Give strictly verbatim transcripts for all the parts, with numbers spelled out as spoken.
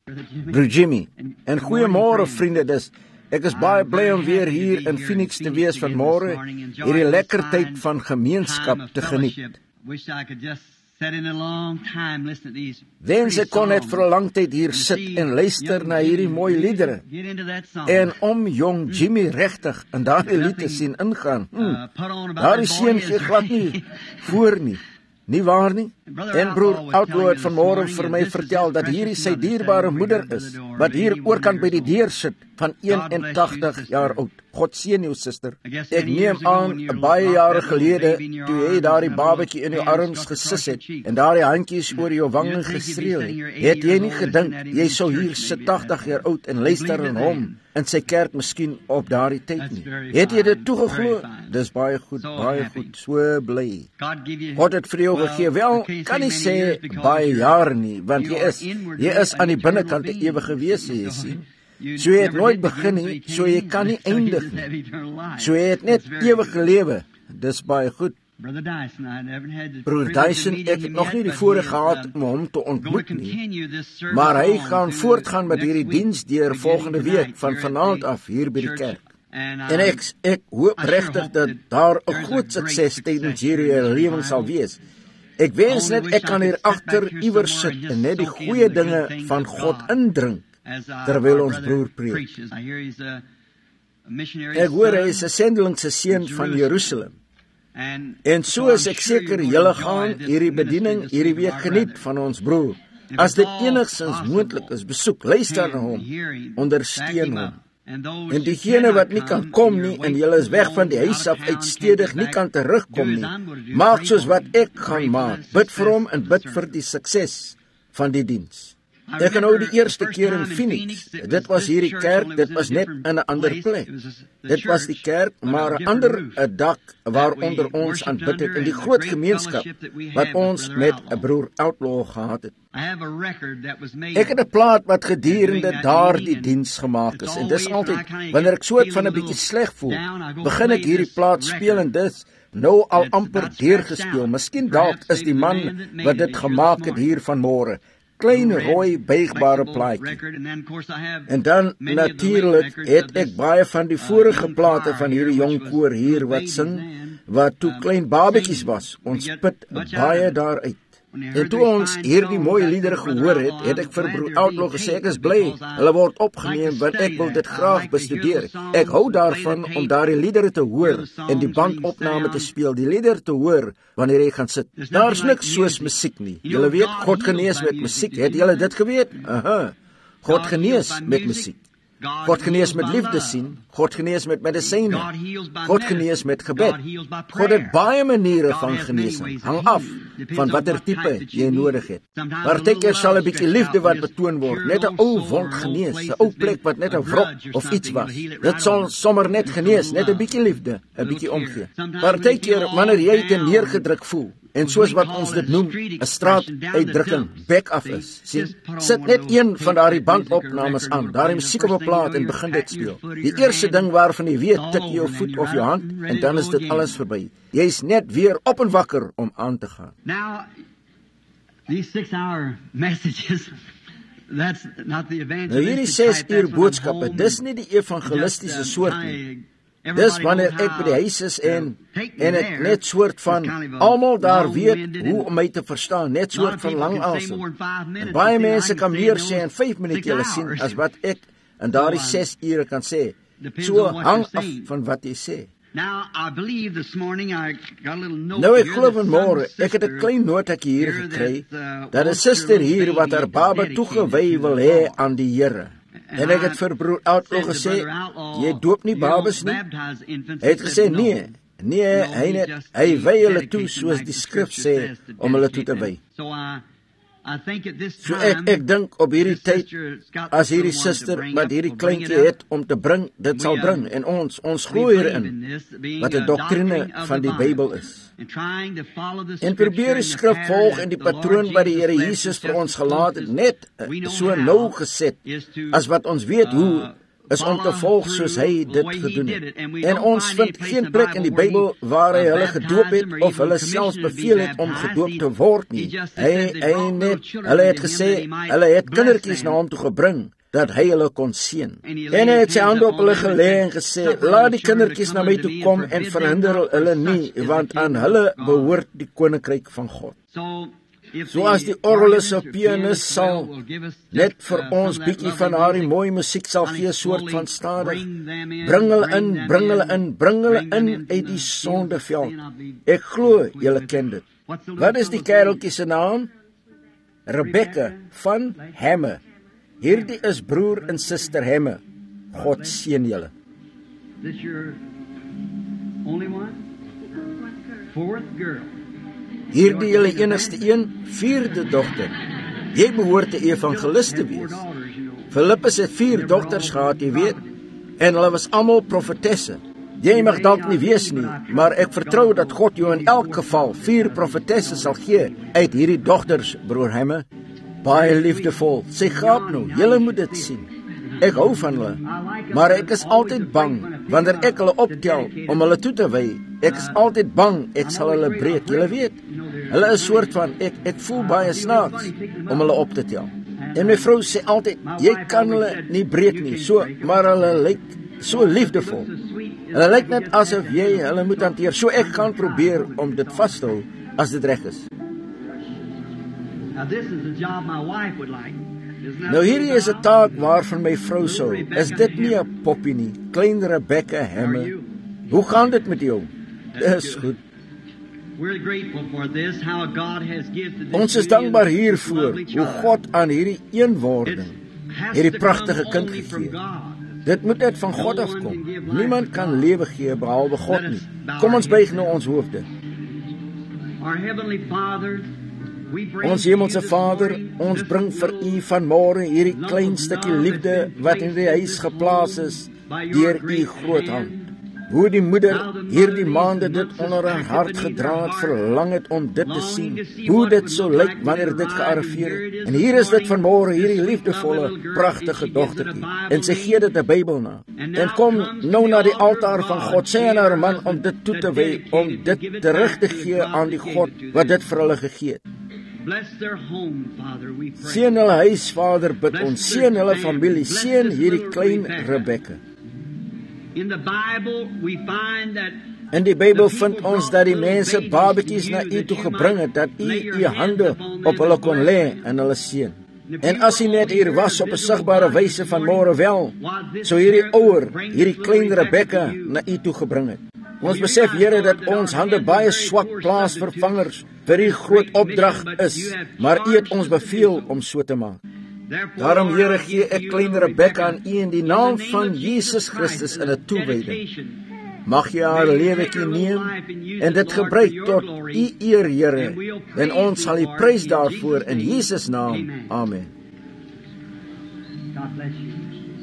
Broer Jimmy. En goeiemôre vriende, dis ek is baie bly om weer hier in Phoenix te wees vanmôre, hierdie lekker tyd van gemeenskap te geniet. Wens ek kon net vir 'n lang tyd hier sit en luister na hierdie mooi liedere, en om jong Jimmy regtig in daardie lied te sien ingaan. Hm, daardie seun gee glad nie voor nie. Nie waar nie? En broer Outlaw het vanmôre vir my vertel dat hierdie sy dierbare moeder is, wat hier oorkant by die deur sit, van eenentagtig jaar oud. God seën jou suster. Ek neem aan, baie jare gelede, toe jy daardie babatjie in jou arms gesis het, en daardie handjies oor jou wange gestreel het, het jy nie gedink, jy sou hier sit tagtig jaar oud en luister aan hom, in sy kerk miskien op daardie tyd nie. Het jy dit toegeglo? Dis baie goed, baie goed, so bly. God het vir jou gegee, wel, kan nie sê baie jaar nie, want jy is, jy is aan die binnekant 'n ewige wese, jy sien. So jy het nooit begin nie, so jy kan nie eindig nie. So jy het net ewige lewe, dis baie goed. Broer Dyson, ek het nog nie die voorreg gehad om hom te ontmoet nie, maar hy gaan voortgaan met hierdie diens deur volgende week, van vanaand af, hier by die kerk. En ek, ek hoop regtig dat daar 'n groot sukses tydens hierdie lewing sal wees. Ek wens net ek kan hier agter iewers sit en net die goeie dinge van God indrink, terwyl ons broer preek. Ek hoor hy is 'n sendelingse seun van Jerusalem. En so is ek seker julle gaan hierdie bediening hierdie week geniet van ons broer. As dit enigstens moontlik is, besoek, luister na hom, ondersteun hom. En diegene wat nie kan kom nie, en julle is weg van die huis af uitstedig, nie kan terugkom nie, maak soos wat ek gaan maak. Bid vir hom en bid vir die sukses van die diens. Ek kan nou die eerste keer in Phoenix, dit was hierdie kerk, dit was net in 'n ander plek. Dit was die kerk, maar 'n ander 'n dak waaronder ons aanbid het in die groot gemeenskap wat ons met 'n broer Outlaw gehad het. Ek het 'n plaat wat gedurende daardie diens gemaak is, en dis altyd, wanneer ek soort van 'n bietjie sleg voel, begin ek hierdie plaat speel en dis nou al amper deurgespeel. Miskien dalk is die man wat dit gemaak het hier vanmôre. Klein rooi buigbare plaatjie. En dan natuurlik het ek baie van die vorige plate van hierdie jong koor hier wat sing, wat toe klein babetjies was. Ons put baie daaruit. En toe ons hierdie mooi liedere gehoor het, het ek vir broer Outlaw gesê, ek is bly, hulle word opgeneem, want ek wil dit graag bestudeer. Ek hou daarvan om daardie liedere te hoor, en die bandopname te speel, die liedere te hoor, wanneer jy gaan sit. Daar's niks soos musiek nie. Julle weet, God genees met musiek, het julle dit geweet? Aha, God genees met musiek. God genees met liefde sien, God genees met medisyne, God genees met gebed. God het baie maniere van genesing, hang af van watter tipe jy nodig het. Partykeer sal 'n bietjie liefde wat betoon word, net 'n ou wond genees, 'n ou plek wat net 'n wrok of iets was. Dit sal sommer net genees, net 'n bietjie liefde, 'n bietjie omgee. Partykeer wanneer jy te neergedruk voel, en soos wat ons dit noem, 'n straatuitdrukking, back af is, sien, sit net een van daardie bandopnames aan, daardie musiek op 'n plaat en begin dit speel. Die eerste ding waarvan jy weet, tik jy jou voet of jou hand, en dan is dit alles verby. Jy's net weer op en wakker om aan te gaan. Now, these six-hour messages, that's not the nou hierdie ses uur boodskappe, dis nie die evangelistiese soort nie. Dis wanneer ek by die huis is en en ek net soort van almal daar weet hoe om my te verstaan, net soort van lang asem. En baie mense kan meer sê in vyf minute julle sien as wat ek in daardie ses ure kan sê. So hang af van wat jy sê. Nou ek glo vanmôre, ek het 'n klein notaatjie hier gekry, dat 'n suster hier wat haar baba toegewy wil hê aan die Here. En ek het vir broer Outlaw gesê, jy doop nie babas nie? Hy het gesê, nee, nee, hy net, hy wy hulle toe soos die skrif sê, om hulle toe te wy. So ek, ek dink op hierdie tyd, as hierdie suster wat hierdie kleintjie het om te bring, dit sal bring, en ons, ons glo hierin, wat die doktrine van die Bybel is. En probeer die skrif volg en die patroon wat die Here Jesus vir ons gelaat het, net so nou geset, as wat ons weet hoe, is om te volg soos hy dit gedoen het. En ons vind geen plek in die Bybel waar hy hulle gedoop het of hulle selfs beveel het om gedoop te word nie. Hy, hy net, hulle het gesê, hulle het kindertjies na hom toe gebring, dat hy hulle kon seën. En hy het sy hande op hulle gelê en gesê, laat die kindertjies na my toe kom en verhinder hulle nie, want aan hulle behoort die koninkryk van God. Soos die orgelis of pianis sal net vir ons bietjie van haar mooi musiek sal gee, soort van stadig. Bring hulle in, bring hulle in, bring hulle in uit die sondeveld. Ek glo julle ken dit. Wat is die kereltjie se naam? Rebecca van Hemme. Hierdie is broer en suster Hemme. God seën julle. This your only one? Fourth girl. Hierdie julle enigste een, vierde dogter. Jy behoort 'n evangelis te wees. Filippus het vier dogters gehad, jy weet, en hulle was almal profetesse. Jy mag dalk nie wees nie, maar ek vertrou dat God jou in elk geval vier profetesse sal gee uit hierdie dogters, broer Hemme. Baie liefdevol. Sy gaap nou, julle moet dit sien. Ek hou van hulle, maar ek is altyd bang wanneer ek hulle optel om hulle toe te wy. Ek is altyd bang ek sal hulle breek. Julle weet, hulle is soort van ek ek voel baie snaaks om hulle op te tel. En my vrou sê altyd, jy kan hulle nie breek nie. So, maar hulle lyk so liefdevol. Hulle lyk net asof jy hulle moet hanteer. So ek gaan probeer om dit vas te hou as dit reg is. Now this is a job my wife would like. Nou hierdie is 'n taak waarvan my vrou sou. Is dit nie 'n poppie nie? Klein Rebecca Hemme. Hoe gaan dit met jou? Dis goed. We're grateful for this, how God has gifted Ons is dankbaar hiervoor hoe God aan hierdie eenwording hierdie pragtige kind gegee. Dit moet net van God afkom. Niemand kan lewe gee behalwe God nie. Kom ons buig nou ons hoofde. Our heavenly Father, Ons hemelse Vader, ons bring vir U vanmôre hierdie klein stukkie liefde wat in die huis geplaas is deur U groot hand. Hoe die moeder hierdie maande dit onder haar hart gedra het, verlang het om dit te sien. Hoe dit sou lyk wanneer dit gearriveer het. En hier is dit vanmôre, hierdie liefdevolle, pragtige dogtertjie. En sy gee dit 'n Bybel na. En kom nou na die altaar van God, sê aan haar man om dit toe te wy, om dit terug te gee aan die God wat dit vir hulle gegee het. Seën hulle huis, Vader, bid ons. Seën hulle familie, seën hierdie klein Rebecca. In die Bybel vind ons dat die mense babetjies na U toe gebring het, dat U U hande op hulle kon lê en hulle seën. En as U net hier was op 'n sigbare wyse vanmôre wel, sou hierdie ouer, hierdie klein Rebecca na U toe gebring het. Ons besef, Here, dat ons hande baie swak plaasvervangers vir die groot opdrag is, maar U het ons beveel om so te maak. Daarom, Here, gee ek klein Rebecca aan U in die naam van Jesus Christus in 'n toewyding. Mag U haar lewetjie neem en dit gebruik tot U eer, Here, en ons sal U prys daarvoor in Jesus naam. Amen. God bless you.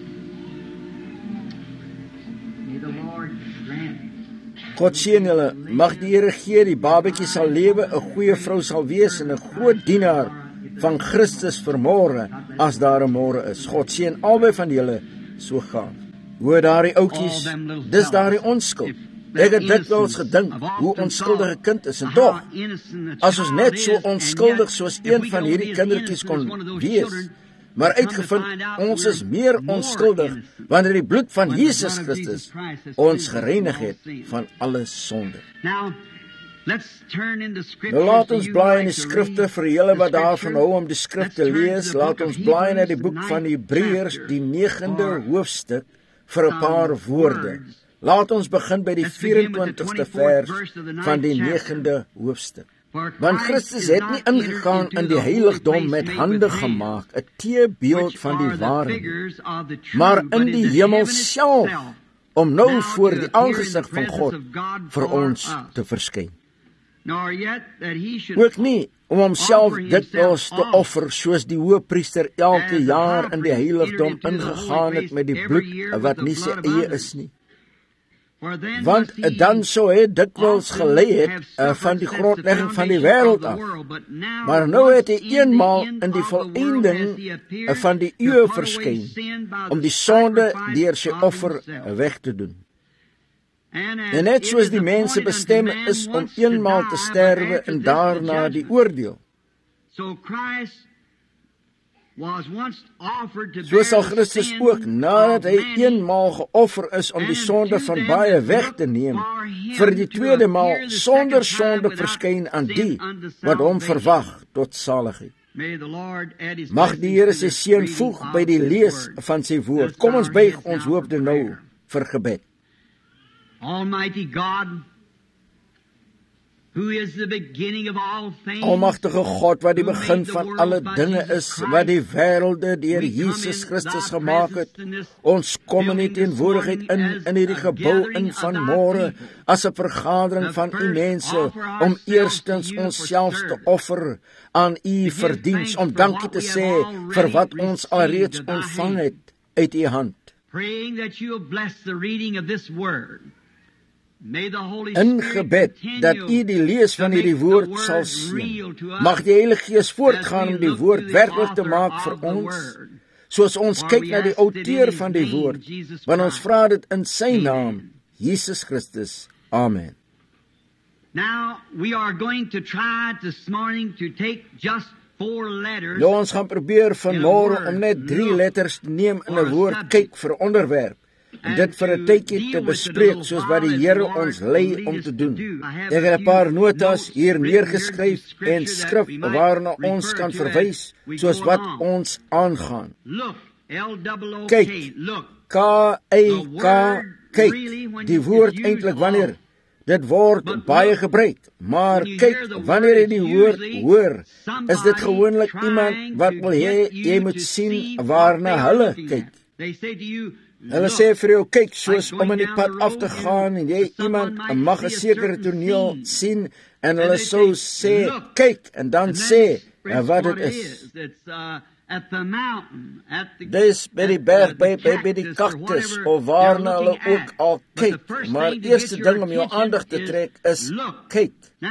May the Lord grant. God seën julle. Mag die Here gee die babetjie sal lewe, 'n goeie vrou sal wees en 'n groot dienaar van Christus vir môre as daar 'n môre is. God seën albei van julle so gaan. Hoor daardie oudjies, dis daardie onskuld. Ek het dikwels gedink hoe onskuldige kind is en tog, as ons net so onskuldig soos een van hierdie kindertjies kon wees, maar uitgevind ons is meer onskuldig wanneer die bloed van Jesus Christus ons gereinig het van alle sonde. Nou laat ons blaai in die skrifte vir julle wat daarvan hou om die skrif te lees. Laat ons blaai na die boek van Hebreërs, die negende hoofstuk, vir 'n paar woorde. Laat ons begin by die vyf-en-twintigste vers van die negende hoofstuk. Want Christus het nie ingegaan in die heiligdom met hande gemaak, 'n teebeeld van die ware, maar in die hemel self, om nou voor die aangesig van God vir ons te verskyn. Ook nie om homself dikwels te offer, soos die hoëpriester elke jaar in die heiligdom ingegaan het met die bloed wat nie sy eie is nie. want dan sou hy dikwels gelei het uh, van die grondlegging van die wêreld af. Maar nou het hy eenmaal in die volëinding uh, van die eeu verskyn om die sonde deur sy offer uh, weg te doen. En net soos die mense bestem is om eenmaal te sterwe en daarna die oordeel, so sal Christus ook, nadat hy eenmaal geoffer is om die sonde van baie weg te neem, vir die tweede maal sonder sonde verskyn aan die wat hom verwag tot saligheid. Mag die Here sy seën voeg by die lees van sy woord. Kom ons buig ons hoofde nou vir gebed. Almighty God, who is the beginning of all things, Almagtige God, wat die begin van alle dinge is, wat die wêrelde deur Jesus Christus gemaak het. Ons kom in die teenwoordigheid in, in hierdie gebou in van môre, as 'n vergadering van u mense, om eerstens onsself te offer aan u vir diens, om dankie te sê vir wat ons alreeds ontvang het uit u hand. praying that you will bless the reading of this word. In gebed dat u die lees van hierdie woord sal sien. Mag die Heilige Gees voortgaan om die woord werklik te maak vir ons, soos ons kyk na die outeur van die woord, want ons vra dit in sy naam, Jesus Christus. Amen. Now we are going to try this morning to take just four letters. Nou ons gaan probeer vanmôre om net drie letters te neem in 'n woord kyk vir onderwerp. En dit vir 'n tydjie te bespreek soos wat die Here ons lei om te doen. Ek het 'n paar notas hier neergeskryf en skrif waarna ons kan verwys soos wat ons aangaan. Kyk, K A K, kyk, die woord eintlik wanneer dit word baie gebruik, maar kyk, wanneer jy die woord hoor, is dit gewoonlik iemand wat wil hê jy moet sien waarna hulle kyk. Hulle sê vir jou, kyk, soos om in die pad af te gaan en jy iemand mag 'n sekere toneel sien en hulle sou sê, kyk, en dan sê wat dit is. Dis by die berg, by, by, by die kaktus, of waarna hulle ook al kyk. Maar eerste ding om jou aandag te trek is, kyk.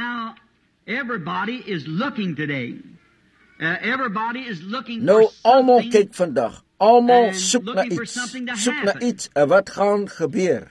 Nou, almal kyk vandag. Almal soek na iets, soek na iets, wat gaan gebeur.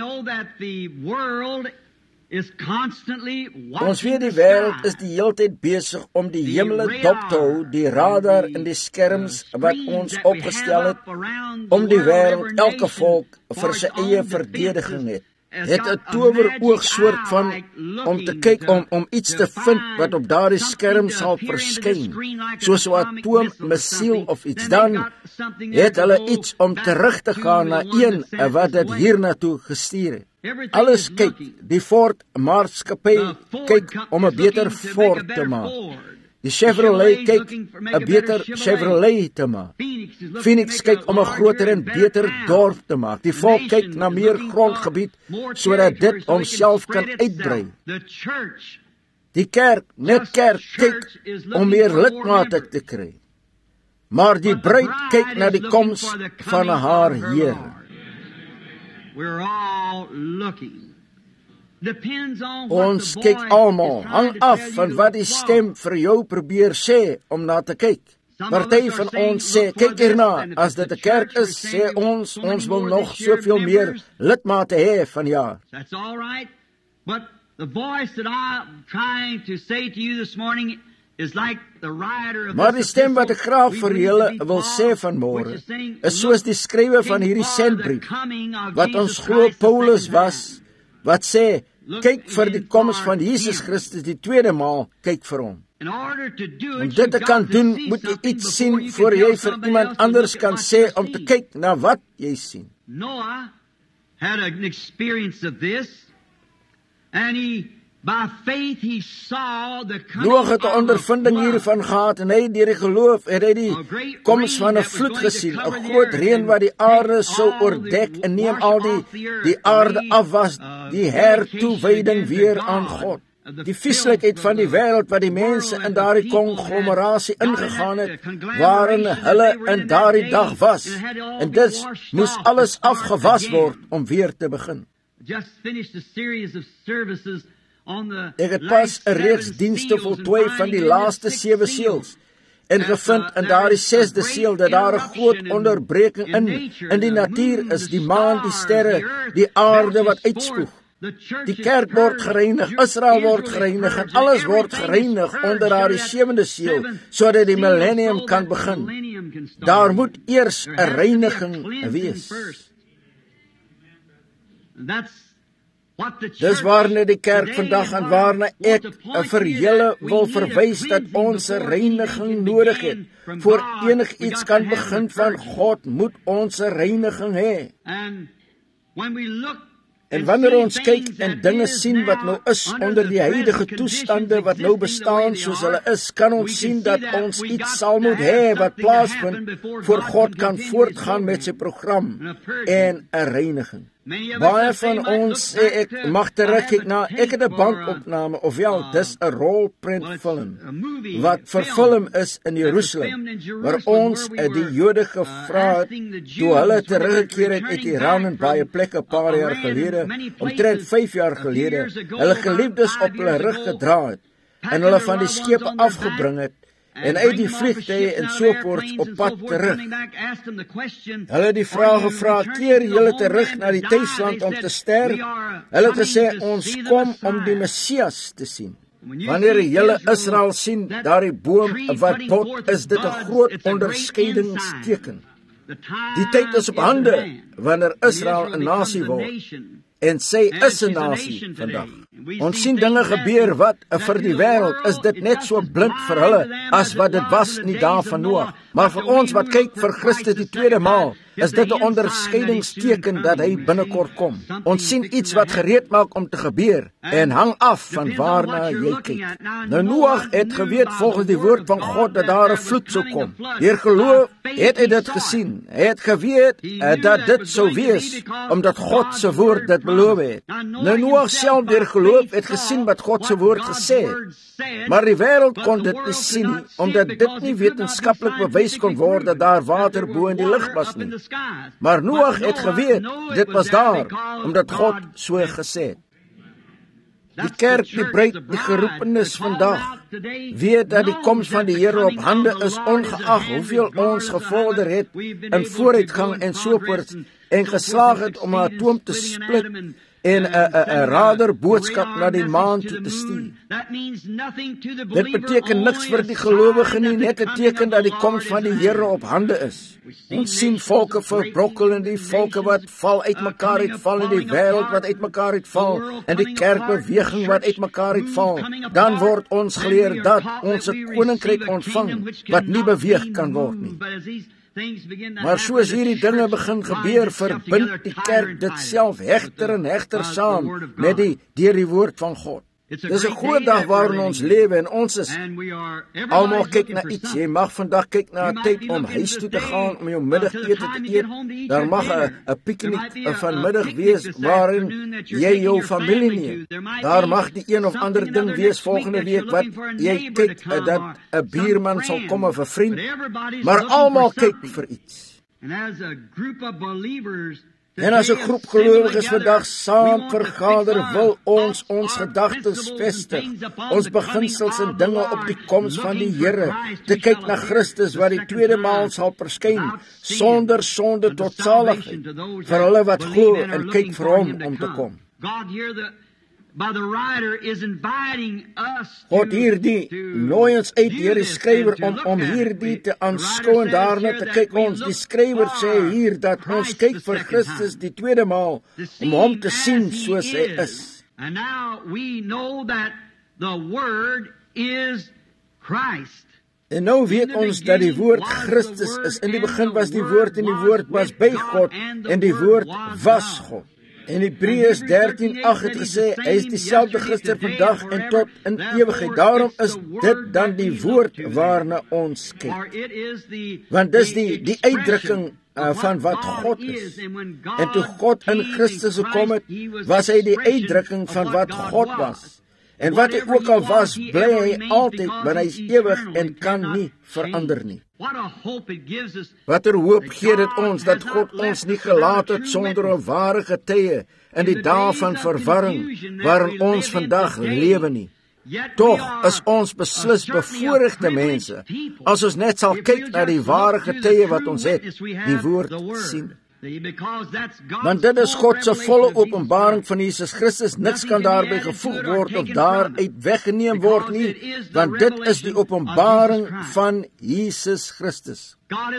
Ons weet die wêreld is die heeltyd besig om die hemele dop te hou, die radar en die skerms wat ons opgestel het, om die wêreld, elke volk, vir sy eie verdediging het. Het 'n toweroog soort van om te kyk om om iets te vind wat op daardie skerm sal verskyn, soos 'n atoommissiel of iets. Dan het hulle iets om terug te gaan na een wat dit hiernatoe gestuur het. Alles kyk, die Ford maatskappy kyk om 'n beter Ford te maak. Die Chevrolet kyk 'n beter Chevrolet te maak. Phoenix kyk om 'n groter en beter dorp te maak. Die volk kyk na meer grondgebied sodat dit homself kan uitbrei. Die kerk, net kerk, kyk om meer lidmate te kry. Maar die bruid kyk na die koms van haar Heer. Ons kyk almal, hang af van wat die stem vir jou probeer sê om na te kyk. Party van ons sê, kyk hierna, as dit 'n kerk is, sê ons, ons wil nog soveel meer lidmate hê van ja. That's all right, but the voice that I'm trying to say to you this morning is like the writer of Maar die stem wat ek graag vir julle wil sê vanmôre, is soos die skrywer van hierdie sendbrief, wat ons glo Paulus was, wat sê, kyk vir die koms van Jesus Christus die tweede maal, kyk vir hom. Om dit te kan doen, moet jy iets sien voor jy vir iemand anders kan sê om te kyk na wat jy sien. Noah had an experience of this, and he by faith he saw the Noag het 'n ondervinding hiervan gehad en hy deur die geloof het hy die koms van 'n vloed gesien, 'n groot reën wat die aarde sou oordek en neem al die die aarde afwas, die hertoewyding weer aan God. Die vieslikheid van die wêreld wat die mense in daardie konglomerasie ingegaan het, waarin hulle in daardie dag was, en dit moes alles afgewas word om weer te begin. just finished a series of services on the Ek het pas 'n reeks dienste voltooi van die laaste sewe seels en gevind in daardie sesde seel dat daar 'n groot onderbreking in in die natuur is, die maan, die sterre, die aarde wat uitspoeg. Die kerk word gereinig, Israel word gereinig en alles word gereinig onder daardie sewende seel sodat die millennium kan begin. Daar moet eers 'n reiniging wees. Dis waarna die kerk vandag en waarna ek vir julle wil verwys dat ons 'n reiniging nodig het. Voor enigiets kan begin van God moet ons 'n reiniging hê. En wanneer ons kyk en dinge sien wat nou is onder die huidige toestande wat nou bestaan soos hulle is, kan ons sien dat ons iets sal moet hê wat plaasvind voor God kan voortgaan met sy program en 'n reiniging. Baie van ons sê ek mag terugkyk na, ek het 'n bandopname, ofwel dis 'n rolprent film wat verfilm is in Jerusalem, waar ons die Jode gevra het toe hulle teruggekeer het uit Iran en baie plekke 'n paar jaar gelede, omtrent vyf jaar gelede, hulle geliefdes op hulle rug gedra het en hulle van die skepe afgebring het en uit die vliegtye en sovoorts op pad terug. Hulle het die vraag gevra, keer julle terug na die tuisland om te sterf? Hulle het gesê, ons kom om die Messias te sien. Wanneer julle Israel sien, daardie boom wat bot, is dit 'n groot onderskeidingsteken. Die tyd is op hande wanneer Israel 'n nasie word. En sy is 'n nasie vandag. Ons sien dinge gebeur wat vir die wêreld is dit net so blind vir hulle as wat dit was in die dae van Noag. Maar vir ons wat kyk vir Christus die tweede maal, is dit 'n onderskeidingsteken dat hy binnekort kom. Ons sien iets wat gereed maak om te gebeur en hang af van waarna jy kyk. Nou Noag het geweet volgens die woord van God dat daar 'n vloed sou kom. Deur geloof het hy dit gesien. Hy het geweet uh, dat dit sou wees omdat God se woord dit beloof het. Nou Noag self deur geloof het gesien wat God se woord gesê het. Maar die wêreld kon dit nie sien nie, omdat dit nie wetenskaplik bewys kon word dat daar water bo in die lug was nie. Maar Noag het geweet, dit was daar, omdat God so gesê het. Die kerk, die bruid, die geroepenes vandag, weet dat die koms van die Here op hande is, ongeag hoeveel ons gevorder het in vooruitgang en sovoorts, en geslaag het om 'n atoom te split, en 'n rader boodskap na die maan toe te stuur. Dit beteken niks vir die gelowige nie, net 'n teken dat die koms van die Here op hande is. Ons sien volke verbrokkel en die volke wat val uitmekaar uitval en die wêreld wat uitmekaar uitval en die kerkbeweging wat uitmekaar uitval. Dan word ons geleer dat ons 'n koninkryk ontvang wat nie beweeg kan word nie. Maar soos hierdie dinge begin gebeur, verbind die kerk dit self hegter en hegter saam met die deur die woord van God. Dis 'n groot dag waarin ons lewe en ons is almal kyk na iets. Jy mag vandag kyk na 'n tyd om huis toe te gaan om jou middagete te eet. Daar mag 'n 'n piknik vanmiddag wees waarin jy jou familie neem. Daar mag die een of ander ding wees volgende week wat jy kyk dat 'n buurman sal kom of 'n vriend. Maar almal kyk vir iets. En as 'n groep gelowiges vandag saam vergader, wil ons ons gedagtes vestig, ons beginsels en dinge op die koms van die Here, te kyk na Christus wat die tweede maal sal verskyn, sonder sonde tot saligheid, vir hulle wat glo en kyk vir hom om te kom. God hierdie nooi ons uit deur die skrywer om, om hierdie te aanskou en daarna te kyk ons. Die skrywer sê hier dat ons kyk vir Christus die tweede maal, om hom te sien soos hy is. And now we know that the word is Christ. En nou weet ons dat die woord Christus is. In die begin was die woord en die woord was by God en die woord was God. En Hebreërs dertien agt het gesê, hy is dieselfde gister, vandag en tot in ewigheid. Daarom is dit dan die woord waarna ons kyk. Want dis die, die uitdrukking uh, van wat God is. En toe God in Christus gekom het, was hy die uitdrukking van wat God was. En wat hy ook al was, bly hy altyd, want hy is ewig en kan nie verander nie. Watter hoop gee dit ons dat God ons nie gelaat het sonder 'n ware getuie in die dae van verwarring waarin ons vandag lewe nie. Tog is ons beslis bevoorregte mense as ons net sal kyk na die ware getuie wat ons het, die woord sien. Want dit is God se volle openbaring van Jesus Christus, niks kan daarby gevoeg word of daaruit weggeneem word nie, want dit is die openbaring van Jesus Christus.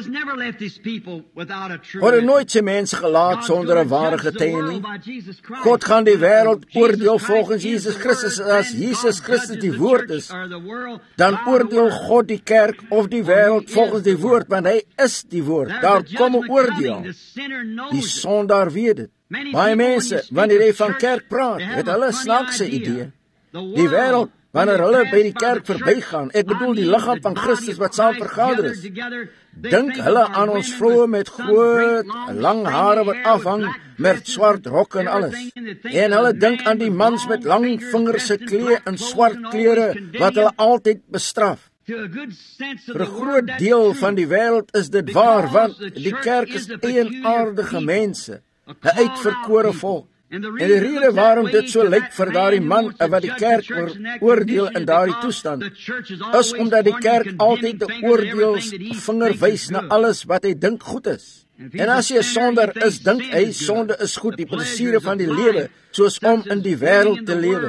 God het nooit sy mense gelaat sonder 'n ware getuie nie. God gaan die wêreld oordeel volgens Jesus Christus. As Jesus Christus die woord is, dan oordeel God die kerk of die wêreld volgens die woord, want hy is die woord. Daar kom 'n oordeel. Die sondaar weet dit. Baie mense, wanneer hy van kerk praat, het hulle 'n snaakse idee. Die wêreld, wanneer hulle by die kerk verbygaan, ek bedoel die liggaam van Christus wat saam vergader is, dink hulle aan ons vroue met groot, lang hare wat afhang, met swart rokke en alles. En hulle dink aan die mans met lang vingers geklee in swart klere, wat hulle altyd bestraf. Vir 'n groot deel van die wêreld is dit waar, want die kerk is eienaardige mense, 'n uitverkore volk. En die rede waarom dit so lyk vir daardie man wat die kerk oordeel in daardie toestand, is omdat die kerk altyd 'n oordeelsvinger wys na alles wat hy dink goed is. En as jy 'n sondaar is, dink hy sonde is goed, die plesiere van die lewe, soos om in die wêreld te lewe.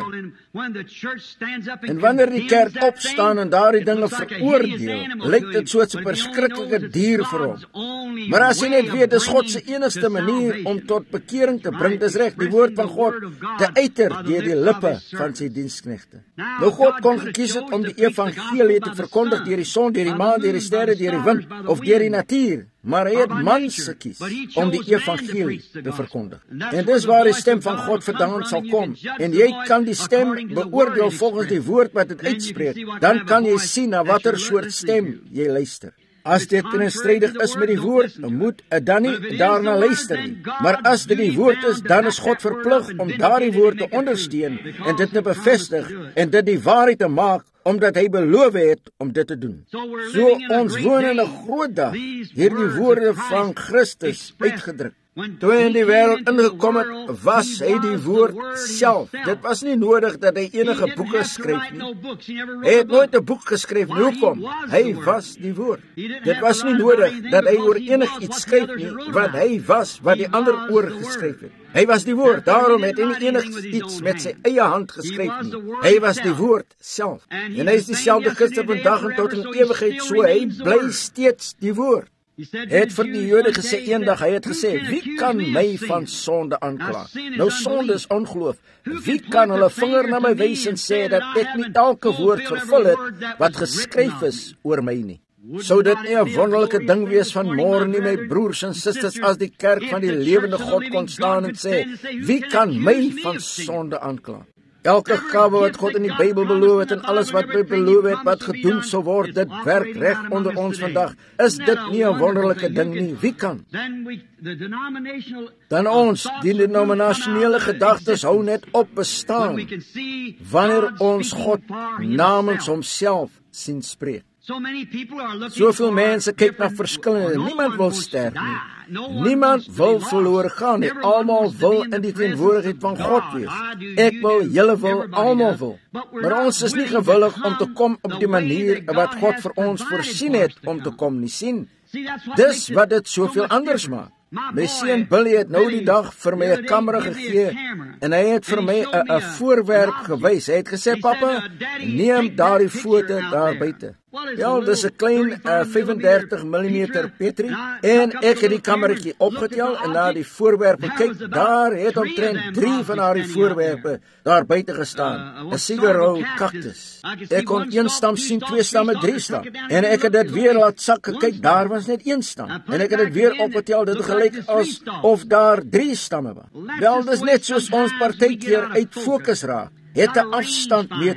En wanneer die kerk opstaan en daardie dinge veroordeel, lyk dit soos 'n verskriklike dier vir hom. Maar as jy net weet, dis God se enigste manier om tot bekering te bring, dis reg, die woord van God te uiter deur die lippe van sy diensknegte. Nou God kon gekies het om die evangelie te verkondig deur die son, deur die maan, deur die sterre, deur die wind of deur die natuur, maar hy het mans gekies om die evangelie te verkondig. En dis waar die stem van God vandaan sal kom. En jy kan die stem beoordeel volgens die woord wat dit uitspreek. Dan kan jy sien na watter soort stem jy luister. As dit teenstrydig is met die woord, moet dan nie daarna luister nie. Maar as dit die woord is, dan is God verplig om daardie woord te ondersteun en dit te bevestig en dit die waarheid te maak, omdat hy beloof het om dit te doen. So ons woon in 'n groot dag, hierdie woorde van Christus uitgedruk. Toe hy in die wêreld ingekom het, was hy die woord self. Dit was nie nodig dat hy enige boeke skryf nie. Hy het nooit 'n boek geskryf nie. Hoekom? Hy was die woord. Dit was nie nodig dat hy oor enigiets skryf nie, want hy was wat die ander oor geskryf het. Hy was die woord, daarom het hy nie enigiets met sy eie hand geskryf nie. Hy was die woord self. En hy is dieselfde gister, vandag en tot in ewigheid, so hy bly steeds die woord. Hy het vir die Jode gesê eendag, hy het gesê, wie kan my van sonde aankla? Nou sonde is ongeloof. Wie kan hulle vinger na my wys en sê dat ek nie elke woord vervul het wat geskryf is oor my nie? Sou dit nie 'n wonderlike ding wees van môre nie, my broers en susters, as die kerk van die lewende God kon staan en sê, wie kan my van sonde aankla? Elke gawe wat God in die Bybel beloof het en alles wat hy beloof het wat gedoen sou word, dit werk reg onder ons vandag. Is dit nie 'n wonderlike ding nie? Wie kan? Dan ons, die denominasionele gedagtes hou net op bestaan wanneer ons God namens homself sien spreek. Soveel mense kyk na verskillende, niemand wil sterf nie. Niemand wil verlore gaan nie. Almal wil in die teenwoordigheid van God wees. Ek wil, julle wil, almal wil. Maar ons is nie gewillig om te kom op die manier wat God vir ons voorsien het om te kom nie. Sien, dis wat dit soveel anders maak. My seun Billy het nou die dag vir my 'n kamera gegee en hy het vir my 'n 'n voorwerp gewys. Hy het gesê, "Pappa, neem daardie foto daar buite." Ja, dis 'n klein uh, vyfendertig millimeter Petri en ek het die kameratjie opgetel en na die voorwerpe kyk, daar het omtrent drie van daardie voorwerpe daar buite gestaan. 'n Cigarro cactus. Ek kon een stam sien, twee stamme, drie stam. En ek het dit weer laat sak gekyk, daar was net een stam. En ek het dit weer opgetel, dit gelyk as of daar drie stamme was. Wel, dis net soos ons partykeer uit fokus raak. Het 'n afstandmeter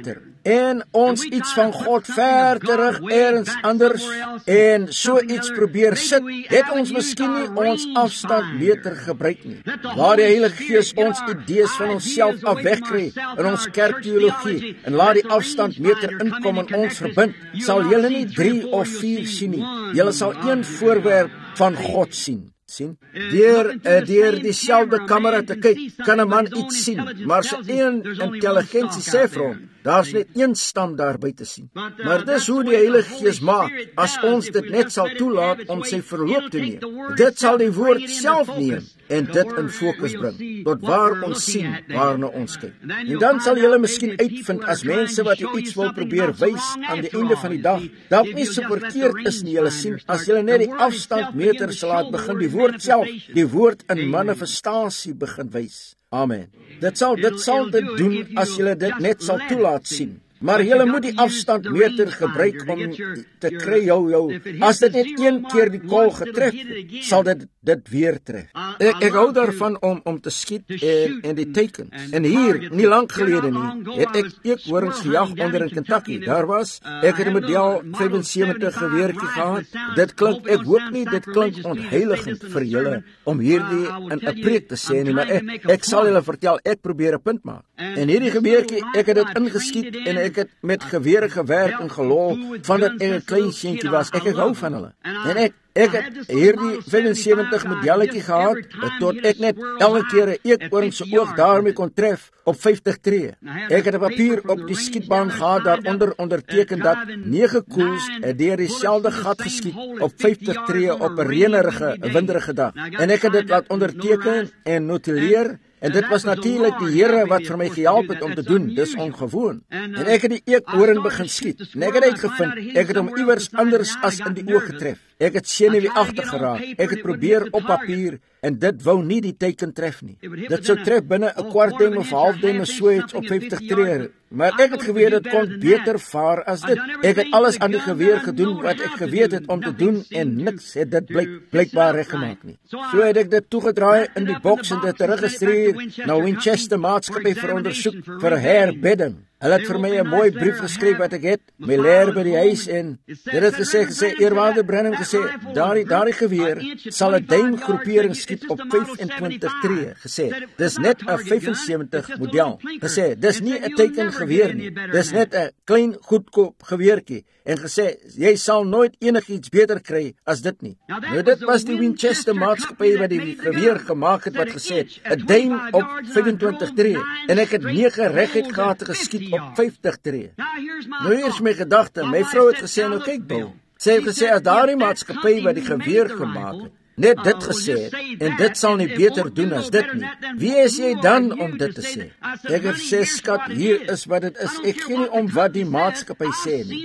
en ons iets van God ver terug ergens anders en so iets probeer sit, het ons miskien nie ons afstandmeter gebruik nie. Laat die Heilige Gees ons idees van onsself af wegkry in ons kerkteologie en laat die afstandmeter inkom en ons verbind, sal julle nie drie of vier sien nie. Julle sal een voorwerp van God sien. sien. Deur, uh, deur dieselfde kamera te kyk, kan 'n man iets sien, maar sy een intelligensie sê vir hom, daar's net een stam daar buite sien. Maar dis hoe die Heilige Gees maak, as ons dit net sal toelaat om sy verloop te neem. Dit sal die woord self neem en dit in fokus bring, tot waar ons sien, waarna ons kyk. En dan sal julle miskien uitvind, as mense wat jy iets wil probeer wys aan die einde van die dag, dat nie so verkeerd is nie, julle sien, as julle net die afstandmeter sal laat begin die woord self, die woord in manifestasie begin wys. Amen. Dit sal dit sal dit doen as julle dit net sal toelaat sien. Maar julle moet die afstandmeter gebruik om te kry jou jou. As dit net een keer die kol getref, sal dit dit weer tref. Ek, ek hou daarvan om om te skiet en en die tekens. En hier, nie lank gelede nie, het ek eekhorings gejag onder in Kentucky. Daar was ek het 'n model vyfensewentig geweertjie gehad. Dit klink, ek hoop nie dit klink ontheiligend vir julle om hierdie in 'n preek te sê nie, maar ek ek sal julle vertel, ek probeer 'n punt maak. En hierdie geweertjie, ek het dit ingeskiet en ek het met gewere gewerk en gelol vandat ek 'n klein seentjie was. Ek, ek hou van hulle. En ek ek het hierdie vyfensewentig modelletjie gehad tot ek net elke keer 'n eekhoring se oog daarmee kon tref op vyftig tree. Ek het 'n papier op die skietbaan gehad daaronder onderteken dat nege koels deur dieselfde gat geskiet op vyftig tree op 'n reënerige, winderige dag. En ek het dit laat onderteken en notuleer. En dit was natuurlik die Here wat vir my gehelp het om te doen. Dis ongewoon. En ek het die eekhoring begin skiet. En ek het uitgevind, ek het hom iewers anders as in die oog getref. Ek het senuweeagtig geraak. Ek het probeer op papier en dit wou nie die teiken tref nie. Dit sou tref binne 'n kwart duim of half duim of so iets op vyftig tree. Maar ek het geweet dit kon beter vaar as dit. Ek het alles aan die geweer gedoen wat ek geweet het om te doen en niks het dit blyk blykbaar reggemaak nie. So het ek dit toegedraai in die boks en dit teruggestuur na Winchester Maatskappy vir ondersoek vir herbedding. Hulle het vir my 'n mooi brief geskryf wat ek het, my leer by die huis en dit het gesê, gesê Eerwaarde Branham gesê, daardie daardie geweer sal 'n duimgroepering skiet op vyfentwintig tree, gesê. Dis net 'n vyfensewentig model. Gesê, dis nie 'n teiken geweer nie. Dis net 'n klein goedkoop geweertjie en gesê, jy sal nooit enigiets beter kry as dit nie. Nou dit was die Winchester Maatskappy wat die geweer gemaak het wat gesê het, 'n duim op vyfentwintig tree en ek het nege reguit gate geskiet op vyftig tree. Nou hier is my gedagte, my vrou het gesê, nou kyk Bill, sy het gesê, as daardie maatskappy wat die geweer gemaak het, net dit gesê het, en dit sal nie beter doen as dit nie, wie is jy dan om dit te sê? Ek het gesê, skat, hier is wat dit is, ek gee nie om wat die maatskappy sê nie.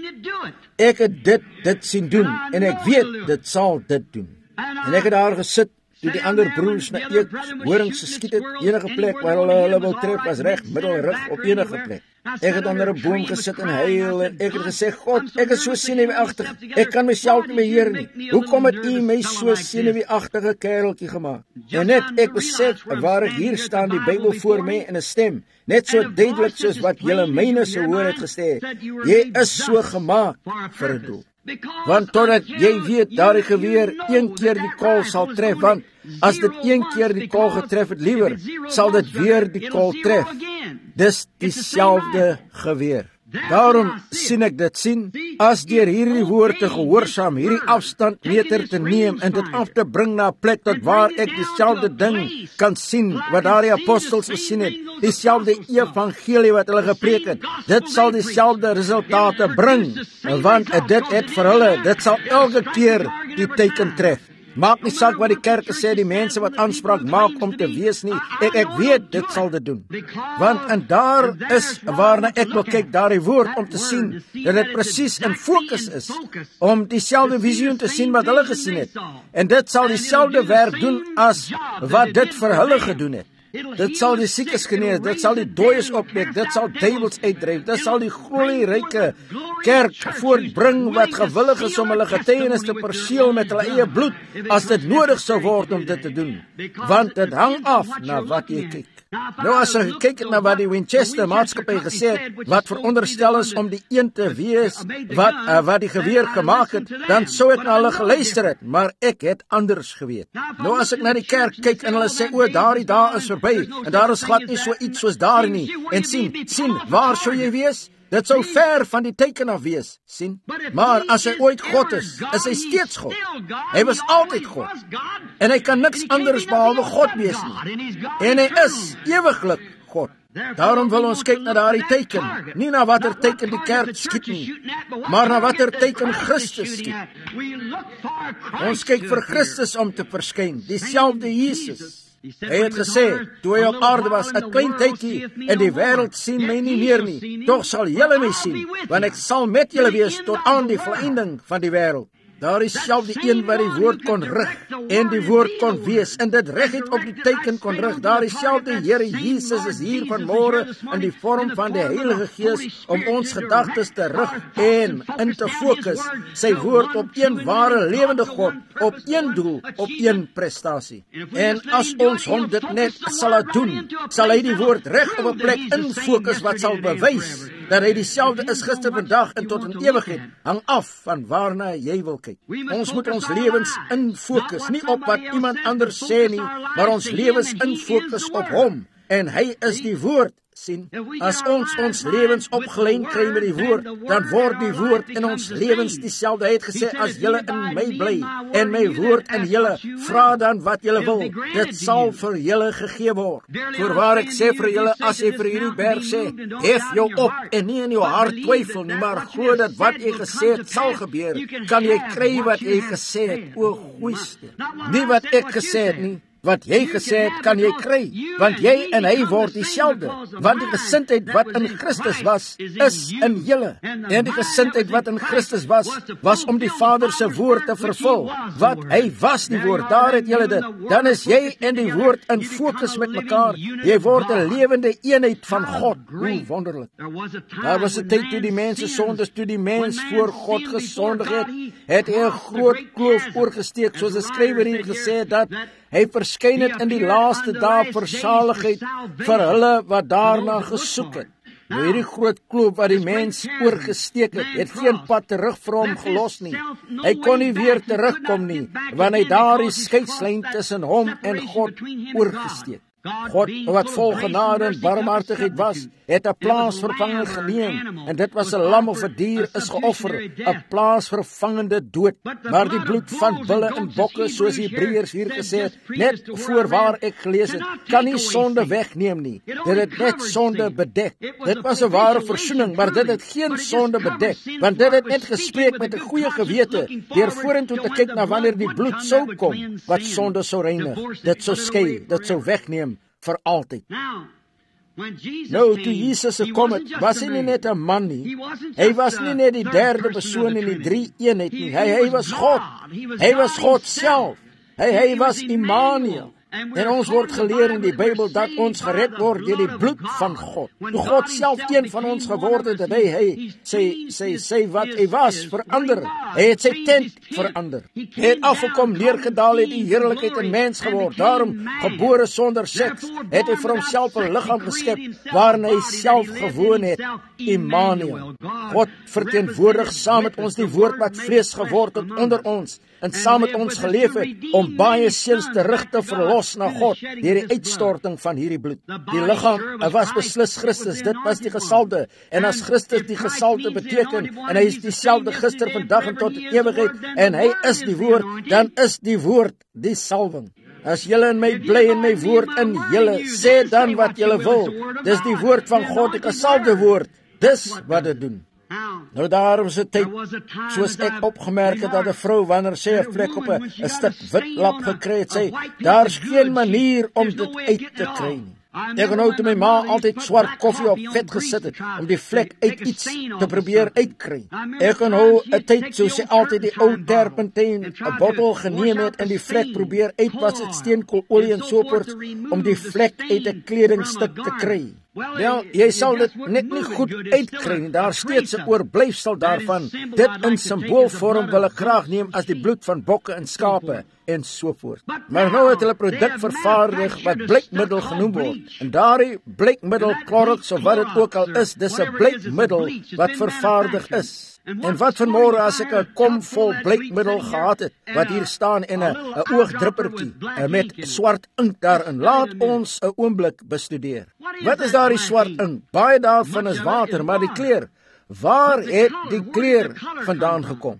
Ek het dit, dit sien doen, en ek weet, dit sal dit doen. En ek het daar gesit, toe die ander broers na eekhorings geskiet het, enige plek waar hulle hulle wil tref, was reg middelrug op enige plek. Ek het onder 'n boom gesit en huil en ek het gesê, God, ek is so senuweeagtig, ek kan myself nie beheer nie. Hoekom het U my so senuweeagtige kereltjie gemaak? En net ek besef waar ek hier staan, die Bybel voor my in 'n stem, net so duidelik soos wat julle myne so hoor het gesê, jy is so gemaak vir 'n doel. Want totdat jy weet, daardie geweer een keer die kol sal tref, want as dit een keer die kol getref het, liewer, sal dit weer die kol tref. Dis dieselfde geweer. Daarom sien ek dit sien, as deur hierdie woord te gehoorsaam, hierdie afstandmeter te neem en dit af te bring na 'n plek tot waar ek dieselfde ding kan sien wat daardie apostels gesien het, dieselfde evangelie wat hulle gepreek het, dit sal dieselfde resultate bring, want dit het vir hulle, dit sal elke keer die teiken tref. Maak nie saak wat die kerke sê, die mense wat aanspraak maak om te wees nie, ek, ek weet, dit sal dit doen. Want en daar is waarna ek wil kyk, daardie woord, om te sien, dat dit presies in fokus is, om dieselfde visioen te sien wat hulle gesien het. En dit sal dieselfde werk doen as wat dit vir hulle gedoen het. Dit sal die siekes genees, dit sal die dooies opwek, dit sal duiwels uitdryf, dit sal die glorieryke kerk voortbring wat gewillig is om hulle getuienis te perseel met hulle eie bloed, as dit nodig sou word om dit te doen. Want dit hang af na wat jy kyk. Nou as jy kyk na wat die Winchester maatskappy gesê het, wat veronderstel is om die een te wees wat uh, wat die geweer gemaak het, dan sou ek na hulle geluister het, maar ek het anders geweet. Nou as ek na die kerk kyk en hulle sê, o, daardie dae is verby, en daar is glad nie so iets soos daar nie, en sien, sien, waar sou jy wees? Dit sou ver van die teken af wees, sien? Maar as hy ooit God is, is hy steeds God. Hy was altyd God. En hy kan niks anders behalwe God wees nie. En hy is ewiglik God. Daarom wil ons kyk na daardie teken, nie na watter teken die kerk skiet nie, maar na watter teken Christus skiet. Ons kyk vir Christus om te verskyn, dieselfde Jesus. Hy het gesê, toe hy op aarde was, 'n klein tydjie, en die wêreld sien my nie meer nie, tog sal julle my sien, want ek sal met julle wees tot aan die volëinding van die wêreld. Daar is self die een wat die woord kon rig, en die woord kon wees, en dit reguit op die teken kon rig. Daar is self die Here Jesus is hier vanmôre in die vorm van die Heilige Gees, om ons gedagtes te rig en in te fokus, sy woord op een ware lewende God, op een doel, op een prestasie. En as ons hom dit net sal laat doen, sal hy die woord reg op 'n plek in fokus wat sal bewys dat hy dieselfde is gister, vandag en tot in ewigheid, hang af van waarna jy wil kyk. Ons moet ons lewens in fokus, nie op wat iemand anders sê nie, maar ons lewens in fokus op hom, en hy is die woord. Sien, as ons ons lewens opgelyn kry met die woord, dan word die woord in ons lewens dieselfde. Hy het gesê, as julle in my bly, en my woord in julle, vra dan wat julle wil, dit sal vir julle gegee word. Voorwaar ek sê vir julle, as jy vir hierdie berg sê, hef jou op, en nie in jou hart twyfel nie, maar glo dat wat jy gesê het sal gebeur, kan jy kry wat jy gesê het, o goeieste. Nie wat ek gesê het nie, wat jy gesê het, kan jy kry, want jy en hy word dieselfde, want die gesindheid wat in Christus was, is in julle, en die gesindheid wat in Christus was, was om die Vader se woord te vervul, wat hy was die woord, daar het julle dit, dan is jy en die woord in fokus met mekaar, jy word 'n lewende eenheid van God, hoe wonderlik. Daar was 'n tyd toe die mense sondes, toe die mens voor God gesondig het, het hy 'n groot kloof oorgesteek, soos die skrywer hier gesê het, dat hy verskyn het in die laaste dae vir saligheid vir hulle wat daarna gesoek het. Nou hierdie groot kloof wat die mens oorgesteek het, het geen pad terug vir hom gelos nie. Hy kon nie weer terugkom nie, want hy daardie skeidslyn tussen hom en God oorgesteek. God, wat vol genade en barmhartigheid was, het 'n plaasvervanger geneem, en dit was 'n lam of 'n dier is geoffer, 'n plaasvervangende dood. Maar die bloed van bulle en bokke, soos die Hebreërs hier gesê het, net voorwaar ek gelees het, kan nie sonde wegneem nie. Dit het net sonde bedek. Dit was 'n ware versoening, maar dit het geen sonde bedek, want dit het net gespreek met 'n goeie gewete, deur vorentoe te kyk na wanneer die bloed sou kom, wat sonde sou reinig, dit sou skei, dit sou wegneem vir altyd. Nou, toe Jesus gekom het, was hy nie net 'n man nie. Hy was nie net die derde persoon in die drie eenheid nie. Hy, hy was God. Hy was God self. Hy, hy was Immanuel. En ons word geleer in die Bybel dat ons gered word deur die bloed van God. Toe God self een van ons geword het, het hy, hy sy, sy, sy wat hy was, verander. Hy het sy tent verander. Hy het afgekom, neergedaal, het die heerlikheid in mens geword. Daarom, gebore sonder seks, het hy vir homself 'n liggaam geskep, waarin hy self gewoon het, Immanuel. God verteenwoordig saam met ons die woord wat vlees geword het onder ons, en saam met ons geleef het, om baie seuns terug te verlos na God, deur die uitstorting van hierdie bloed. Die liggaam was beslis Christus, dit was die gesalde, en as Christus die gesalde beteken, en hy is dieselfde gister, vandag en tot in ewigheid, en hy is die woord, dan is die woord die salwing. As julle in my bly en my woord in julle, sê dan wat julle wil. Dis die woord van God, die gesalde woord, dis wat dit doen. Nou daar was 'n tyd, soos ek opgemerk het, dat 'n vrou, wanneer sy 'n vlek op 'n stuk wit lap gekry het, sê, daar's geen manier om dit uit te kry nie. Ek onthou toe my ma altyd swart koffie op vet gesit het, om die vlek uit iets te probeer uitkry. Ek onthou 'n tyd, so sy altyd die ou terpentyn, 'n bottel geneem het en die vlek probeer uitwas met steenkoololie en soort, om die vlek uit 'n kledingstuk te kry. Wel, jy sal dit net nie goed uitkry nie, daar steeds 'n oorblyfsel daarvan. Dit in simboolvorm wil ek graag neem as die bloed van bokke en skape en so voort. Maar nou het hulle produk vervaardig wat bleekmiddel genoem word. En daardie bleekmiddel, Clorox of wat dit ook al is, dis 'n bleekmiddel wat vervaardig is. En wat vanmôre as ek 'n kom vol bleekmiddel gehad het, wat hier staan en 'n 'n oogdruppertjie met swart ink daarin, laat ons 'n oomblik bestudeer. Wat is daardie swart ink? Baie daarvan is water, maar die kleur, waar het die kleur vandaan gekom?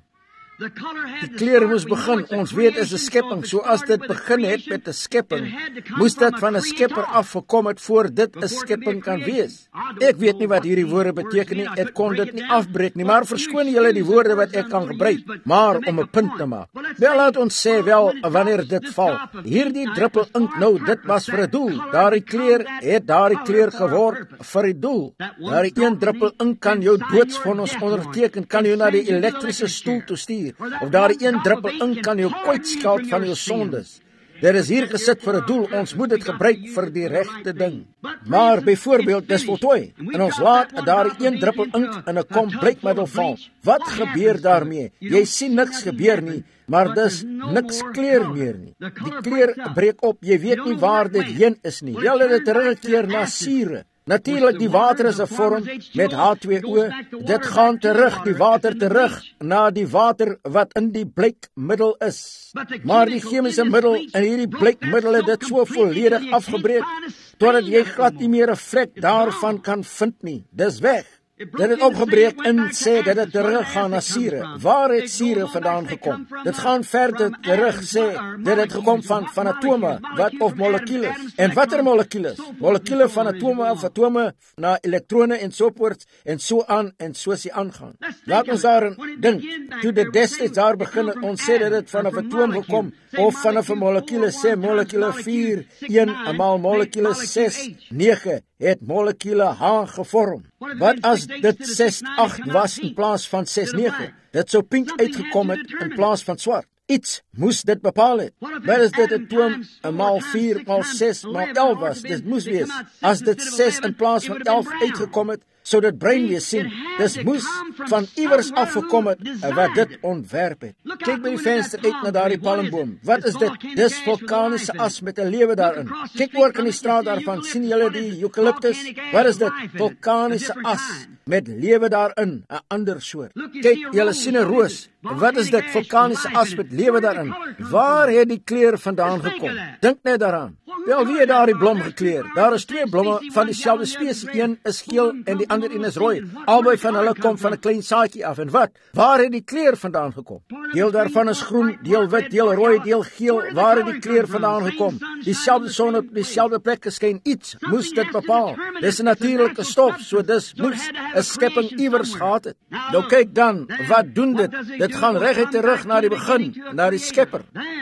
Die kleur moes begin, ons weet is 'n skepping, so as dit begin het met 'n skepping, moes dit van 'n skepper afgekom het voor dit 'n skepping kan wees. Ek weet nie wat hierdie woorde beteken nie, ek kon dit nie afbreek nie, maar verskoon julle die woorde wat ek kan gebruik, maar om 'n punt te maak. Wel, laat ons sê wel, wanneer dit val, hierdie druppel ink nou, dit was vir 'n doel, daardie kleur het daardie kleur geword vir 'n doel. Daardie een druppel ink kan jou doodsvonnis onderteken, kan jou na die elektriese stoel toe stuur, of daardie een druppel ink kan jou kwytskeld van jou sondes. Dit is hier gesit vir 'n doel, ons moet dit gebruik vir die regte ding. Maar byvoorbeeld, dis voltooi, en ons laat daardie een druppel ink in 'n kom bleekmiddel val. Wat gebeur daarmee? Jy sien niks gebeur nie, maar dis niks kleur meer nie. Die kleur breek op, jy weet nie waar dit heen is nie. Jy het dit terugkeer na sure. Natuurlik, die water is 'n vorm met H twee O. Dit gaan terug, die water terug, na die water wat in die bleekmiddel is. Maar die chemiese middel in hierdie bleekmiddel het dit so volledig afgebreek, totdat jy glad nie meer 'n vlek daarvan kan vind nie. Dis weg. Dit het opgebreek en sê dat dit teruggaan na sure. Waar het sure vandaan gekom? Dit gaan verder terug, sê dat dit gekom van, van atome, wat of molekules. En watter molekules? Molekule van atome of atome na elektrone en soortvoorts en so aan en soos die aangaan. Laat ons daarin dink, toe dit destyds daar begin, ons sê dat dit van 'n atoom gekom, of van 'n molekule, sê molekule vier, een maal molekule ses, nege, het molekule H gevorm. Wat as dit ses agt was in plaas van ses nege? Dit sou pink uitgekom het in plaas van swart. Iets moes dit bepaal het. Wat is dit atoom maal vier maal ses maal elf was? Dit moes wees. As dit ses in plaas van elf uitgekom het, sou dit brein wees sien. Dis moes van iewers afgekom het wat dit ontwerp het. Kyk by die venster uit na daardie palmboom. Wat is dit? Dis vulkaniese as met 'n lewe daarin. Kyk oor in die straat daarvan, sien julle die eucalyptus? Wat is dit? Vulkaniese as met lewe daarin, 'n ander soort. Kyk, julle sien 'n roos. Wat is dit? Vulkaniese as met lewe daarin. Waar het die kleur vandaan gekom? Dink net daaraan. Wel, wie het daardie blom gekleur? Daar is twee blomme van dieselfde spesies. Een is geel en die ander een is rooi. Albei van hulle kom van 'n klein saadjie af. En wat? Waar het die kleur vandaan gekom? Deel daarvan is groen, deel wit, deel rooi, deel geel. Waar het die kleur vandaan gekom? Dieselfde son op dieselfde plek geskyn. Iets moes dit bepaal. Dis 'n natuurlike stof, so dis moes 'n skepping iewers gehad het. Nou kyk dan, wat doen dit? Dit gaan reguit terug na die begin, na die skepper.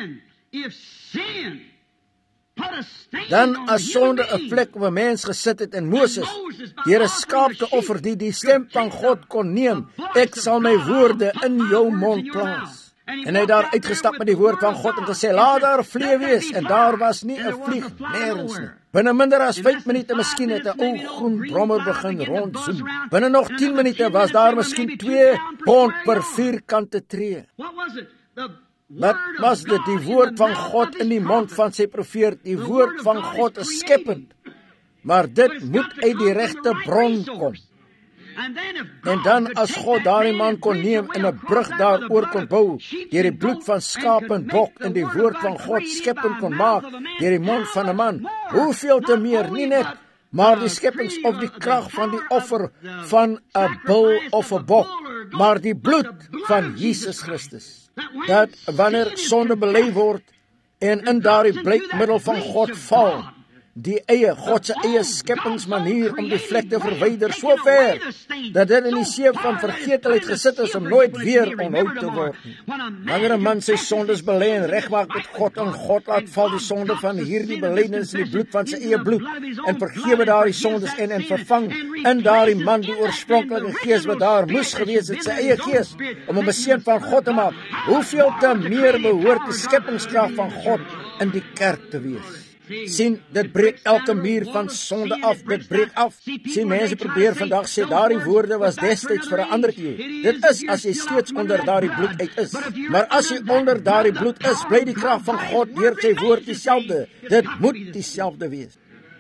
Dan as sonde 'n vlek op 'n mens gesit het en Moses, deur 'n skaap te offer die die stem van God kon neem, ek sal my woorde in jou mond plaas. En hy het daar uitgestap met die woord van God en gesê, laat daar vliee wees, en daar was nie 'n vlieg nêrens nie. Binne minder as vyf minute miskien het 'n ou groen brommer begin rondzoem. Binne nog tien minute was daar miskien twee pond per vierkante tree. Wat was dit? Die woord van God in die mond van sy profeet. Die woord van God is skeppend. Maar dit moet uit die regte bron kom. En dan as God daardie man kon neem en 'n brug daaroor kon bou, deur die bloed van skaap en bok en die woord van God skeppend kon maak, deur die mond van 'n man, hoeveel te meer, nie net, maar die skeppings of die krag van die offer van 'n bul of 'n bok, maar die bloed van Jesus Christus. Dat wanneer sonde bely word en in daardie bleekmiddel van God val, die eie, God se eie skepingsmanier om die vlek te verwyder so ver, dat dit in die see van vergetelheid gesit is om nooit weer onthou te word. Wanneer 'n man sy sondes bely en regmaak met God en God laat val die sonde van hierdie belydenis in die bloed van sy eie bloed en vergewe daardie sondes en en vervang in daardie man die oorspronklike gees wat daar moes gewees het, sy eie gees, om 'n seun van God te maak, hoeveel te meer behoort die skepingskrag van God in die kerk te wees. Sien, dit breek elke muur van sonde af, dit breek af. Sien, mense probeer vandag sê, daardie woorde was destyds vir 'n ander keer. Dit is as jy steeds onder daardie bloed uit is. Maar as jy onder daardie bloed is, bly die krag van God deur sy woord dieselfde. Dit moet dieselfde wees.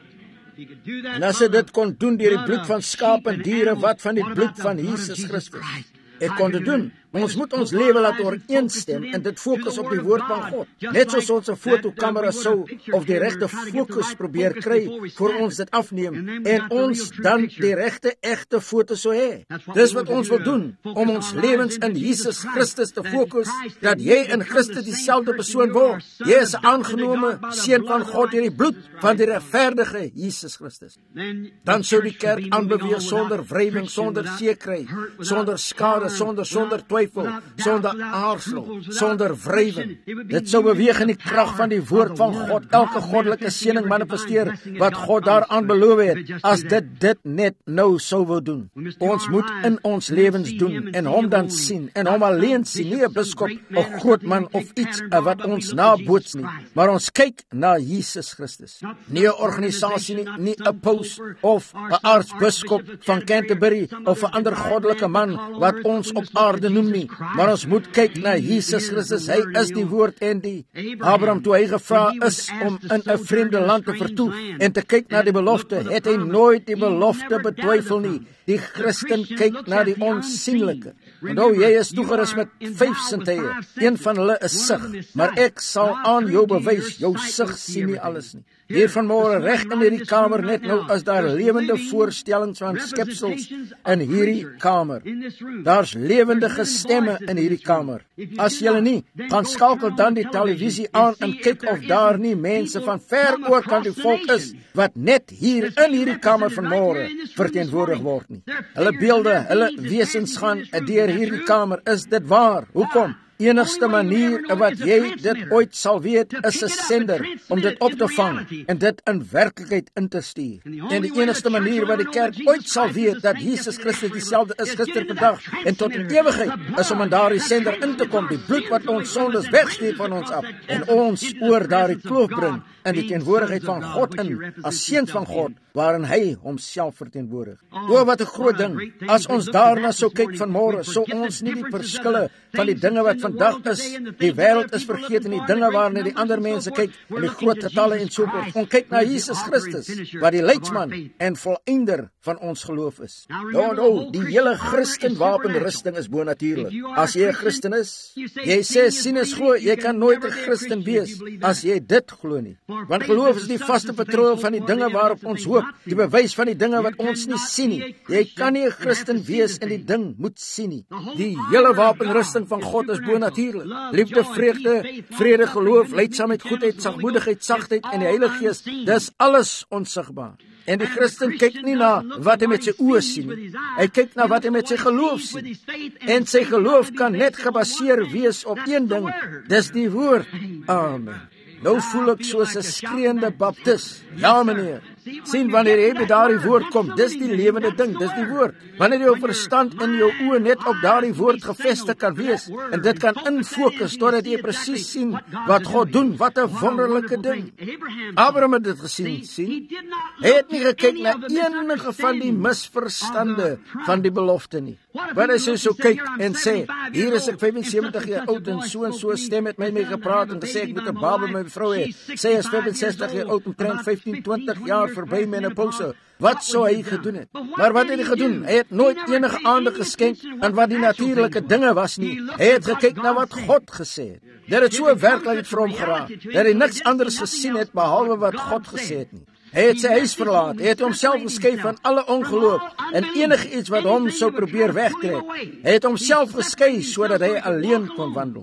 En as hy dit kon doen deur die bloed van skaap en diere, wat van die bloed van Jesus Christus? Ek kon dit doen. Maar ons moet ons lewe laat ooreenstem en dit fokus op die woord van God. Net soos ons 'n fotokamera sou of die regte fokus probeer kry voor ons dit afneem en ons dan die regte egte foto sou hê. Dis wat ons wil doen, om ons lewens in Jesus Christus te fokus, dat jy in Christus dieselfde persoon word. Jy is 'n aangenome seun van God deur die bloed van die regverdige Jesus Christus. Dan sou die kerk aanbeweeg sonder wrywing, sonder seekry, sonder skade, sonder sonder twyfel, sonder aarzel, sonder wrywing. Dit sou beweeg in die krag van die woord van God, elke goddelike seëning manifesteer wat God daaraan beloof het, as dit dit net nou sou wou doen. Ons moet in ons lewens doen en hom dan sien en hom alleen sien, nie 'n biskop, 'n groot man of iets wat ons naboots nie, maar ons kyk na Jesus Christus. Nie 'n organisasie nie, nie 'n paus of 'n aartsbiskop van Canterbury of 'n ander goddelike man wat ons op aarde noem nie, maar ons moet kyk na Jesus Christus. Hy is die woord en die Abraham, toe hy gevra is om in 'n vreemde land te vertoef en te kyk na die belofte, het hy nooit die belofte betwyfel nie. Die Christen kyk na die onsienlike. Onthou, jy is toegerus met vyf sintuie. Een van hulle is sig, maar ek sal aan jou bewys, jou sig sien nie alles nie. Hier vanmôre reg in hierdie kamer net nou is daar lewende voorstellings van skepsels in hierdie kamer. Daar's lewendige stemme in hierdie kamer. As julle nie, gaan skakel dan die televisie aan en kyk of daar nie mense van ver oor kan die volk is wat net hier in hierdie kamer vanmôre verteenwoordig word nie. Hulle beelde, hulle wesens gaan deur hierdie kamer. Is dit waar? Hoekom? Enigste manier wat jy dit ooit sal weet, is 'n sender om dit op te vang en dit in werklikheid in te stuur. En die enigste manier wat die kerk ooit sal weet dat Jesus Christus dieselfde is gister, vandag en tot in ewigheid, is om in daardie sender in te kom, die bloed wat ons sondes wegsteek van ons af en ons oor daardie kloof bring in die teenwoordigheid van God in, as seun van God, waarin hy homself verteenwoordig. O, wat 'n groot ding. As ons daarna sou kyk vanmôre, sou ons nie die verskille van die dinge wat vandag is, die wêreld is vergeet en die dinge waarna die ander mense kyk, en die groot getalle en so voort. Ons kyk na Jesus Christus, wat die leidsman en volëinder van ons geloof is. Nou, nou, die hele Christen wapenrusting is bonatuurlik. As jy 'n Christen is, jy sê sien is glo, jy kan nooit 'n Christen wees as jy dit glo nie. Want geloof is die vaste vertroue van die dinge waarop ons hoop, die bewys van die dinge wat ons nie sien nie. Jy kan nie 'n Christen wees en die ding moet sien nie. Die hele wapenrusting van God is bonatuurlik. Liefde, vreugde, vrede, geloof, lydsaamheid, goedheid, sagmoedigheid, sagtheid en die Heilige Gees, dis alles onsigbaar. En die Christen kyk nie na wat hy met sy oë sien nie. Hy kyk na wat hy met sy geloof sien. En sy geloof kan net gebaseer wees op een ding, dis die woord. Amen. Nou voel ek soos 'n skreeende baptis. Ja, meneer. Sien, wanneer jy by daardie woord kom, dis die lewende ding, dis die woord. Wanneer jou verstand in jou oë net op daardie woord gefestig kan wees, en dit kan infokus, totdat jy presies sien wat God doen, wat 'n wonderlike ding. Abraham het dit gesien, sien. Hy het nie gekyk na enige van die misverstande van die belofte nie. Wat as jy so kyk en sê, hier is ek vyfensewentig jaar oud, en so en so stem het my mee gepraat, en gesê ek moet 'n baba met my vrou hê. Sê as vyfensestig jaar oud, omtrent vyftien, twintig jaar verby menopause. Wat sou hy gedoen het? Maar wat het hy gedoen? Hy het nooit enige aandag geskenk aan wat die natuurlike dinge was nie. Hy het gekyk na wat God gesê het. Dit het so werklikheid vir hom geraak, dat hy niks anders gesien het behalwe wat God gesê het nie. Hy het sy huis verlaat, hy het homself geskei van alle ongeloof en enige iets wat hom sou probeer wegtrek. Hy het homself geskei sodat hy alleen kon wandel.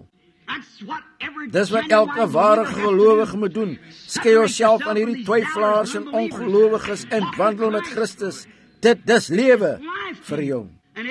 Dis wat elke ware gelowige moet doen. Skei jouself aan hierdie twyfelaars en ongelowiges en wandel met Christus. Dit dis lewe vir jou.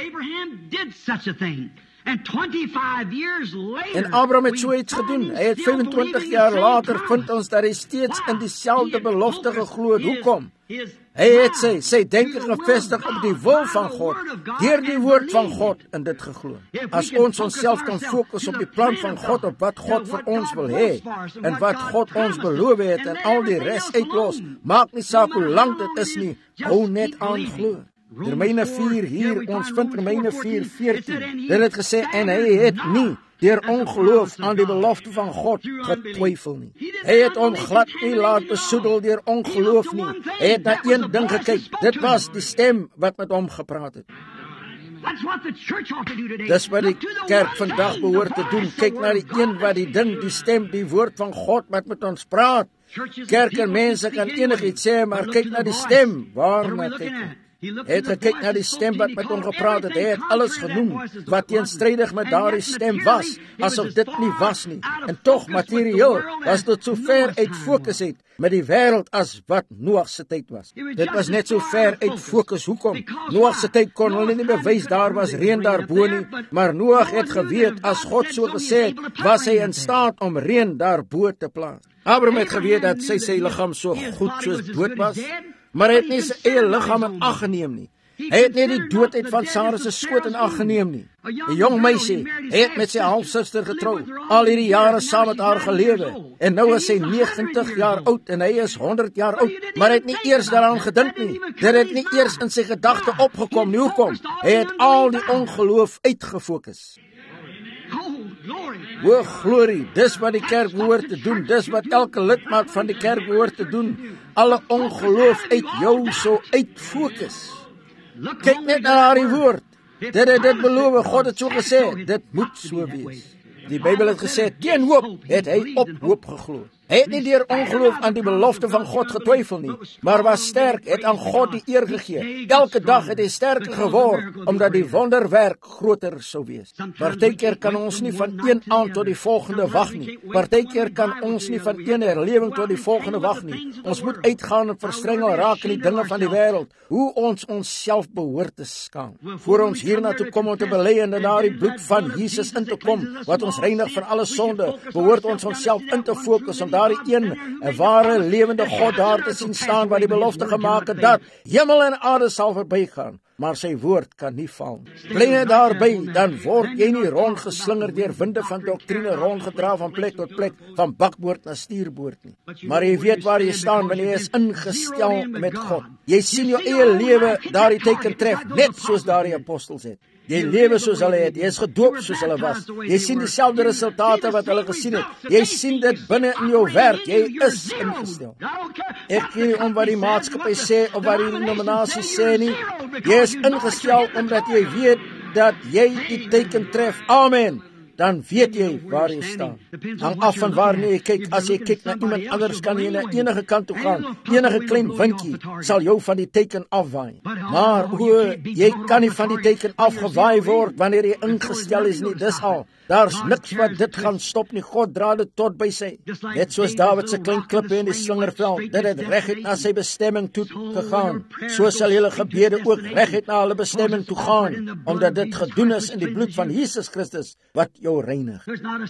En Abraham het so iets gedoen. Hy het vyfentwintig jaar later vind ons dat hy steeds in dieselfde belofte geglo het. Hoekom? Hy het sy, sy denke gevestig op die wil van God, deur die woord van God in dit geglo. As ons onsself kan fokus op die plan van God, op wat God vir ons wil hê, en wat God ons beloof het, en al die res uitlos, maak nie saak hoe lank dit is nie, hou net aan glo. Romeine vier hier, ons vind Romeine vier veertien, dit het gesê, en hy het nie deur ongeloof aan die belofte van God getwyfel nie. Hy het hom glad nie laat besoedel deur ongeloof nie. Hy het na een ding gekyk, dit was die stem wat met hom gepraat het. Dis wat die kerk vandag behoort te doen. Kyk na die een wat die ding, die stem, die woord van God wat met ons praat. Kerk en mense kan enigiets sê, maar kyk na die stem, waarna kyk hy? Hy het gekyk na die stem wat met hom gepraat het. Hy het alles genoem wat teenstrydig met daardie stem was, asof dit nie was nie. En tog materieel was dit so ver uit fokus het met die wêreld as wat Noag se tyd was. Dit was net so ver uit fokus. Hoekom? Noag se tyd kon hulle nie bewys daar was reën daarbo nie, maar Noag het geweet as God so gesê het, was hy in staat om reën daarbo te plaas. Abraham het geweet dat sy sy liggaam so goed soos dood was, maar hy het nie sy eie liggaam in ag geneem nie. Hy het nie die doodheid van Sara se skoot in ag geneem nie. 'n Jong meisie, hy het met sy halfsuster getrou, al hierdie jare saam met haar gelewe, en nou is hy negentig jaar oud en hy is honderd jaar oud, maar hy het nie eers daaraan gedink nie. Dit het nie eers in sy gedagte opgekom nie. Hoekom? Hy het al die ongeloof uitgefokus. O glorie, dis wat die kerk behoort te doen, dis wat elke lidmaat van die kerk behoort te doen, alle ongeloof uit jou so uitfokus. Kyk net na daardie woord, dit het dit beloof, God het so gesê, dit moet so wees. Die Bybel het gesê, teen hoop het hy op hoop geglo. Hy het nie deur ongeloof aan die belofte van God getwyfel nie, maar was sterk, het aan God die eer gegee. Elke dag het hy sterker geword, omdat die wonderwerk groter sou wees. Partykeer kan ons nie van een aand tot die volgende wag nie. Partykeer kan ons nie van een herlewing tot die volgende wag nie. Ons moet uitgaan en verstrengel raak in die dinge van die wêreld, hoe ons onsself behoort te skaam. Voor ons hiernatoe kom om te bely en in daardie bloed van Jesus in te kom, wat ons reinig van alle sonde, behoort ons onsself in te fokus om daardie een, 'n ware lewende God daar te sien staan wat die belofte gemaak het dat hemel en aarde sal verbygaan, maar sy woord kan nie val. Bly net daarby, dan word jy nie rondgeslinger deur winde van doktrine, rondgedra van plek tot plek, van bakboord na stuurboord nie. Maar jy weet waar jy staan wanneer jy is ingestel met God. Jy sien jou eie lewe daardie teken tref, net soos daardie apostels het. Jy lewe soos hulle het, jy is gedoop soos hulle was. Jy sien dieselfde resultate wat hulle gesien het. Jy sien dit binne in jou werk, jy is ingestel. Ek gee om wat die maatskappy sê, of wat die denominasie sê nie. Jy is ingestel omdat jy weet dat jy die teken tref. Amen. Dan weet jy waar jy staan. Hang af van waar jy kyk. As jy kyk na iemand anders, kan jy na enige kant toe gaan. Enige klein windjie sal jou van die teken afwaai. Maar o, jy kan nie van die teken afgewaai word wanneer jy ingestel is nie. Dis al. Daar's niks wat dit gaan stop nie. God dra dit tot by sy. Net soos Dawid se klein klippe in die slingerveld, dit het reguit na sy bestemming toe gegaan. So sal julle gebede ook reguit na hulle bestemming toe gaan, omdat dit gedoen is in die bloed van Jesus Christus wat jou reinig.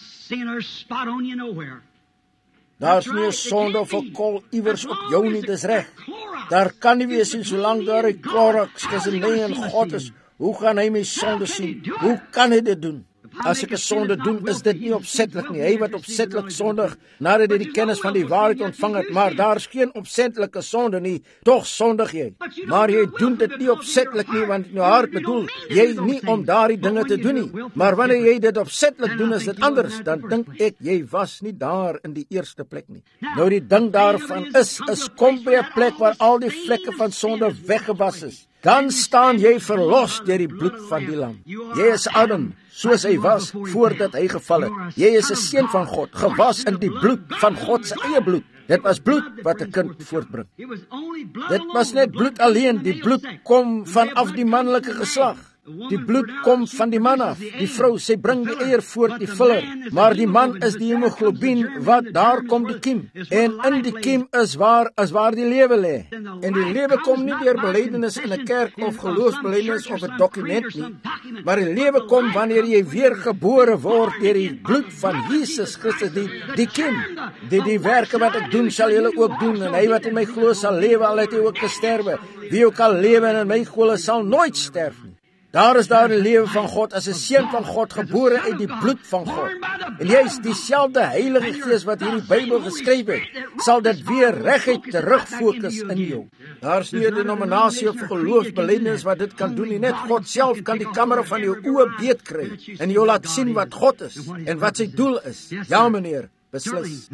Daar's nie 'n sonde of 'n kol iewers op jou nie, dis reg. Daar kan nie wees nie solank daar 'n Clorox tussen my en God is. Hoe gaan hy my sonde sien? Hoe kan hy dit doen? As ek 'n sonde doen, is dit nie opsetlik nie. Hy wat opsetlik sondig, nadat hy die kennis van die waarheid ontvang het, maar daar's geen opsetlike sonde nie, tog sondig jy. Maar jy doen dit nie opsetlik nie, want in jou hart bedoel jy nie om daardie dinge te doen nie. Maar wanneer jy dit opsetlik doen, is dit anders. Dan dink ek, jy was nie daar in die eerste plek nie. Nou die ding daarvan is, is kom by 'n plek waar al die vlekke van sonde weggewas is. Dan staan jy verlos deur die bloed van die lam. Jy is Adam, soos hy was voordat hy geval het. Jy is 'n seun van God, gewas in die bloed van God se eie bloed. Dit was bloed wat 'n kind voortbring. Dit was net bloed alleen. Die bloed kom vanaf die manlike geslag. Die bloed kom van die man af. Die vrou, sy bring die eier voort, die vuller. Maar die man is die hemoglobien, wat daar kom die kiem. En in die kiem is waar, is waar die lewe lê. En die lewe kom nie deur belydenis in 'n kerk of geloofsbelydenis of 'n dokument nie. Maar die lewe kom wanneer jy weergebore word deur die bloed van Jesus Christus, die, die kiem. Die, die werke wat ek doen, sal julle ook doen. En hy wat in my glo sal lewe, al het hy ook gesterwe. Wie ook al lewe en in my glo sal nooit sterf nie. Daar is daar die lewe van God, as 'n seun van God, gebore uit die bloed van God. En jy is dieselfde Heilige Gees wat hierdie Bybel geskryf het, sal dit weer reguit terugfokus in jou. Daar is nie 'n denominasie of geloofsbelydenis wat dit kan doen nie. Net God self kan die kamera van jou oë beet kry en jou laat sien wat God is en wat sy doel is. Ja, meneer, beslis.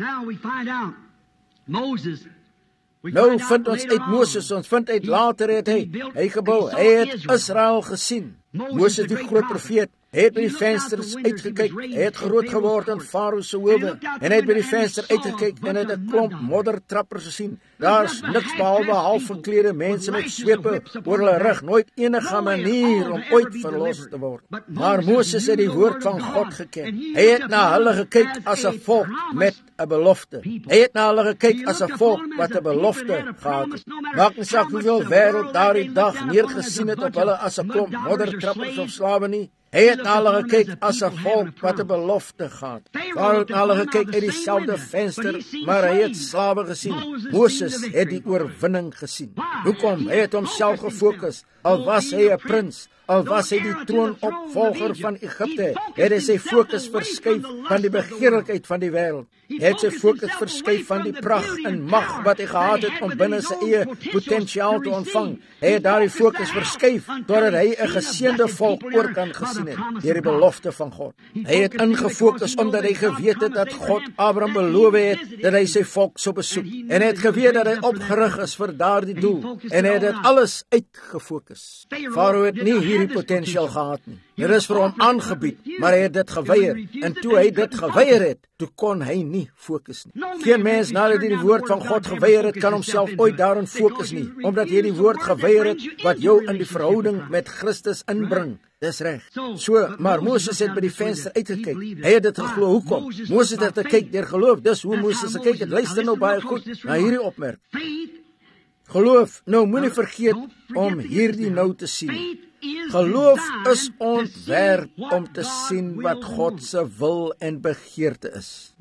Nou vind ons uit Moses, ons vind uit later het hy, hy gebou, hy het Israel gesien. Moses die groot profeet, hy het by die vensters uitgekyk, hy het groot geword in Farao se howe, en hy het by die venster uitgekyk en het 'n klomp moddertrappers gesien. Daar's niks behalwe halfverklede mense met swepe oor hulle rug, nooit enige manier om ooit verlos te word. Maar Moses het die woord van God geken. Hy het na hulle gekyk as 'n volk met 'n belofte. Hy het na hulle gekyk as 'n volk wat 'n belofte gehad het. Maak nie saak hoeveel wêreld daardie dag neergesien het op hulle as 'n klomp moddertrappers of slawe nie. Hy het na hulle gekyk as 'n volk wat 'n belofte gehad. Farao het na hulle gekyk uit dieselfde venster, maar hy het slawe gesien. Moses het die oorwinning gesien. Hoekom? Hy het homself gefokus. Al was hy 'n prins, al was hy die troonopvolger van Egipte, het hy sy fokus verskuif van die begeerlikheid van die wêreld. Hy het sy fokus verskuif van die pragt en mag wat hy gehad het om binne sy eie potensiaal te ontvang. Hy het daardie fokus verskuif totdat hy 'n geseënde volk oor kan gesien het deur die belofte van God. Hy het ingefokus omdat hy geweet het dat God Abraham beloof het dat hy sy volk sou besoek. En hy het geweet dat hy opgerig is vir daardie doel. En hy het dit alles uitgefokus. Farao het nie hierdie potensiaal gehad nie. Dit is vir hom aangebied, maar hy het dit geweier. En toe hy dit geweier het, toe kon hy nie fokus nie. Geen mens nadat hy die woord van God geweier het, kan homself ooit daarin fokus nie, omdat hy die woord geweier het wat jou in die verhouding met Christus inbring. Dis reg. So, maar Moses het by die venster uitgekyk. Hy het dit geglo. Hoekom? Moses het gekyk deur geloof. Dis hoe Moses gekyk het. Luister nou baie goed na hierdie opmerking. Geloof, nou moenie vergeet om hierdie nou te sien. Geloof is ontwerp om te sien wat God se wil en begeerte is.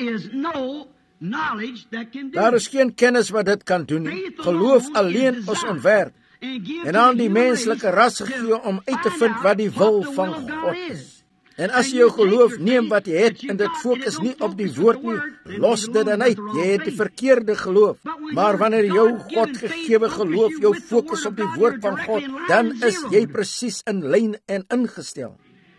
Daar is geen kennis wat dit kan doen nie. Geloof alleen is ontwerp en aan die menslike ras gegee om uit te vind wat die wil van God is. En as jy jou geloof neem wat jy het en dit fokus nie op die woord nie, los dit dan uit. Jy het die verkeerde geloof. Maar wanneer jou God gegeewe geloof jou fokus op die woord van God, dan is jy presies in lyn en ingestel.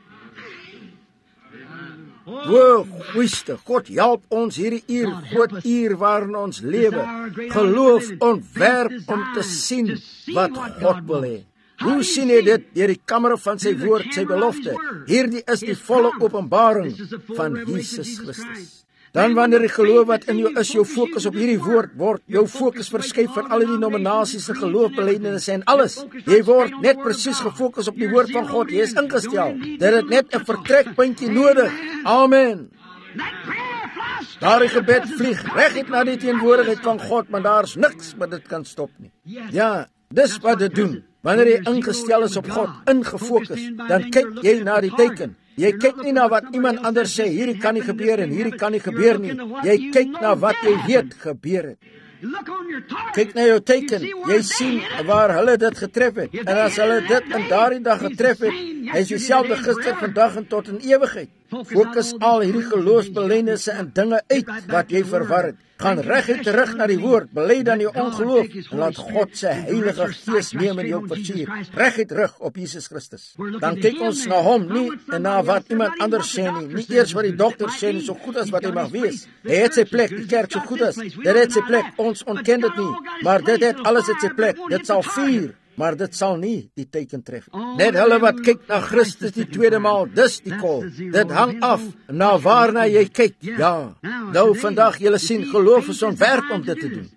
O, Christus, God help ons hierdie uur, groot uur waarin ons lewe. Geloof ontwerp om te sien wat God wil hê. Hoe sien hy dit? Deur die kamera van sy woord, sy belofte. Hierdie is die volle openbaring van Jesus Christus. Dan wanneer die geloof wat in jou is, jou fokus op hierdie woord word, jou fokus verskuif van al die denominasies en geloofbelydenisse en alles. Jy word net presies gefokus op die woord van God. Jy is ingestel. Dit het net 'n vertrekpuntjie nodig. Amen. Daardie gebed vlieg reguit na die teenwoordigheid van God, maar daar's niks wat dit kan stop nie. Ja, dis wat dit doen. Wanneer jy ingestel is op God, ingefokus, dan kyk jy na die teken. Jy kyk nie na wat iemand anders sê, hierdie kan nie gebeur en hierdie kan nie gebeur nie. Jy kyk na wat jy weet gebeur het. Kyk na jou teken, jy sien waar hulle dit getref het. En as hulle dit in daardie dag getref het, hy is dieselfde gister, vandag en tot in ewigheid. Fokus al hierdie geloofsbelydenisse en dinge uit wat jy verwar het. Gaan reguit terug na die woord, bely dan jou ongeloof en laat God se Heilige Gees neem en jou versier. Reguit terug op Jesus Christus. Dan kyk ons na hom, nie en na wat iemand anders sê nie. Nie eers wat die dokter sê nie, so goed as wat hy mag wees. Hy het sy plek, die kerk so goed as. Dit het sy plek, ons ontken dit nie. Maar dit het alles het sy plek. Dit sal vier. Maar dit sal nie die teken tref. Net hulle wat kyk na Christus die tweede maal, dis die kol. Dit hang af na waarna jy kyk. Ja, nou vandag julle sien, geloof is ontwerp om dit te doen.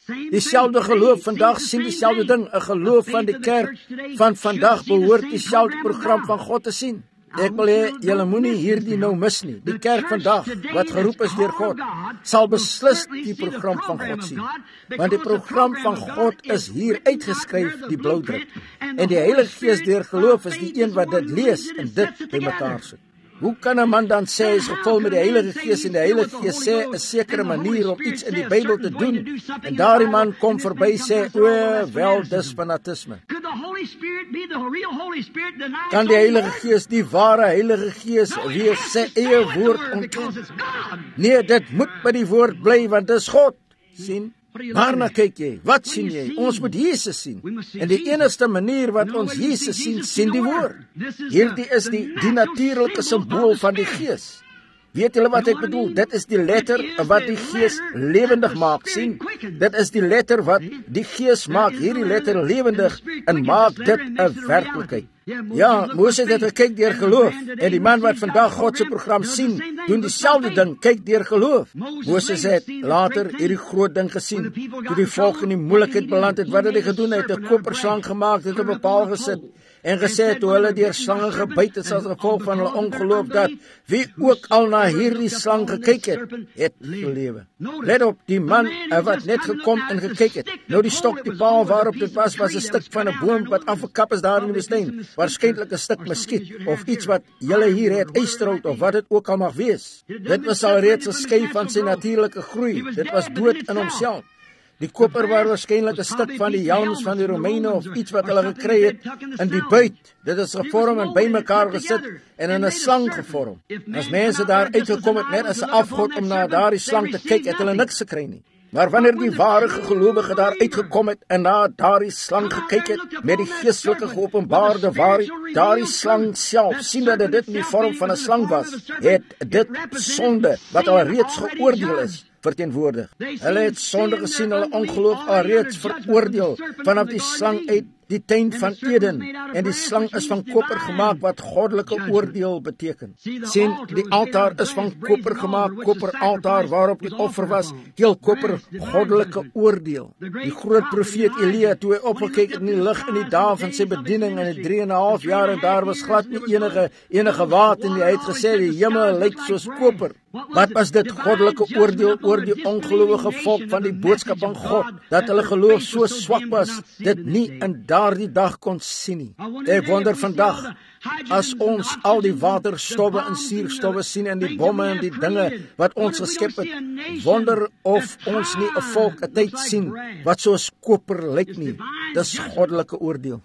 Dieselfde geloof vandag sien dieselfde ding. 'n Geloof van die kerk van vandag behoort dieselfde program van God te sien. Ek wil hê julle moenie hierdie nou mis nie. Die kerk vandag, wat geroep is deur God, sal beslis die program van God sien. Want die program van God is hier uitgeskryf, die bloudruk. En die Heilige Gees deur geloof is die een wat dit lees en dit bymekaar sit. Hoe kan 'n man dan sê hy is gevul met die Heilige Gees en die Heilige Gees sê 'n sekere manier om iets in die Bybel te doen en daardie man kom verby sê, o, wel, dis fanatisme. Kan die Heilige Gees, die ware Heilige Gees, weer sy eie woord ontken? Nee, dit moet by die woord bly, want dis God. Sien? Waarna kyk jy? Wat sien jy? Ons moet Jesus sien. En die enigste manier wat ons Jesus sien, sien die woord. Hierdie is die, die natuurlike simbool van die Gees. Weet julle wat ek bedoel? Dit is die letter wat die Gees lewendig maak, sien? Dit is die letter wat die Gees maak, hierdie letter lewendig en maak dit 'n werklikheid. Ja, Moses het gekyk deur geloof en die man wat vandag God se program sien, doen dieselfde ding, kyk deur geloof. Moses het later hierdie groot ding gesien, toe die volk in die moeilikheid beland het. Wat het hy gedoen? Hy het 'n koperslang gemaak, dit op 'n paal gesit en gesê toe hulle deur slange gebyt het as gevolg van hulle ongeloof, dat wie ook al na hierdie slang gekyk het, het gelewe. Let op, die man wat net gekom en gekyk het. Nou die stok, die paal waarop dit was, was 'n stuk van 'n boom wat afgekap is daar in die woestyn. Waarskynlik 'n stuk muskiet of iets wat julle hier het, eysterhout of wat dit ook al mag wees. Dit was al reeds geskei van sy natuurlike groei. Dit was dood in homself. Die koper was waarskynlik 'n stuk van die helms van die Romeine of iets wat hulle gekry het in die buit. Dit is gevorm en bymekaar gesit en in 'n slang gevorm. As mense daar uitgekom het net as 'n afgod om na daardie slang te kyk, het hulle niks gekry nie. Maar wanneer die ware gelowige daar uitgekom het en na daardie slang gekyk het met die geestelike geopenbaarde waarheid, daardie slang self, sien dat dit in die vorm van 'n slang was, het dit sonde wat al reeds geoordeel is verteenwoordig. Hulle het sonde gesien, hulle ongeloof al reeds veroordeel vanaf die slang uit die tuin van Eden, en die slang is van koper gemaak wat goddelike oordeel beteken. Sien, die altaar is van koper gemaak, koper altaar waarop die offer was, heel koper, goddelike oordeel. Die groot profeet Elia, toe hy opgekyk het in die lig in die dae van sy bediening in die drie en 'n half jaar, en daar was glad nie enige enige water en hy het gesê die hemel lyk soos koper. Wat was dit? Goddelike oordeel oor die ongelowige volk van die boodskap van God, dat hulle geloof so swak was, dit nie in daardie dag kon sien nie. Ek wonder vandag, as ons al die waterstowwe en suurstowwe sien en die bomme en die dinge wat ons geskep het, wonder of ons nie 'n volk 'n tyd sien wat soos koper lyk nie. Dis goddelike oordeel.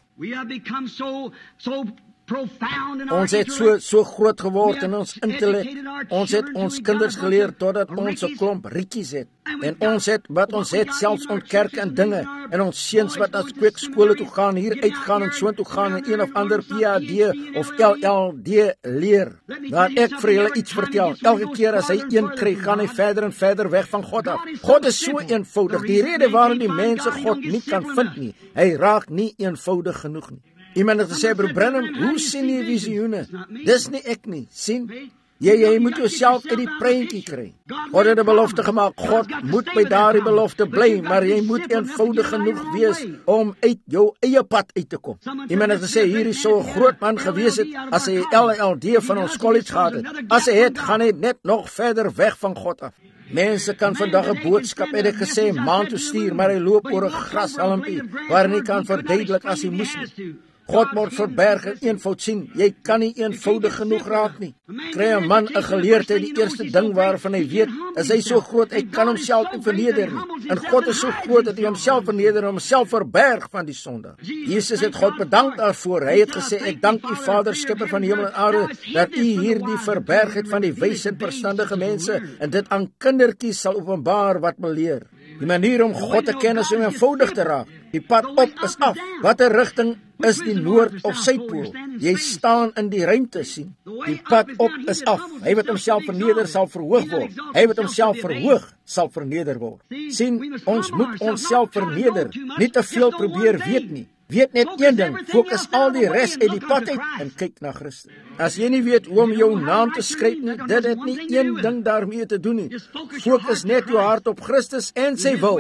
Ons het so so groot geword in ons intellek. Ons het ons kinders geleer totdat ons 'n klomp rietjies het. En ons het wat ons het selfs ontkerk en dinge. En ons seuns wat na kweekskole toe gaan, hier uitgaan en so toe gaan en een of ander P H D of L L D leer. Maar ek vir julle iets vertel. Elke keer as hy een kry, gaan hy verder en verder weg van God af. God is so eenvoudig. Die rede waarom die mense God nie kan vind nie, hy raak nie eenvoudig genoeg nie. Iemand het gesê, broer Branham, hoe sien jy visioene? Dis nie ek nie, sien? Jy, jy moet jouself uit die prentjie kry. God het 'n belofte gemaak, God moet by daardie belofte bly, maar jy moet eenvoudig genoeg wees om uit jou eie pad uit te kom. Iemand het gesê, hier is so 'n groot man gewees het, as hy L L D van ons college gehad het. As hy het, gaan hy net nog verder weg van God af. Mense kan vandag 'n boodskap, het ek gesê, maan toe stuur, maar hy loop oor 'n grashalmpie, waar hy kan verduidelik as hy moes nie. God word verberg en eenvoud sien. Jy kan nie eenvoudig genoeg raak nie. Kry 'n man 'n geleerdheid, die eerste ding waarvan hy weet, is hy so groot, hy kan homself nie verneder nie. En God is so groot dat hy homself verneder en homself verberg van die sonde. Jesus het God bedank daarvoor. Hy het gesê, ek dank u Vader, skepper van die hemel en aarde, dat u hierdie verbergheid van die wyse en verstandige mense en dit aan kindertjies sal openbaar wat beleer. Die manier om God te ken is om eenvoudig te raak. Die pad op is af. Watter rigting is die noord of suidpool? Jy staan in die ruimte, sien. Die pad op is af. Hy wat homself verneder sal verhoog word. Hy wat homself verhoog sal verneder word. Sien, ons moet onsself verneder. Nie te veel probeer weet nie. Weet net een ding, fokus al die res uit die pad uit en kyk na Christus. As jy nie weet hoe om jou naam te skryf nie, dit het nie een ding daarmee te doen nie. Fokus net jou hart op Christus en sy wil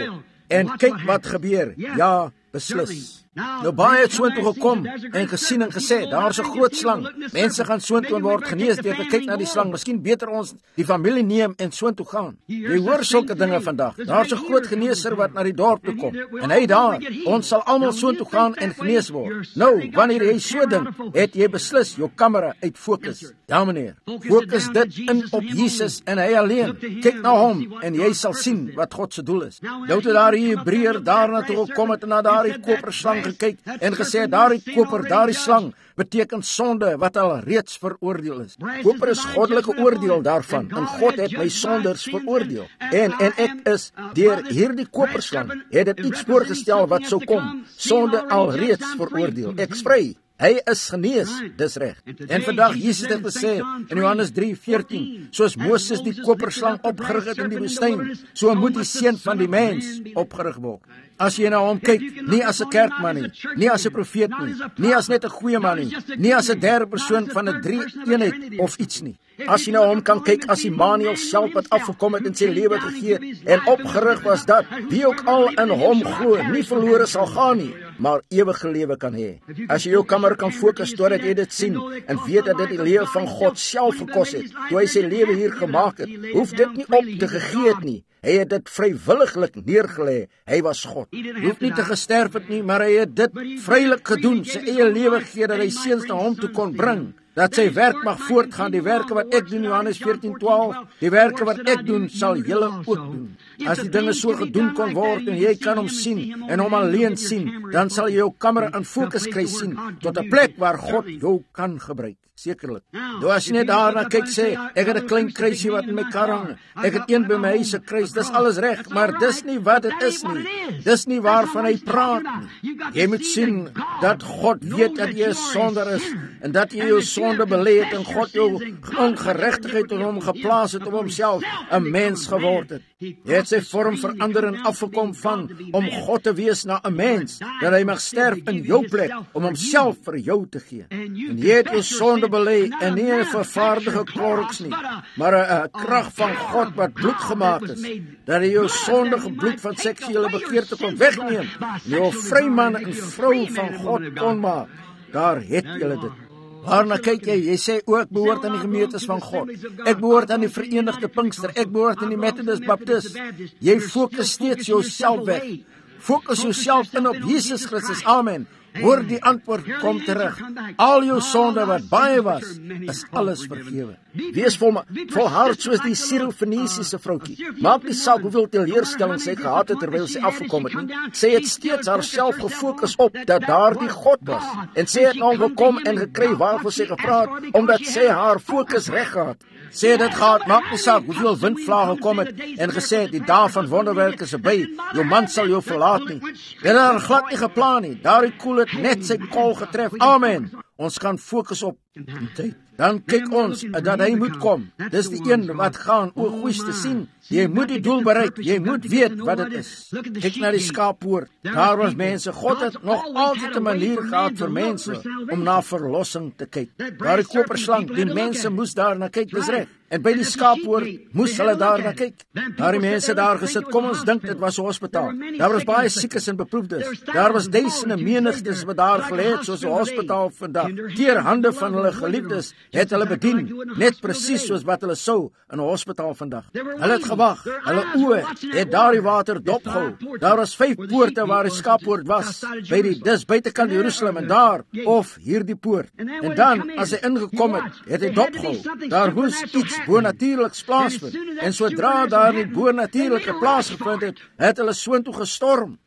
En kyk wat gebeur. Ja, beslis. Nou baie het soontoe gekom en gesien en gesê, daar's 'n groot slang. Mense gaan soontoe en word genees deur te kyk na die slang. Miskien beter ons die familie neem en soontoe gaan. Jy hoor sulke dinge vandag. Daar's 'n groot geneeser wat na die dorp toe kom. En hy daar, ons sal almal soontoe gaan en genees word. Nou, wanneer jy so dink, het jy beslis jou kamera uit fokus. Ja meneer, fokus dit in op Jesus en hy alleen. Kyk na hom en jy sal sien wat God se doel is. Nou toe daar die Hebreër daarna toe gekom het en na daardie koperslang gekyk en gesê, daardie koper, daardie slang beteken sonde wat al reeds veroordeel is. Koper is goddelike oordeel daarvan en God het my sonders veroordeel. En en ek is deur hierdie koperslang het dit iets voorgestel wat sou kom. Sonde al reeds veroordeel. Ek sprei. Hy is genees, dis reg. En vandag Jesus het gesê in Johannes drie veertien, soos Moses die koperslang opgerig het in die woestyn, so moet die seun van die mens opgerig word. As jy na hom kyk, nie as 'n kerkman nie, nie as 'n profeet nie, nie as net 'n goeie man nie, nie as 'n derde persoon van 'n drie-eenheid of iets nie. As jy na hom kan kyk as Immanuel self wat afgekom het en sy lewe gegee het en opgerig was dat wie ook al in hom glo, nie verlore sal gaan nie, maar ewige lewe kan hê. As jy jou kamer kan fokus totdat jy dit sien en weet dat dit die lewe van God self gekos het, toe hy sy lewe hier gemaak het, hoef dit nie op te gegee het nie. Hy het dit vrywilliglik neergelê. Hy was God. Hy hoef nie te gesterf het nie, maar hy het dit vrylik gedoen, sy eie lewe gegee dat hy seuns na hom toe kon bring. Dat sy werk mag voortgaan, die werke wat ek doen, Johannes veertien twaalf, die werke wat ek doen, sal julle ook doen. As die dinge so gedoen kon word en jy kan hom sien en hom alleen sien, dan sal jy jou kamera in fokus kry sien, tot 'n plek waar God jou kan gebruik. Sekerlik. Nou as jy net daarna kyk sê, ek het 'n klein kruisie wat in my kar hang, ek het een by my huis se kruis, dis alles reg, maar dis nie wat dit is nie. Dis nie waarvan hy praat nie. Jy moet sien dat God weet dat jy 'n sondaar is en dat jy jou sonde belê het en God jou ongeregtigheid in hom geplaas het om homself 'n mens geword het. Jy het sy vorm verander en afgekom van om God te wees na 'n mens, dat hy mag sterf in jou plek om homself vir jou te gee. En jy het jou sonde belê en nie 'n vervaardige korks nie, maar 'n krag van God wat bloed gemaak is, dat hy jou sondige bloed van seksuele begeerte kon wegneem, jou vryman en vrou van God kon maak. Daar het julle dit. Waarna kyk jy? Jy sê ook ek behoort aan die gemeentes van God. Ek behoort aan die Verenigde Pinkster. Ek behoort aan die Methodist Baptist. Jy fokus steeds jouself weg. Fokus jouself in op Jesus Christus. Amen. Hoor die antwoord kom terug. Al jou sonde wat baie was, is alles vergewe. Wees vol, volhard soos die Sirofenisiese vroutjie. Maak nie saak hoeveel teleurstelling sy gehad het terwyl sy afgekom het nie. Sy het steeds haarself gefokus op dat daar die God was. En sy het nou gekom en gekry waarvoor sy gepraat, omdat sy haar fokus reg gehad. Sy het dit gehad, maak nie saak hoeveel windvlae gekom het en gesê het, die dae van wonderwerke is verby, jou man sal jou verlaat nie. Dit het haar glad nie geplan nie, daardie koel het net sy kol getref. Amen. Ons kan fokus op die tyd. Dan kyk ons dat hy moet kom. Dis die een wat gaan o goeie te sien. Jy moet die doel bereik. Jy moet weet wat dit is. Kyk na die skaappoort. Daar was mense. God het nog altyd 'n manier gehad vir mense om na verlossing te kyk. Daar die koperslang, die mense moes daar na kyk, dis reg. En by die skaappoort moes hulle daar na kyk. Daar die mense daar gesit. Kom ons dink dit was 'n hospitaal. Daar was baie siekes en beproefdes. Daar was duisende menigtes wat daar gelê het soos 'n hospitaal vandag. Deur hande van hulle geliefdes het hulle bedien, net presies soos wat hulle sou in 'n hospitaal vandag. Hulle het gewag, hulle oë het daardie water dopgehou. Daar was vyf poorte waar die skaappoort was, by die dis buitekant Jerusalem en daar of hierdie poort. En dan as hy ingekom het, het hy dopgehou. Daar moes iets bonatuurliks plaasvind. En sodra daar die bonatuurlike plaasgevind het, het hulle soontoe gestorm.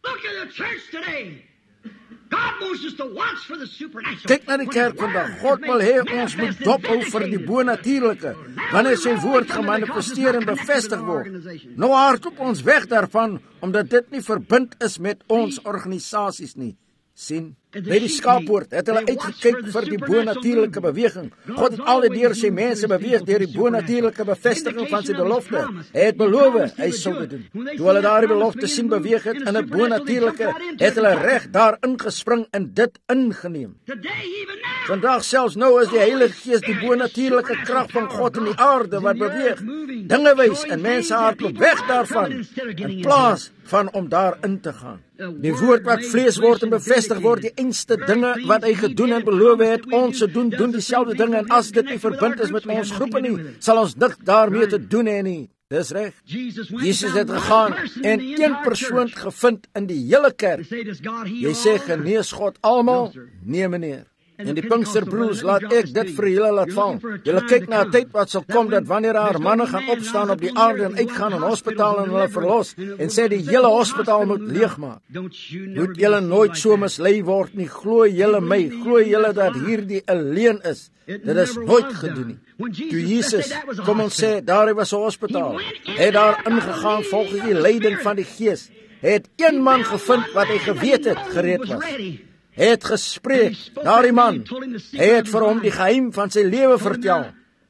Kyk na die kerk vandag. God wil hê ons moet dophou vir die bonatuurlike, wanneer sy woord gemanifesteer en bevestig word. Nou hardloop ons weg daarvan, omdat dit nie verbind is met ons organisasies nie. Sien? By die skaappoort het hulle uitgekyk vir die bonatuurlike beweging. God het al die deur sy mense beweeg deur die bonatuurlike bevestiging van sy belofte. Hy het beloof hy sou dit doen. Toe hulle daardie belofte sien beweeg het in 'n bonatuurlike, het hulle reg daar ingespring en dit ingeneem. Vandag selfs nou is die Heilige Gees die bonatuurlike krag van God in die aarde wat beweeg. Dinge wys en mense hardloop weg daarvan in plaas van om daarin te gaan. Die woord wat vlees word en bevestig word, die einste dinge wat hy gedoen en beloof het, ons se doen, doen dieselfde dinge, en as dit nie verbind is met ons groepe nie, sal ons niks daarmee te doen hê nie. Dis reg. Jesus het gegaan en een persoon gevind in die hele kerk. Jy sê, genees God almal? Nee, meneer. En die Pinksterbroers, laat ek dit vir julle laat val. Julle kyk na 'n tyd wat sal kom dat wanneer haar manne gaan opstaan op die aarde en uitgaan in hospitaal en hulle verlos en sê die hele hospitaal moet leegmaak. Moet julle nooit so mislei word nie. Glo julle my, glo julle dat hierdie 'n leuen is. Dit is nooit gedoen nie. Toe Jesus kom ons sê daar was 'n hospitaal. Hy het daar ingegaan volgens die leiding van die Gees. Hy het een man gevind wat hy geweet het gereed was. Hy het gespreek, daardie man, hy het vir hom die geheim van sy lewe vertel,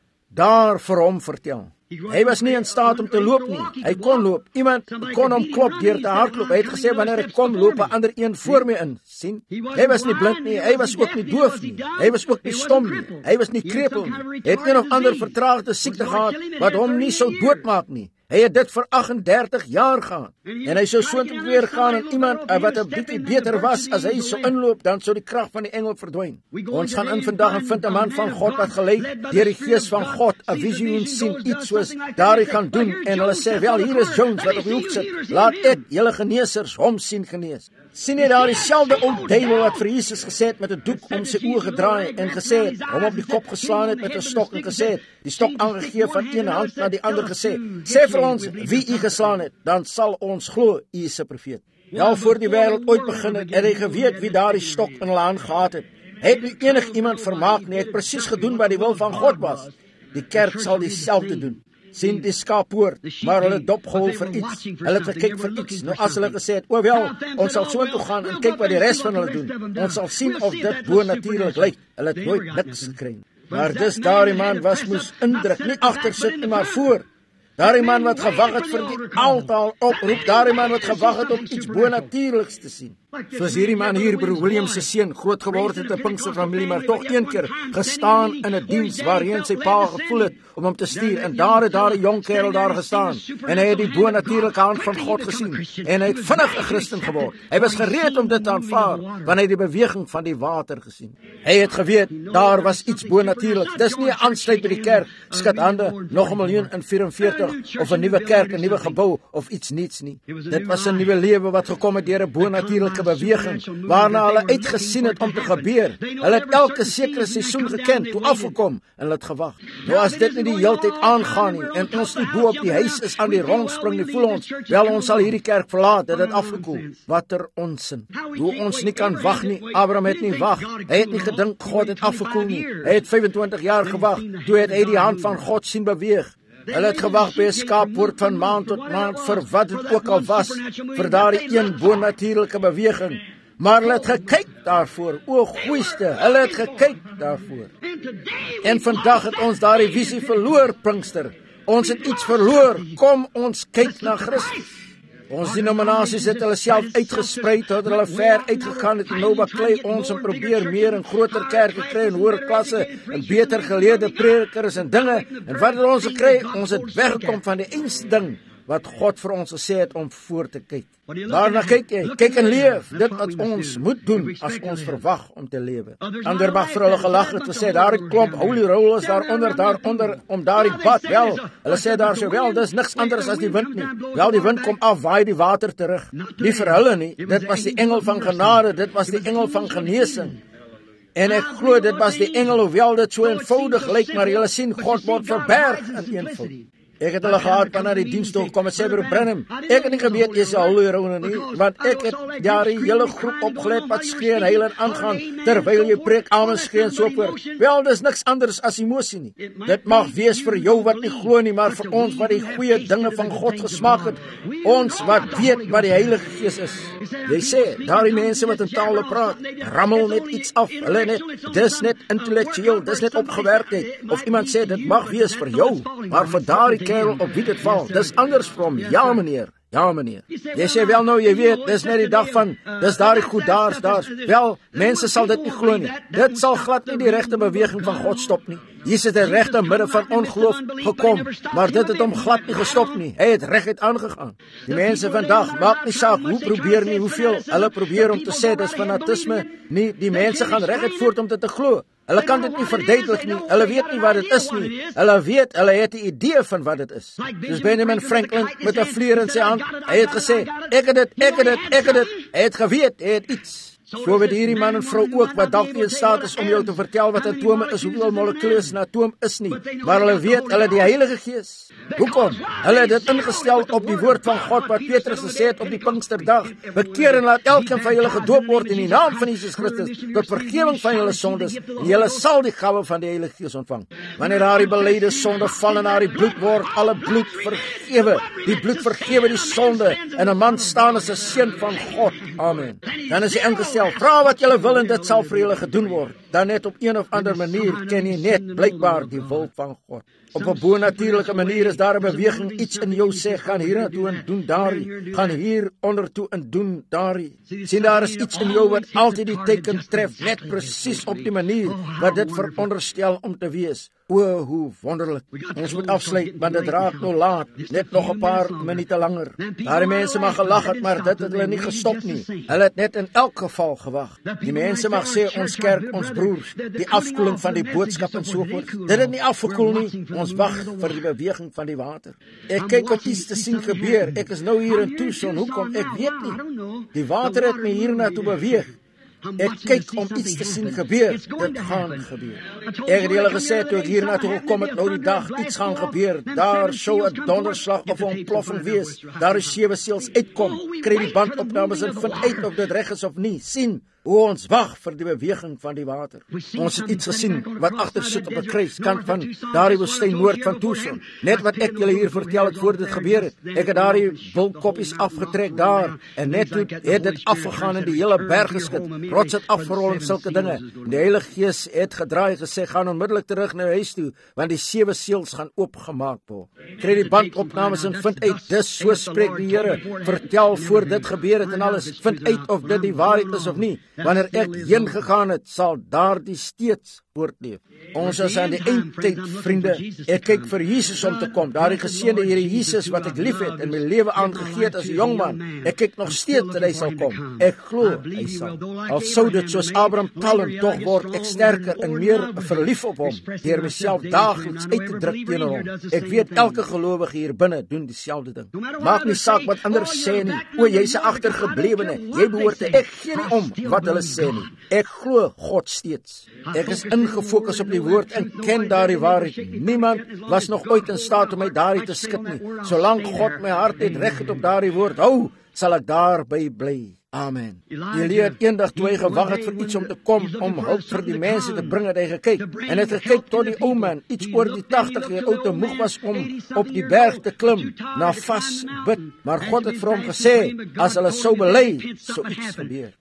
daar vir hom vertel. Hy was nie in staat om te loop nie, hy kon loop, iemand kon hom klop deur te hardloop, hy het gesê, wanneer ek kom, loop 'n ander een voor my in, sien, hy was nie blind nie, hy was ook nie doof nie, hy was ook nie stom nie, hy was nie krepel nie, hy het nie nog ander vertraagde siekte gehad, wat hom nie sou doodmaak nie. Hy het dit vir agt en dertig jaar gehad. En hy sou soontoe weer gaan en iemand wat 'n bietjie beter was as hy sou inloop, dan sou die krag van die engel verdwyn. Ons gaan in vandag en vind 'n man van God wat gelei deur die Gees van God 'n visioen sien, iets soos daardie gaan doen en hulle sê, wel, hier is Jones wat op die hoek sit. Laat ek julle geneesers hom sien genees. Sien jy daar dieselfde ou duiwel wat vir Jesus gesê het met 'n doek om sy oë gedraai en gesê het, hom op die kop geslaan het met 'n stok en gesê het, die stok aangegee van een hand na die ander gesê, sê vir ons wie u geslaan het, dan sal ons glo u is 'n profeet. Ja, voor die wêreld ooit begin het, het hy geweet wie daardie stok in hulle hand gehad het. Hy het nie enig iemand vermaak nie, hy het presies gedoen wat die wil van God was. Die kerk sal dieselfde doen. Sien die skaappoort, maar hulle dopgehol vir iets. Hulle het gekyk vir iets. Nou as hulle gesê het, o wel, ons sal so toe gaan en kyk wat die res van hulle doen. Ons sal sien of dit bonatuurlik lyk. Hulle het nooit niks gekry. Maar dis daardie man was moes indruk, nie agter sit nie, maar voor. Daardie man wat gewag het vir die altaar oproep, daardie man wat gewag het om iets bonatuurliks te sien. Soos hierdie man hier, broer William se seun, groot geword het in 'n Pinkster familie, maar tog een keer gestaan in 'n diens waarheen sy pa gevoel het om hom te stuur, en daar het daar 'n jong kerel daar gestaan, en hy het die bonatuurlike hand van God gesien, en hy het vinnig 'n Christen geword. Hy was gereed om dit te aanvaar, want hy het die beweging van die water gesien. Hy het geweet, daar was iets bonatuurliks. Dis nie 'n aansluit by die kerk, skud hande, nog 'n miljoen en vyf-en-veertig, of 'n nuwe kerk, 'n nuwe gebou, of iets niets nie. Dit was 'n nuwe lewe wat gekom het deur 'n bonatuurlike beweging, waarna hulle uitgesien het om te gebeur. Hulle het elke sekere seisoen geken, toe afgekom, en hulle het gewag. Nou as dit nie die hele tyd aangaan nie, en ons nie bo op die huis is aan die rondspring nie, voel ons, wel ons sal hierdie kerk verlaat, dit het afgekoel. Watter onsin. Hoe ons nie kan wag nie, Abraham het nie wag, hy het nie gedink God het afgekoel nie, hy het vyf-en-twintig jaar gewag, toe het hy die hand van God sien beweeg. Hulle het gewag by 'n skaappoort van maand tot maand vir wat dit ook al was, vir daardie een bonatuurlike beweging. Maar hulle het gekyk daarvoor, o goeieste, hulle het gekyk daarvoor. En vandag het ons daardie visie verloor, Pinkster. Ons het iets verloor, kom ons kyk na Christus. Ons denominasies het hulle self uitgesprei tot hulle ver uitgegaan het en nou baklei ons en probeer meer en groter kerke kry en hoër klasse en beter geleerde predikers en dinge. En wat het ons gekry? Ons het weggekom van die enigste ding wat God vir ons gesê het om voor te kyk. Daarna kyk jy, kyk en leef, dit wat ons moet doen as ons verwag om te lewe. Ander mag vir hulle gelag het gesê, daar het klomp holy rollers daaronder, daaronder, om daar die bad, wel, hulle sê daar so, wel, dis niks anders as die wind nie. Wel, die wind kom af, waai die water terug. Nie vir hulle nie, dit was die engel van genade, dit was die engel van genesing. En ek glo, dit was die engel, hoewel dit so eenvoudig lyk, maar julle sien, God word verberg in eenvoud. Ek het hulle gehad van na die diens toe gekom en sê, broer Branham, ek het nie geweet jy is 'n holyroune nie, want ek het daar die hele groep opgelet wat skree en huil en aangaan, terwyl jy preek, amen skree en so voort. Wel, dis niks anders as emosie nie. Dit mag wees vir jou wat nie glo nie, maar vir ons wat die goeie dinge van God gesmaak het, ons wat weet wat die Heilige Gees is. Jy sê, daar die mense wat in tale praat, rammel net iets af, hulle net, dis net intellektueel, dis net opgewerkheid, of iemand sê, dit mag wees vir jou, maar vir daardie kerel op wie dit val, dis anders vir hom, ja meneer, ja meneer. Jy sê, wel nou, jy weet, dis net die dag van, dis daardie goed, daar, daar, wel, mense sal dit nie glo nie, dit sal glad nie die regte beweging van God stop nie. Jesus het in die regte midde van ongeloof gekom, maar dit het hom glad nie gestop nie, hy het reguit aangegaan. Die mense vandag, maak nie saak, hoe probeer nie, hoeveel, hulle probeer om te sê, dis fanatisme, nie, die mense gaan reguit voort om dit te glo. Hulle kan dit nie verduidelik nie, hulle weet nie wat dit is nie, hulle weet, hulle het 'n idee van wat dit is. Soos Benjamin Franklin met 'n vleer in sy hand, hy het gesê, ek het dit, ek het dit, ek het dit, hy het geweet, hy het iets. So weet hierdie man en vrou ook, wat dalk nie in staat is om jou te vertel wat atome is, hoeveel molekules 'n atoom is nie, maar hulle weet, hulle die Heilige Gees. Hoekom? Hulle het dit ingestel op die woord van God, wat Petrus gesê het op die Pinksterdag, bekeer en laat elkeen van julle gedoop word in die naam van Jesus Christus, tot vergewing van julle sondes, en julle sal die gawe van die Heilige Gees ontvang. Wanneer daar die belyde sonde val en daar die bloed word, alle bloed vergewe, die bloed vergewe die sonde, en 'n man staan as 'n seun van God. Amen. Dan is hy ingestel, vra wat julle wil en dit sal vir julle gedoen word. Dan net op een of ander manier ken jy net blykbaar die wil van God. Op 'n bonatuurlike manier is daar 'n beweging, iets in jou sê, gaan hiernatoe en doen daarie, gaan hier ondertoe en doen daarie. Sien, daar is iets in jou wat altyd die teken tref, net presies op die manier wat dit veronderstel om te wees. O, hoe wonderlik. Ons moet afsluit, want dit raak nou laat, net nog 'n paar minute langer. Daar die mense mag gelag het, maar dit het hulle nie gestop nie. Hulle het net in elk geval gewag. Die mense mag sê, ons kerk, ons broers, die afkoeling van die boodskap en so voort. Dit het nie afgekoel nie, ons wag vir die beweging van die water. Ek kyk op iets te sien gebeur, ek is nou hier in Tucson, hoekom, ek weet nie. Die water het my hier na toe beweeg. Ek kyk om iets te sien gebeur, dit gaan gebeur. Ek het julle gesê, toe ek hier na toe gekom het, nou die dag, iets gaan gebeur, daar sou 'n donderslag of 'n ontploffing wees, daar is sewe seels uitkom, kry die bandopnames en vind uit of dit reg is of nie, sien, hoe ons wag vir die beweging van die water. Ons het iets gesien, wat agter sit op 'n kruis, kant van daardie woestyn noord van Tucson, net wat ek julle hier vertel het voor dit gebeur het, ek het daardie bulkoppies afgetrek daar, en net toe het dit afgegaan en die hele berg geskit, rots het afgerol en sulke dinge, die Heilige Gees het gedraai gesê, gaan onmiddellik terug na huis toe, want die sewe seels gaan oopgemaak word. Kry die bandopnames en vind uit, dis so spreek die Here, vertel voor dit gebeur het en alles, vind uit of dit die waarheid is of nie. Wanneer ek heen gegaan het, sal daar die steeds voortleef. Ons is aan die eindtyd, vriende. Ek kyk vir Jesus om te kom. Daar die geseënde Here Jesus wat ek lief het en my lewe aangegee het as 'n jong man. Ek kyk nog steeds dat hy sal kom. Ek glo hy sal. Al sou dit soos Abraham talent, tog word ek sterker en meer verlief op hom, deur myself daagliks uit te druk teenoor hom. Ek weet elke gelowige hier binne doen dieselfde ding. Maak nie saak wat ander sê nie. O, jy's 'n agtergeblewene. Jy behoort te, ek gee nie om wat hulle sê nie. Ek glo God steeds. Ek is ingefokus op die woord en ken daardie waarheid. Niemand was nog ooit in staat om my daardie te skud nie. Solank God my hart net reg het op daardie woord hou, sal ek daarby bly. Amen. Elia het eendag toe hy gewag het vir iets om te kom, om hulp vir die mense te bring, het hy gekyk, en het gekyk tot die ou man, iets oor die tagtig jaar oud te moeg was om op die berg te klim, na vas bid, maar God het vir hom gesê, as hulle sou bely, sou iets gebeur.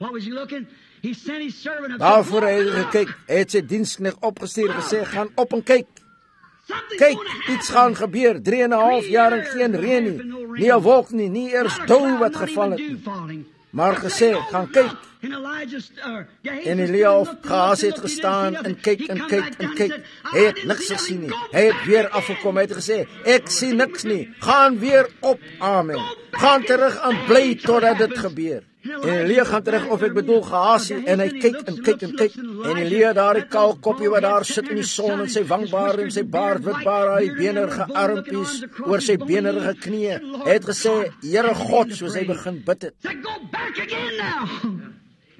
Daarvoor hy het gekyk, hy het sy diensknegt opgestuur, gesê, gaan op en kyk. Kyk, iets gaan gebeur, drie en 'n half jaar en geen reën nie, nie 'n wolk nie, nie eers dou wat geval het nie. Maar gesê, gaan kyk. En Elia of Gehazi het gestaan en kyk en kyk en kyk. Hy het niks gesien nie. Hy het weer afgekom, hy het gesê, ek sien niks nie. Gaan weer op, amen. Gaan terug en bly totdat dit gebeur. En Elia gaan terug, of ek bedoel Gehazi, en hy kyk en kyk en kyk. En Elia daar die kaal koppie wat daar sit in die son, en sy wangbare en sy baard witbaar, hy benerige armpies oor sy benerige knieë. Hy het gesê, Here God, soos hy begin bid het.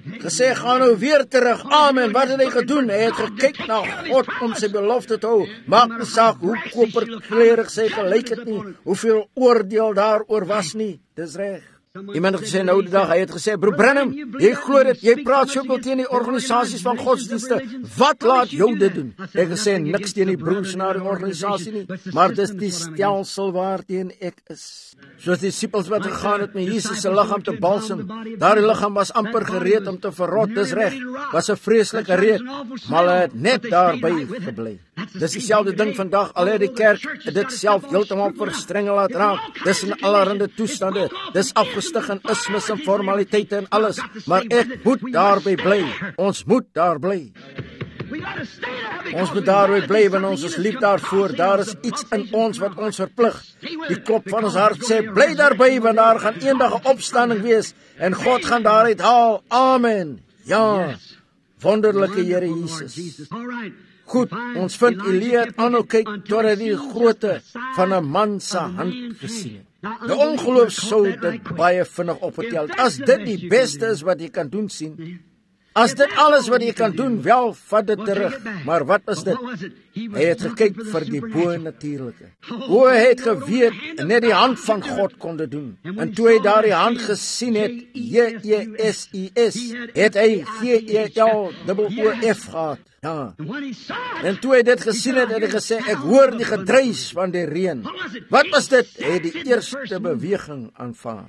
Gesê, gaan nou weer terug. Amen. Wat het hy gedoen? Hy het gekyk na God om sy belofte te hou. Maak nie saak hoe koperkleurig sy gelyk het nie, hoeveel oordeel daaroor was nie. Dis reg. Iemand het gesê nou die dag, hy het gesê, broer Branham, jy glo dit, jy praat soveel teen die organisasies van godsdienste. Wat laat jou dit doen? Ek het gesê, niks teen die broers na die organisasie nie, maar dis die stelsel waarteen ek is. Soos die disciples wat gegaan het met Jesus se liggaam te balsem, daardie liggaam was amper gereed om te verrot, dis reg, was 'n vreeslike reed, maar hy het net daarby gebly. Dis dieselfde ding vandag, al het die kerk dit self heeltemal verstrengel laat raak, dis in allerhande toestande, dis afgestig in ismes en formaliteite en alles, maar ek moet daarby bly, ons moet daar bly. Ons moet daarby bly, want ons is lief daarvoor, daar is iets in ons wat ons verplig. Die klop van ons hart sê, bly daarby, want daar gaan eendag 'n opstanding wees, en God gaan daaruit haal, amen, ja, wonderlike Here Jesus. Goed, ons vind Elia het aanhou kyk totdat die grootte van 'n man se hand gesien het. Die ongeloof sou dit baie vinnig opgetel. As dit die beste is wat jy kan doen, sien, as dit alles wat jy kan doen, wel, vat dit terug. Maar wat is dit? Hy het gekyk vir die bo-natuurlike. Hoe hy het geweet, net die hand van God kon dit doen. En toe hy daar die hand gesien het, J E S I S, het hy G E L O O F gehad. Ja. En toe hy dit gesien het, het hy gesê, ek hoor die gedruis van die reën. Wat was dit? Hy het die eerste beweging aanvaar.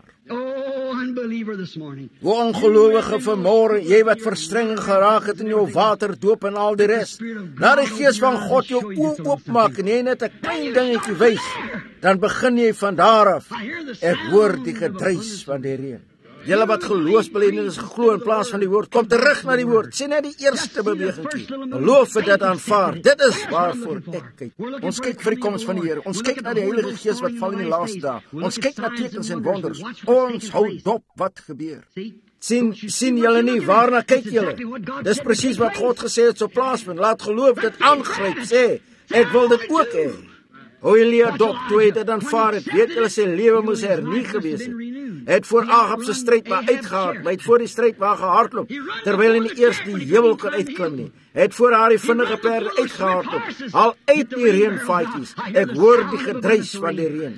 O ongelowige vanmôre, jy wat verstrenging geraak het in jou waterdoop en al die res. Laat die Gees van God jou oë oopmaak en jy net 'n klein dingetjie wys, dan begin jy van daar af. Ek hoor die gedruis van die reën. Julle wat geloofsbelijdenis geglo in plaas van die woord, kom terug na die woord. Sien net die eerste bewegingkie. Geloof het dit aanvaar. Dit is waarvoor ek kyk. Ons kyk vir die koms van die Here. Ons kyk na die Heilige Gees wat val in die laaste dae. Ons kyk na tekens en wonders. Ons hou dop wat gebeur. Sien, sien julle nie, waarna kyk julle? Dis presies wat God gesê het so plaasvind. Laat geloof dit aangryp, sê, ek wil dit ook hê. Hoe Elia dop, toe hy dit aanvaar het, weet julle sy lewe moes hernie gewees het. Hy het voor Agab se stryd maar uitgehaal, maar hy het voor die stryd maar gehardloop, terwyl hy nie eers die heuwel kon uitklim nie. Hy het voor haar die vinnige perde uitgehardloop, haal uit die reënvaatjies, ek hoor die gedruis van die reën.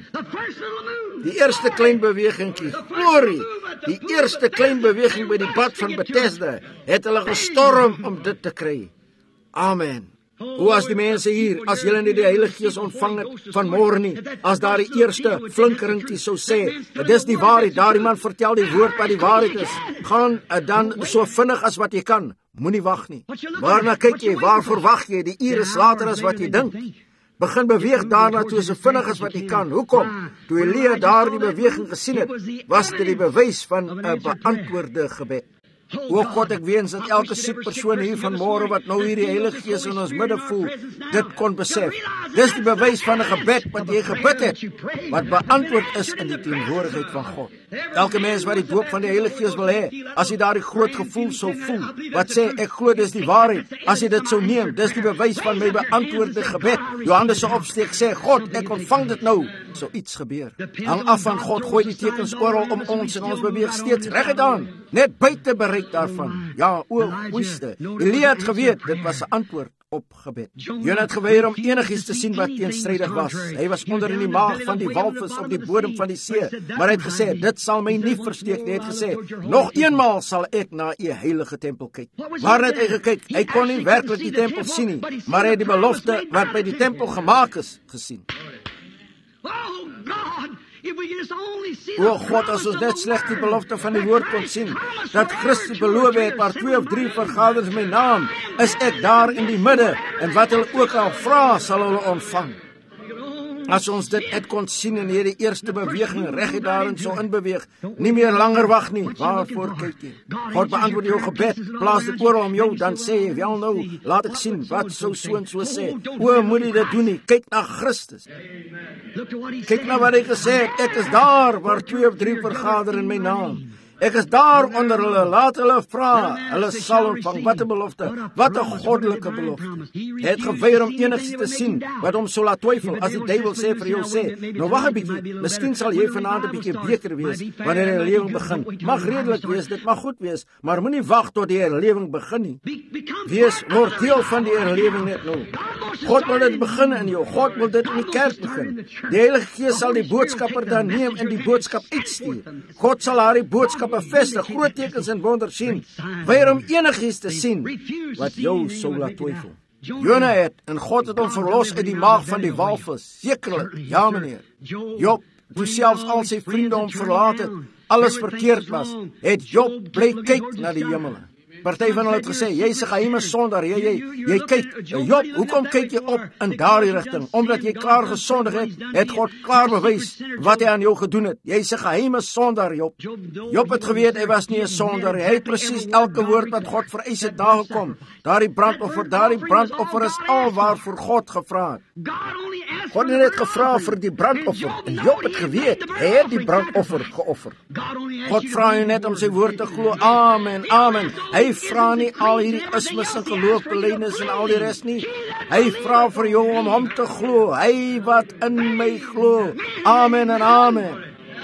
Die eerste klein bewegingkie, glorie, die eerste klein beweging by die bad van Bethesda, het hulle gestorm om dit te kry. Amen. Hoe as die mense hier, as julle nie die Heilige Gees ontvang het van môre nie, as daar die eerste flinkeringkie sou sê, dit is die waarheid, daar iemand vertel die woord wat die waarheid is, gaan dan so vinnig as wat jy kan, moenie wag nie. Waarna kyk jy, waarvoor wag jy, die uur is later as wat jy dink. Begin beweeg daarna toe so vinnig as wat jy kan. Hoekom? Toe Elia daar die beweging gesien het, was dit die bewys van 'n beantwoorde gebed. O God, ek wens dat elke siek persoon hier vanmôre wat nou hier die Heilige Gees in ons midde voel, dit kon besef. Dis die bewys van 'n gebed wat jy gebid het, wat beantwoord is in die teenwoordigheid van God. Elke mens wat die doop van die Heilige Gees wil hê, as hy daardie groot gevoel sou voel, wat sê, ek glo dis die waarheid, as hy dit sou neem, dis die bewys van my beantwoorde gebed. Johannes se opsteek sê, God, ek ontvang dit nou, sou iets gebeur. Hang af van God, gooi die tekens oral om ons en ons beweeg steeds reguit aan, net buite bereik daarvan. Ja, o, goeiste. Elia het geweet, dit was 'n antwoord op gebed. Jonah het geweier om enigiets te sien wat teenstrydig was. Hy was onder in die maag van die walvis op die bodem van die see, maar hy het gesê, dit sal my nie versteek nie. Hy het gesê, nog eenmaal sal ek na u heilige tempel kyk. Waar het hy gekyk? Hy kon nie werklik die tempel sien nie, maar hy het die belofte wat by die tempel gemaak is, gesien. O God, as ons net slegs die belofte van die woord kon sien, dat Christus beloof het, waar twee of drie vergaders in my naam, is ek daar in die midde, en wat hulle ook al vra, sal hulle ontvang. As ons dit het kon sien en hierdie eerste beweging reguit daarin so inbeweeg, nie meer langer wag nie, waarvoor kyk jy? God beantwoord jou gebed, plaas dit oor om jou, dan sê jy, wel nou, laat ek sien, wat sou so en so sê. O, moet jy dit doen nie, kyk na Christus. Kyk na wat hy gesê het, ek is daar, waar twee of drie vergader in my naam. Ek is daar onder hulle, laat hulle vra. Hulle sal ontvang. Wat 'n belofte, wat 'n goddelike belofte. Hy het geweier om enigs te sien wat hom sou laat twyfel. As die duiwel sê vir jou sê, nou wag 'n bietjie, miskien sal jy vanaand 'n bietjie beter wees wanneer die herlewing begin. Mag redelik wees, dit mag goed wees, maar moenie wag tot die herlewing begin nie. Wees, word deel van die herlewing net nou. God wil dit begin in jou. God wil dit in die kerk begin. Die Heilige Gees sal die boodskapper dan neem en die boodskap uitstuur. God sal haar die boodskap bevestig, groot tekens en wonders sien. Weier om enigiets te sien wat jou sou laat twyfel. Jona het, en God het hom verlos uit die maag van die walvis. Sekerlik, ja meneer. Job, toe selfs al sy vriende hom verlaat het, alles verkeerd was, het Job bly kyk na die hemele. Party van hulle het gesê, jy's 'n geheime sondaar, jy jy jy kyk. Job, hoekom kyk jy op in daardie rigting? Omdat jy klaar gesondig het, het God klaar bewys wat hy aan jou gedoen het. Jy's 'n geheime sondaar, Job. Job het geweet hy was nie 'n sondaar. Hy het presies elke woord wat God vereis het nagekom. Daardie brandoffer, daardie brandoffer is alwaar vir God gevra het. God het net gevra vir die brandoffer en Job het geweet, hy het die brandoffer geoffer. God vra jou net om sy woord te glo. Amen, amen. Hy vra nie al hierdie ismes en geloofbelydenis en al die res nie. Hy vra vir jou om hom te glo. Hy wat in my glo. Amen en amen.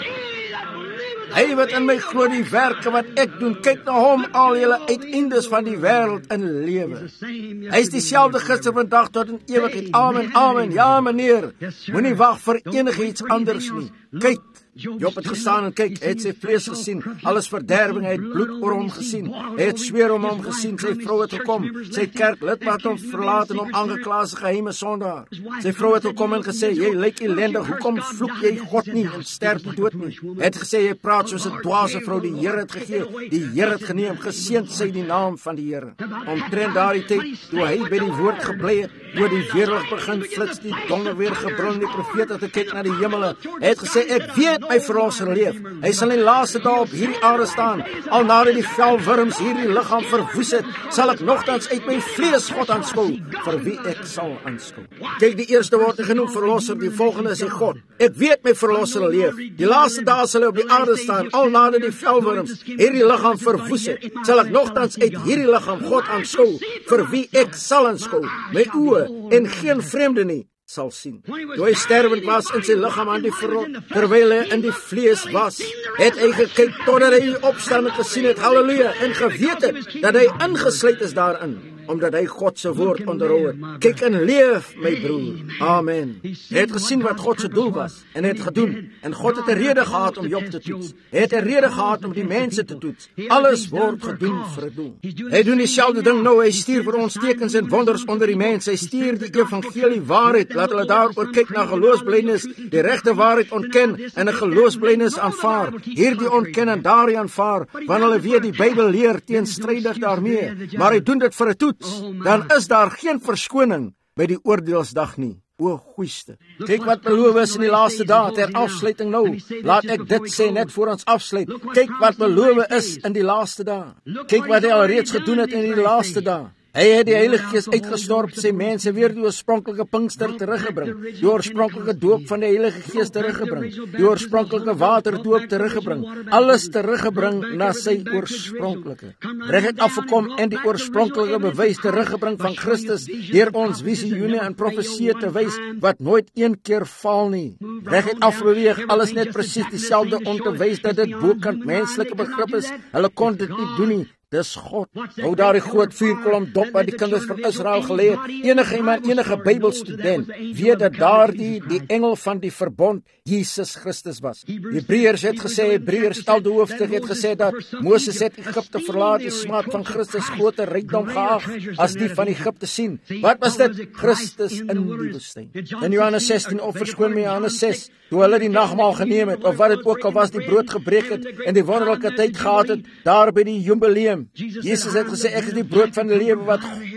Hy wat in my glo, die werke wat ek doen, kyk na hom, al julle uiteindes van die wêreld in lewe. Hy is dieselfde gister, vandag tot in ewigheid. Amen, amen. Ja, meneer. Moenie wag vir enigiets anders nie. Kyk. Job het gestaan en kyk, hy het sy vlees gesien, alles verderwing, hy het bloed oor hom gesien, hy het sweer om hom gesien, sy vrou het gekom, sy kerklid het hom verlaat en hom aangekla as 'n geheime sondaar. Sy vrou het gekom en gesê, jy lyk ellendig, hoekom vloek jy God nie en sterf dood nie? Hy het gesê, jy praat soos 'n dwaase vrou, die Here het gegee, die Here het geneem, geseënd sy die naam van die Here. Omtrent daardie tyd, toe hy by die woord gebly het, toe die weerlig begin flits, die donder weer gebrul, die profeet het gekyk na die hemele, hy het gesê, ek weet my verlosser leef. Hy sal in die laaste dae op hierdie aarde staan. Al nadat die velwurms hierdie liggaam verwoes het, sal ek nogtans uit my vlees God aanskou, vir wie ek sal aanskou. Kyk, die eerste word genoem verlosser, die volgende is die God. Ek weet my verlosser leef. Die laaste dae sal hy op die aarde staan, al nadat die velwurms hierdie liggaam verwoes het, sal ek nogtans uit hierdie liggaam God aanskou, vir wie ek sal aanskou. My oë en geen vreemde nie sal sien. Toe hy sterwend was in sy liggaam aan die verrot, terwyl hy in die vlees was, het hy gekyk totdat hy die opstanding gesien het, halleluja, en geweet het dat hy ingesluit is daarin, omdat hy God se woord onderhou het. Kyk en leef, my broer. Amen. Hy het gesien wat God se doel was, en hy het gedoen, en God het 'n rede gehad om Job te toets. Hy het 'n rede gehad om die mense te toets. Alles word gedoen vir 'n doel. Hy doen dieselfde ding nou, hy stuur vir ons tekens en wonders onder die mense. Hy stuur die evangelie waarheid, laat hulle daaroor kyk na geloofsbelydenis, die regte waarheid ontken en 'n geloofsbelydenis aanvaar. Hierdie ontken en daardie aanvaar, want hulle weet die Bybel leer teenstrydig daarmee, maar hy doen dit vir 'n toets. Dan is daar geen verskoning by die oordeelsdag nie. O goeieste. Kyk wat beloof is in die laaste dae, ter afsluiting nou. Laat ek dit sê net voor ons afsluit. Kyk wat beloof is in die laaste dae. Kyk wat hy al reeds gedoen het in die laaste dae. Hy het die Heilige Gees uitgestorp, sy mense weer die oorspronklike Pinkster teruggebring, die oorspronklike doop van die Heilige Gees teruggebring, die oorspronklike waterdoop teruggebring, alles teruggebring na sy oorspronklike. Reg het afgekom en die oorspronklike bewys teruggebring van Christus deur ons visioene en profeseë te wys wat nooit een keer val nie. Reg het afbeweeg, alles net presies dieselfde om te wys dat dit bokant menslike begrip is. Hulle kon dit nie doen nie. Dis God. Hou daar die groot vuurkolom dop wat die kinders van Israel geleer. Enige iemand, enige Bybelstudent weet dat daardie die engel van die verbond Jesus Christus was. Hebreërs het gesê, Hebreërs twaalf hoofstuk het gesê dat Moses het Egipte verlaat, die smaak van Christus groter rykdom geag as die van Egipte sien. Wat was dit? Christus in die woestyn. In Johannes sestien, of verskoon my Johannes ses, toe hulle die nagmaal geneem het, of wat dit ook al was, die brood gebreek het en die wonderlike tyd gehad het, daar by die jubileum. Jesus het gesê, ek is die brood van die lewe wat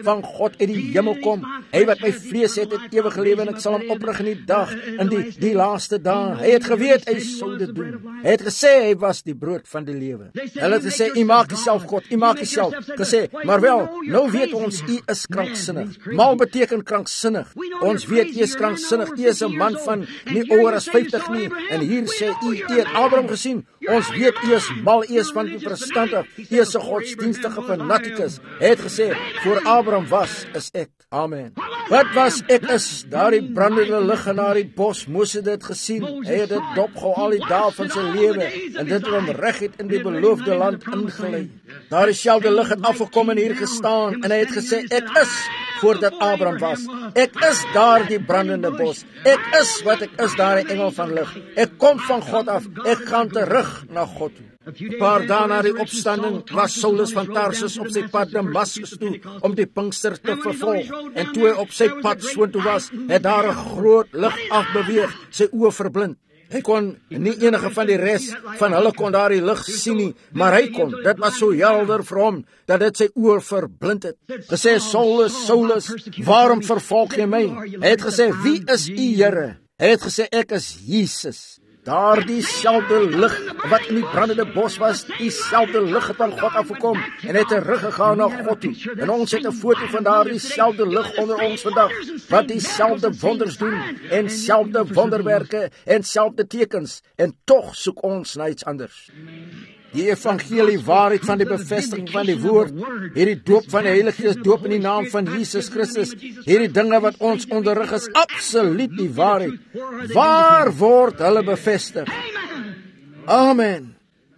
van God uit die hemel kom. Hy wat my vlees het, het ewige lewe en ek sal hom oprig in die dag, in die, die laaste dae. Hy het geweet, hy sou dit doen. Hy het gesê, hy was die brood van die lewe. Hulle het gesê, u maak jouself God, u maak jouself. Gesê, maar wel, nou weet ons, u is kranksinnig. Mal beteken kranksinnig. Ons weet, u is kranksinnig. U is 'n man van nie ouer as vyftig nie. En hier sê u, u het Abraham gesien. Ons weet, u is mal, u is van die verstandig. U is 'n godsdienstige fanatikus. Hy het gesê, voor Abraham was, is ek. Amen. Wat was ek is? Daardie brandende lig in daardie bos, Moses het dit gesien. Hy het dit dopgehou al die dae van sy lewe en dit het hom reguit in die beloofde land ingelei. Daardie selfde lig het afgekom en hier gestaan en hy het gesê, ek is voordat Abraham was. Ek is daar die brandende bos. Ek is wat ek is, daar die engel van lig. Ek kom van God af. Ek gaan terug na God toe. 'n Paar dae na die opstanding was Saulus van Tarsus op sy pad Damaskus toe om die Pinkster te vervolg. En toe hy op sy pad soontoe was, het daar 'n groot lig afbeweeg, sy oë verblind. Hy kon nie enige van die res van hulle kon daardie lig sien nie, maar hy kon. Dit was so helder vir hom dat dit sy oë verblind het. Gesê, Saulus, Saulus, waarom vervolg jy my? Hy het gesê, wie is u Here? Hy het gesê, ek is Jesus. Daardie selfde lig wat in die brandende bos was, die selfde lig het van God afgekom en het teruggegaan na God toe. En ons het 'n foto van daardie selfde lig onder ons vandag, wat die selfde wonders doen en selfde wonderwerke en selfde tekens, en tog soek ons na iets anders. Die evangelie waarheid van die bevestiging van die woord, hierdie doop van die Heilige Gees, doop in die naam van Jesus Christus, hierdie dinge wat ons onderrig is, absoluut die waarheid. Waar word hulle bevestig? Amen.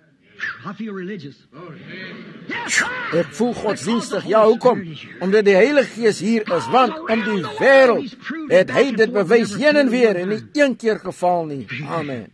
Ek voel godsdienstig. Ja, hoekom? Omdat die Heilige Gees hier is, want om die wêreld het hy dit bewys heen en weer en nie een keer geval nie. Amen.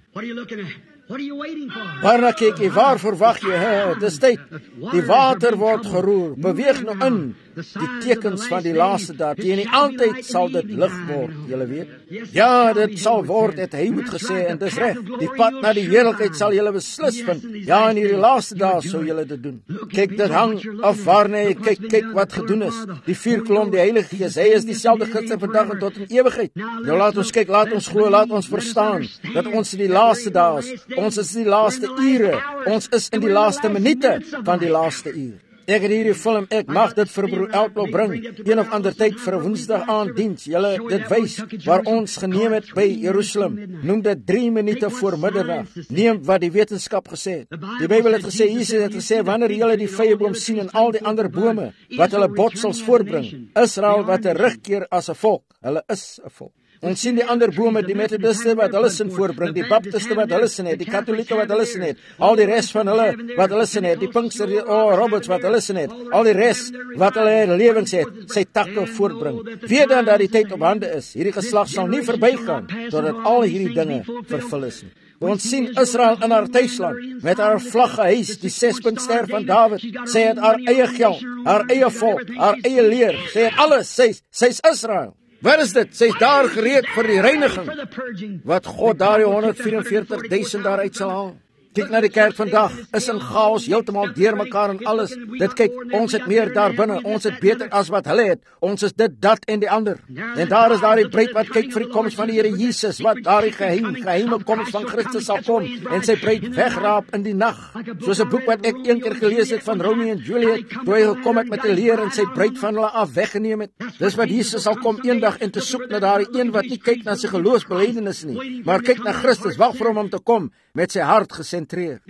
Waarna kyk jy? Waar verwag jy? Het is tyd. Die water word geroer. Beweeg nou in. Die tekens van die laaste dae. Teen die aandtyd sal dit lig word, julle weet. Ja, dit sal word, het hy moet gesê, en dis reg. Die pad na die heerlikheid sal julle beslis vind. Ja, in hierdie laaste dae sou julle dit doen. Kyk, dit hang af waarna jy kyk, kyk wat gedoen is. Die vier kolom, die Heilige Gees, hy is dieselfde gister vandag en tot in ewigheid. Nou laat ons kyk, laat ons glo, laat ons verstaan dat ons in die laaste dae is. Ons is in die laaste ure. Ons is in die laaste minute van die laaste uur. Ek het hierdie film, ek mag dit vir broer Elko bring, een of ander tyd vir 'n Woensdag aand diens. Julle dit wys waar ons geneem het by Jerusalem. Noem dit drie minute voor middernag. Neem wat die wetenskap gesê het. Die Bybel het gesê, Jesus het gesê, wanneer julle die vyeboom sien en al die ander bome wat hulle botsels voortbring, Israel wat terugkeer as 'n volk. Hulle is 'n volk. Ons sien die ander bome, die Methodiste wat hulle sin voorbring, die Baptiste wat hulle sin het, die Katholieke wat hulle sin het, al die res van hulle wat hulle sin het, die Pinkster, die oh, Roberts wat hulle sin het, al die res wat hulle lewens het, sy takke voortbring. Weet dan dat die tyd op hande is. Hierdie geslag sal nie verbygaan totdat al hierdie dinge vervul is nie. Ons sien Israel in haar tuisland met haar vlag gehuis, die sespuntster van Dawid. Sy het haar eie geld, haar eie volk, haar eie leer. Sy het alles. Sy's sy's Israel. Waar is dit? Sy is daar gereed vir die reiniging wat God daardie honderd vierenveertig duisend daaruit sal haal. Kyk na die kerk vandag, is in chaos, heeltemal deurmekaar en alles. Dit kyk, ons het meer daar binne, ons het beter as wat hulle het. Ons is dit, dat en die ander. En daar is daar die bruid wat kyk vir die koms van die Here Jesus, wat daar die geheim, geheime koms van Christus sal kom, en sy bruid wegraap in die nag. Soos 'n boek wat ek een keer gelees het van Romeo en Juliet, toe hy gekom het met 'n leer en sy bruid van hulle af weggeneem het. Dis wat Jesus sal kom eendag en te soek na daardie een wat nie kyk na sy geloofsbelijdenis nie, maar kyk na Christus, wag vir hom om te kom met sy hart gesê.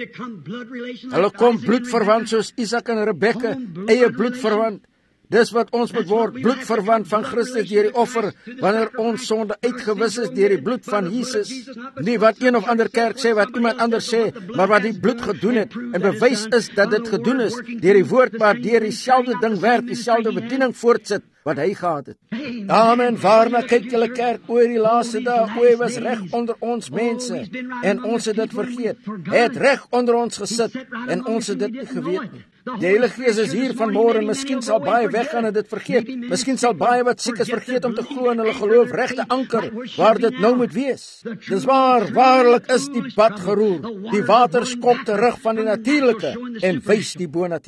Hulle kom bloedverwant soos Isak en Rebekka, eie bloedverwant. Dis wat ons moet word, bloedverwant van Christus deur die offer, wanneer ons sonde uitgewis is deur die bloed van Jesus. Nie wat een of ander kerk sê, wat iemand anders sê, maar wat die bloed gedoen het, en bewys is dat dit gedoen is, deur die woord waar deur dieselfde ding werk, dieselfde bediening voortsit, wat hy gehad het. Amen, waarna kyk julle kerk oor die laaste dag? Hy was reg onder ons mense, en ons het dit vergeet. Hy het reg onder ons gesit, en ons het dit nie geweet nie. Die Heilige Gees is hier vanmôre, en miskien sal baie weggaan en dit vergeet. Miskien sal baie wat siek is vergeet om te glo in hulle geloof regte anker, waar dit nou moet wees. Dis waar, waarlik is die pad geroer. Die water skop terug van die natuurlike, en wys die bonatuurlike.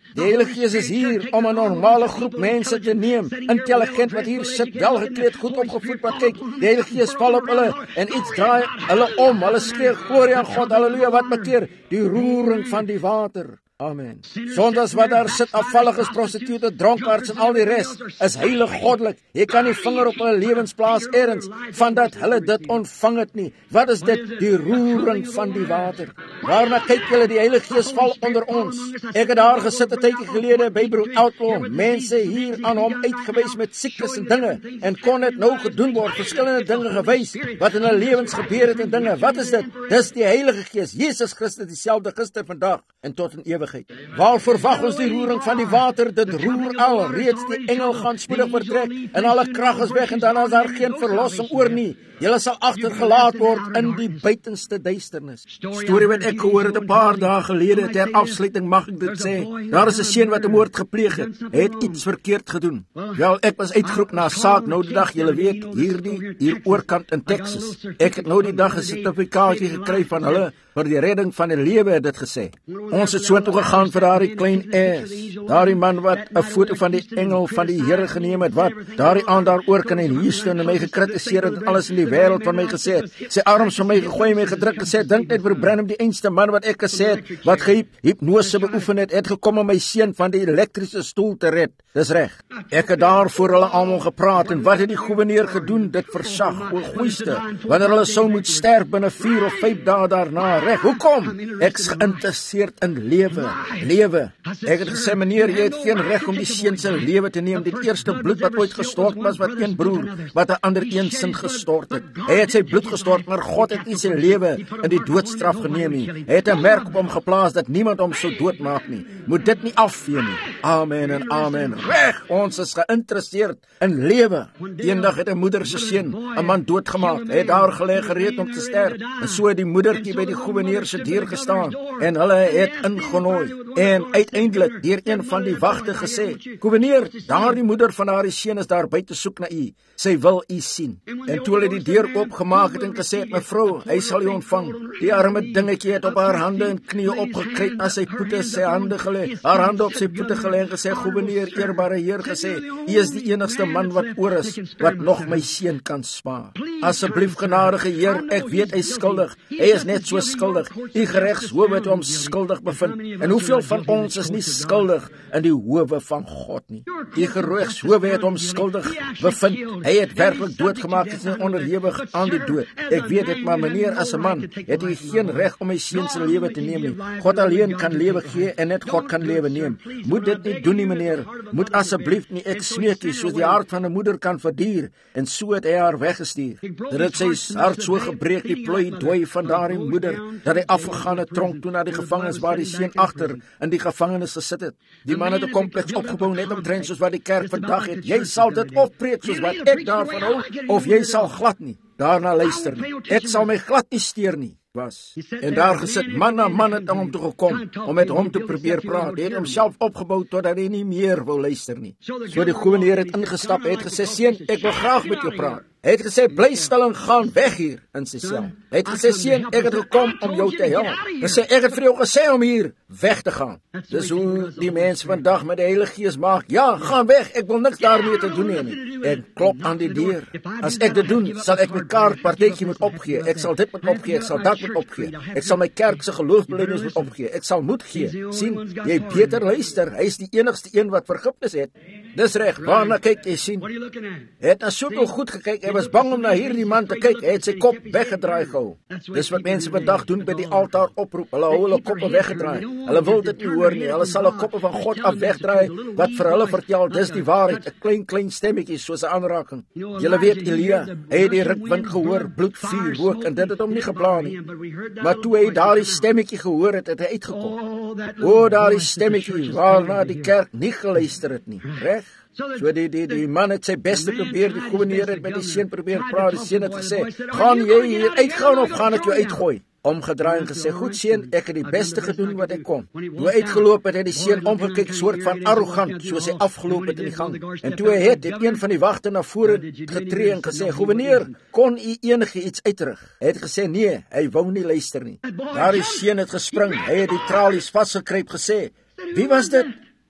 Die Heilige Gees is hier om 'n normale groep mense te neem, intelligent wat hier sit, wel gekleed, goed opgevoed wat kyk. Die Heilige Gees val op hulle en iets draai hulle om. Hulle skree glorie aan God. Halleluja, wat bekeer? Die roering van die water. Amen. Sondaars wat daar sit, afvalliges, prostitute, dronkaards en al die res, is heilig goddelik. Jy kan nie vinger op hulle lewensplaas ergens van dat hulle dit ontvang het nie. Wat is dit? Die roering van die water. Waarna kyk julle? Die Heilige Gees val onder ons. Ek het daar gesit 'n tydjie gelede by Broer Outlaw. Mense hier aan hom uitgewys met siektes en dinge en kon dit nou gedoen word. Verskillende dinge gewys wat in hulle lewens gebeur het en dinge. Wat is dit? Dis die Heilige Gees. Jesus Christus dieselfde gister, vandag en tot in ewigheid. Waar verwag ons die roering van die water? Dit roer al reeds, die engel gaan spoedig vertrek en alle krag is weg en dan is daar geen verlossing oor nie. Julle sal agtergelaat word in die buitenste duisternis. Storie wat ek gehoor het 'n paar dae gelede, ter afsluiting mag ek dit sê. Daar is 'n seun wat 'n moord gepleeg het. Hy het iets verkeerd gedoen. Wel, ek was uitgeroep na 'n saak nou die dag, julle weet, hierdie hier oorkant in Texas. Ek het nou die dag 'n sertifikaatjie gekry van hulle vir die redding van 'n lewe, het dit gesê. Ons het so toe gegaan vir daardie klein ass. Daardie man wat 'n foto van die engel van die Here geneem het, wat daardie aand daar oor kan in Houston en my gekritiseer het en alles in die wêreld van my gesê het. Sy arms van my gegooi, my gedruk en sê, dink net vir Branham, die einste man wat ek gesê het, wat gehyp, hipnose beoefen het, het gekom om my seun van die elektriese stoel te red. Dis reg. Ek het daar voor hulle almal gepraat en wat het die goewerneur gedoen? Dit versag, o goeiste, wanneer hulle sou moet sterf binne vier of vyf dae daarna. Reg, hoekom? Ek's geïnteresseerd in lewe, lewe. Ek het gesê, meneer, jy het geen reg om die seun se lewe te neem. Dit eerste bloed wat ooit gestort was, wat een broer, wat 'n ander een sin gestort het. Hy het sy bloed gestort, maar God het nie sy lewe in die doodstraf geneem nie. Hy het 'n merk op hom geplaas dat niemand hom sou doodmaak nie. Moet dit nie afvee nie. Amen en amen. Reg, ons is geïnteresseerd in lewe. Eendag het 'n moeder se seun 'n man doodgemaak. Hy het daar gelê gereed om te sterf. En so het die moedertjie by die goewerneur se deur gestaan en hulle het ingenooi. En uiteindelik deur een van die wagte gesê, goewerneur, daardie moeder van haar seun is daar buite soek na u. Sy wil u sien. En toe hulle die deur oopgemaak het en gesê, mevrou, hy sal u ontvang. Die arme dingetjie het op haar hande en knieë opgekruip na sy voete, sy hande gelê, haar hande op sy voete gelê en gesê, goewerneur, eerbare Heer, gesê, u is die enigste man wat oor is, wat nog my seun kan spaar. Asseblief, genadige Heer, ek weet hy is skuldig. Hy is net so skuldig. U geregshof het hom skuldig bevind. En hoeveel van ons is nie skuldig in die howe van God nie? Die geregshof het hom skuldig bevind. Hy het werklik doodgemaak, is nie onderhewig aan die dood. Ek weet dit, maar meneer, as 'n man het hy geen reg om my seun se lewe te neem nie. God alleen kan lewe gee en net God kan lewe neem. Moet dit nie doen nie, meneer. Moet asseblief nie, ek smeek u, soos die hart van 'n moeder kan verduur. En so het hy haar weggestuur. Dit het sy hart so gebreek, die plooi van daardie moeder, dat hy afgegaan het tronk toe na die gevangenis waar die seun agter in die gevangenis gesit het. Die man het 'n kompleks opgebou net omtrent soos wat die kerk vandag het. Jy sal dit oppreek soos wat ek daarvan hou, of jy sal glad nie daarna luister nie. Ek sal my glad nie steur nie. Was. En daar gesit, man na man het aan hom toe gekom, om met hom te probeer praat. Hy het homself opgebou, totdat hy nie meer wou luister nie. So die goewerneur het ingestap, hy het gesê, seun, ek wil graag met jou praat. Hy het gesê, bly stil en gaan weg hier in sy sel. Hy het gesê, seun, ek het gekom om jou te help. Hy sê, ek het vir jou gesê om hier weg te gaan. Dis hoe die mense vandag met die Heilige Gees maak. Ja, gaan weg, ek wil niks daarmee te doen nie. Ek klop aan die deur. As ek dit doen, sal ek my kaartpartytjie moet opgee. Ek sal dit moet opgee, ek sal dat moet opgee. Ek sal my kerk se geloofsbelijdenis moet opgee. Ek sal moed gee. Sien, jy beter luister. Hy is die enigste een wat vergifnis het. Dis reg. Waarna kyk jy, sien? Hy het na soveel goed gekyk. Hy was bang om na hierdie man te kyk. Hy het sy kop weggedraai gehou. Dis wat mense vandag doen by die altaar oproep. Hulle hou hulle koppe weggedraai. Hulle wil dit nie hoor nie. Hulle sal hulle koppe van God af wegdraai wat vir hulle vertel dis die waarheid. 'n Klein klein stemmetjie soos 'n aanraking. Julle weet Elia, hy het die rukwind gehoor, bloed, vuur, rook en dit het hom nie gepla nie. Maar toe hy daardie stemmetjie gehoor het, het hy uitgekom. O, daardie stemmetjie waarna die kerk nie geluister het nie. Reg? So die, die, die man het sy beste probeer, die goewerneur het met die seun probeer praat, die seun het gesê, gaan jy hier uitgaan of gaan ek jou uitgooi? Omgedraai en gesê, goed seun, ek het die beste gedoen wat ek kon. Toe hy uitgeloop het, het die seun omgekyk, soort van arrogant, soos hy afgeloop het in die gang. En toe hy het, het een van die wagte na vore getree en gesê, goewerneur, kon u enige iets uitrig? Hy het gesê, nee, hy wou nie luister nie. Daar die seun het gespring, hy het die tralies vasgekryp gesê, wie was dit?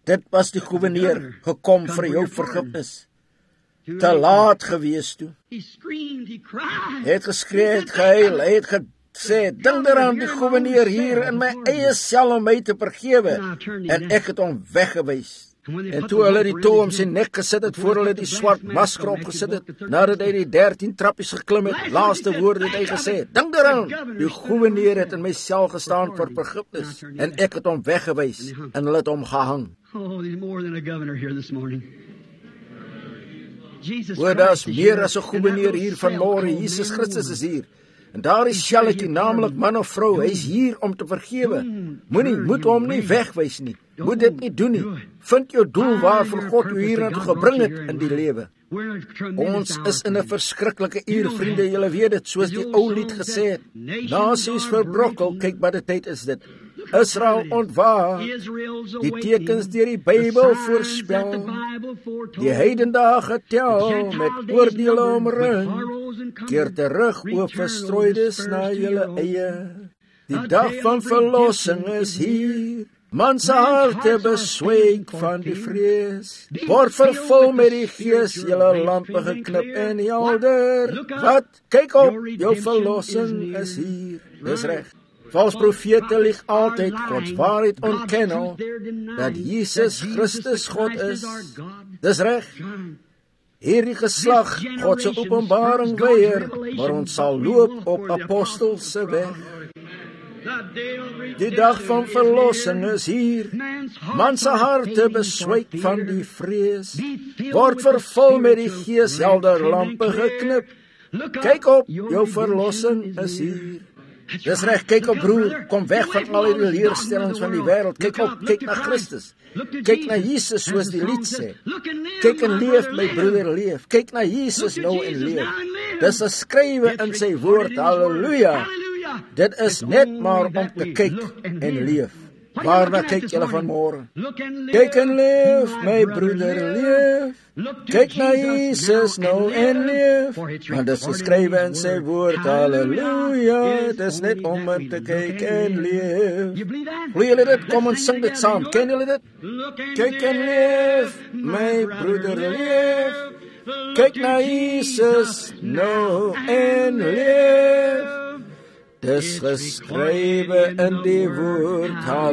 Dit was die gouverneur, gekom vir jou vergifnis. Te laat gewees toe. Hy het geskree, het gehuil, hy het gesê, dink daaraan die gouverneur hier in my eie sel om my te vergewe, en ek het hom weggewys. En toe hulle die touw om sy nek gesit het, voor hulle die swart masker opgesit het, nadat hy die dertien trappies geklim het, laaste woord het hy gesê, dink daaraan, die gouverneur het in my sel gestaan vir vergifnis, en ek het hom weggewys, en hulle het hom gehang. Oh, there's more than a governor here this morning. Oor, daar is meer as 'n gouverneur hier vanmôre. Jesus Christus is hier. En daar is selletjie, naamlik man of vrou, hy is hier om te vergewe. Moenie, moet hom nie wegwys nie. Moet dit nie doen nie. Vind jou doel waarvoor God u hier naartoe gebring het in die lewe. Ons is in 'n verskriklike uur, vriende, julle weet dit, soos die ou lied gesê het. Nasies verbrokkel, kyk wat die tyd is dit. Israel ontwaak, die tekens deur die Bybel voorspel, die heidendae getel, met oordeele omring, keer terug o verstrooides na julle eie. Die dag van verlossing is hier, man se harte beswyk van die vrees, word vervul met die Gees, julle lampe geknip en helder. Wat? Kyk op, jou verlossing is hier. Dis reg. Vals profete lieg altyd, Gods waarheid ontken al, dat Jesus Christus God is. Dis reg. Hierdie geslag, God se openbaring weier, maar ons sal loop op apostelse weg. Die dag van verlossing is hier, man se harte beswyk van die vrees, word vervul met die Gees, helder lampe geknip. Kyk op, jou verlossing is hier. Dis reg, kyk op broer, kom weg van al die leerstellings van die wêreld. Kyk op, kyk na Christus. Kyk na Jesus soos die lied sê. Kyk en leef, my broeder, leef. Kyk na Jesus nou en leef. Dis geskrywe in sy woord, halleluja. Dit is net maar om te kyk en leef. Waarna kyk julle vanmôre? Kyk en leef, my broeder, leef. Kyk na Jesus nou en leef. Want dit is geskrywe in sy woord, halleluja. Dit is net om te kyk en leef. Wil julle dit? Kom en sing dit saam. Ken julle dit? Kyk en leef, my broeder, leef. Kyk na Jesus nou en leef. Dis geskrywe in die woord,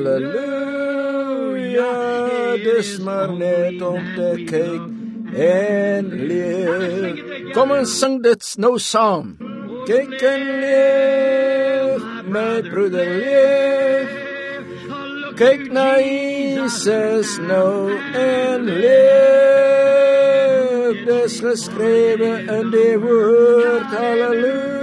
halleluja, dis maar net om te kyk en leef. Kom en sing dit nou saam. Kyk en leef, my broeder, leef. Kyk na Jesus nou en leef. Dis geskrywe in die woord, halleluja.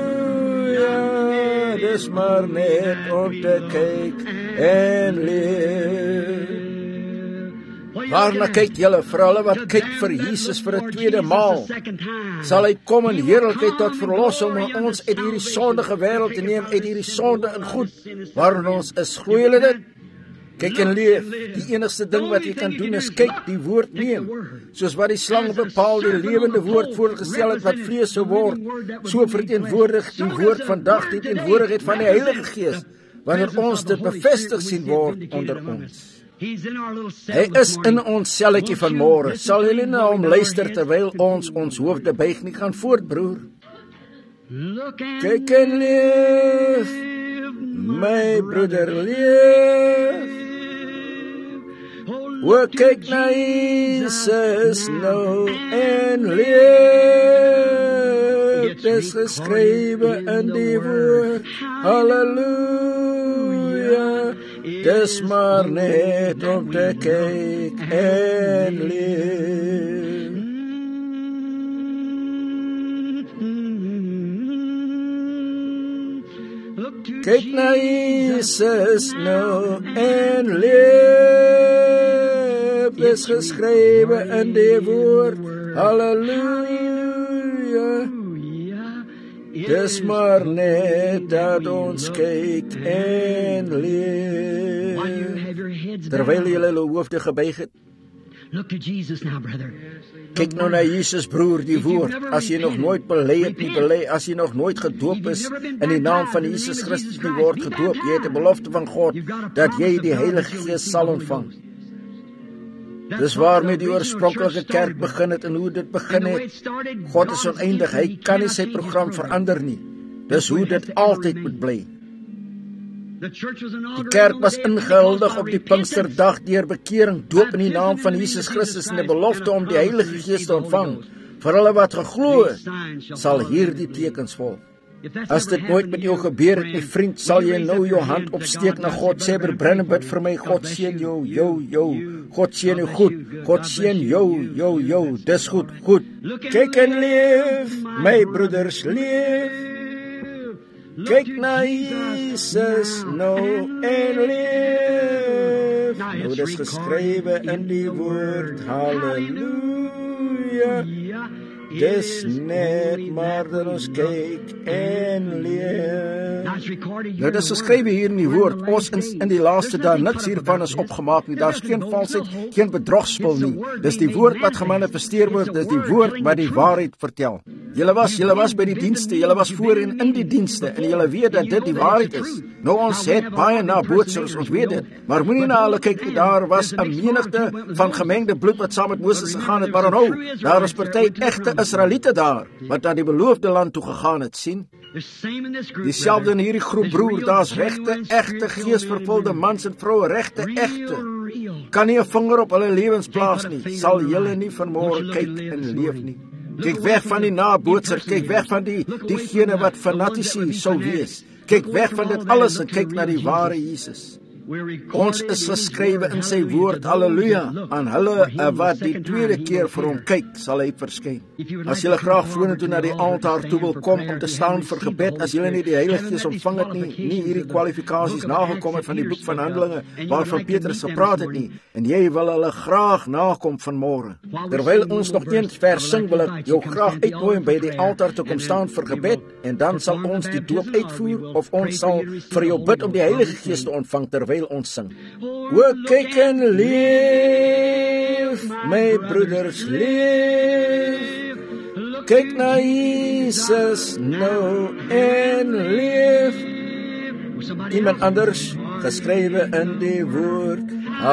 Dis maar net om te kyk en leef. Waarna kyk julle? Vir hulle wat kyk vir Jesus vir 'n tweede maal. Sal hy kom in heerlikheid tot verlossing om ons uit hierdie sondige wêreld te neem, uit hierdie sonde en goed waarin ons is. Glo julle dit? Kyk en leef. Die enigste ding wat jy kan doen is kyk, die woord neem. Soos wat die slang bepaal die lewende woord voorgestel het wat vlees sou word, so verteenwoordig die woord vandag die teenwoordigheid van die Heilige Gees, wanneer ons dit bevestig sien word onder ons. Hy is in ons selletjie vanmôre. Sal julle na hom luister terwyl ons ons hoofde buig nie gaan voort, broer? Kyk en leef, my broeder, leef. O, kyk na Jesus nou en leef. Dis geskrywe in die woord, halleluja. Dis maar net om te kyk en leef. Kyk na Jesus nou en leef. Dis geskrywe in die woord, halleluja. Dis maar net dat ons kyk en leef. Terwyl julle hulle hoofde gebuig het, kyk nou na Jesus, broer, die woord. As jy nog nooit belê het nie, belê. As jy nog nooit gedoop is in die naam van Jesus Christus nie word gedoop, jy het 'n belofte van God dat jy die Heilige Gees sal ontvang. Dis waarmee die oorspronklike kerk begin het en hoe dit begin het. God is oneindig, hy kan nie sy program verander nie. Dis hoe dit altyd moet bly. Die kerk was ingehuldig op die Pinksterdag deur bekering, doop in die naam van Jesus Christus en die belofte om die Heilige Gees te ontvang. Vir hulle wat geglo het, sal hierdie tekens volg. As dit nooit met jou gebeur het, my vriend, sal jy nou jou hand opsteek na God, sê, Branham, bid vir my, God seën jou, jou, jou, God seën jou goed, God seën jou, jou, jou, dis goed, goed. Kyk en leef, my broeders, leef. Kyk na Jesus nou en leef. Nou dis geskrywe in die woord, halleluja. Dis net maar dat ons kyk en leef. Nou, dis geskrywe hier in die woord, ons in, in die laaste dae, niks hiervan is opgemaak nie, daar is geen valsheid, geen bedrogspel nie. Dis die woord wat gemanifesteer word, dis die woord wat die waarheid vertel. Julle was, julle was by die dienste, julle was voorheen in die dienste, en julle weet dat dit die waarheid is. Nou, ons het baie nabootsers, ons weet dit, maar moenie na hulle kyk, daar was 'n menigte van gemengde bloed wat saam met Moses gegaan het, maar onthou, daar is party egte Israeliete daar, wat na die beloofde land toe gegaan het, sien? Dieselfde in hierdie groep broer, daar is regte, egte, geesvervulde mans en vroue, regte, egte. Kan nie 'n vinger op hulle lewens plaas nie, sal julle nie vanmôre kyk en leef nie. Kyk weg van die nabootser, kyk weg van die diegene wat fanatici sou wees. Kyk weg van dit alles en kyk na die ware Jesus. Ons is geskrywe in sy woord, halleluja, aan hulle wat die tweede keer vir hom kyk, sal hy verskyn. As julle graag vorentoe na die altaar toe wil kom om te staan vir gebed, as julle nie die Heilige Gees ontvang het nie, nie hierdie kwalifikasies nagekom het van die boek van Handelinge, waarvan Petrus gepraat het nie, en jy wil hulle graag nakom vanmôre. Terwyl ons nog een vers sing, wil ek jou graag uitnooi om by die altaar te kom staan vir gebed, en dan sal ons die doop uitvoer, of ons sal vir jou bid om die Heilige Gees te ontvang, terwyl ons sing. O, kyk en leef, my broeders, leef. Kyk na Jesus nou en leef. Iemand anders, geskrywe in die woord,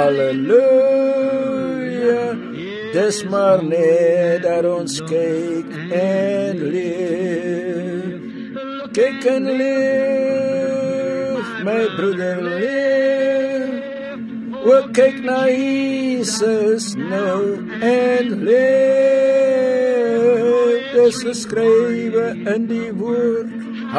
halleluja. Dis maar net dat ons kyk en leef. Kyk en leef, my broeder, leef. O, kyk na Jesus nou en leef. Dis geskrywe in die woord,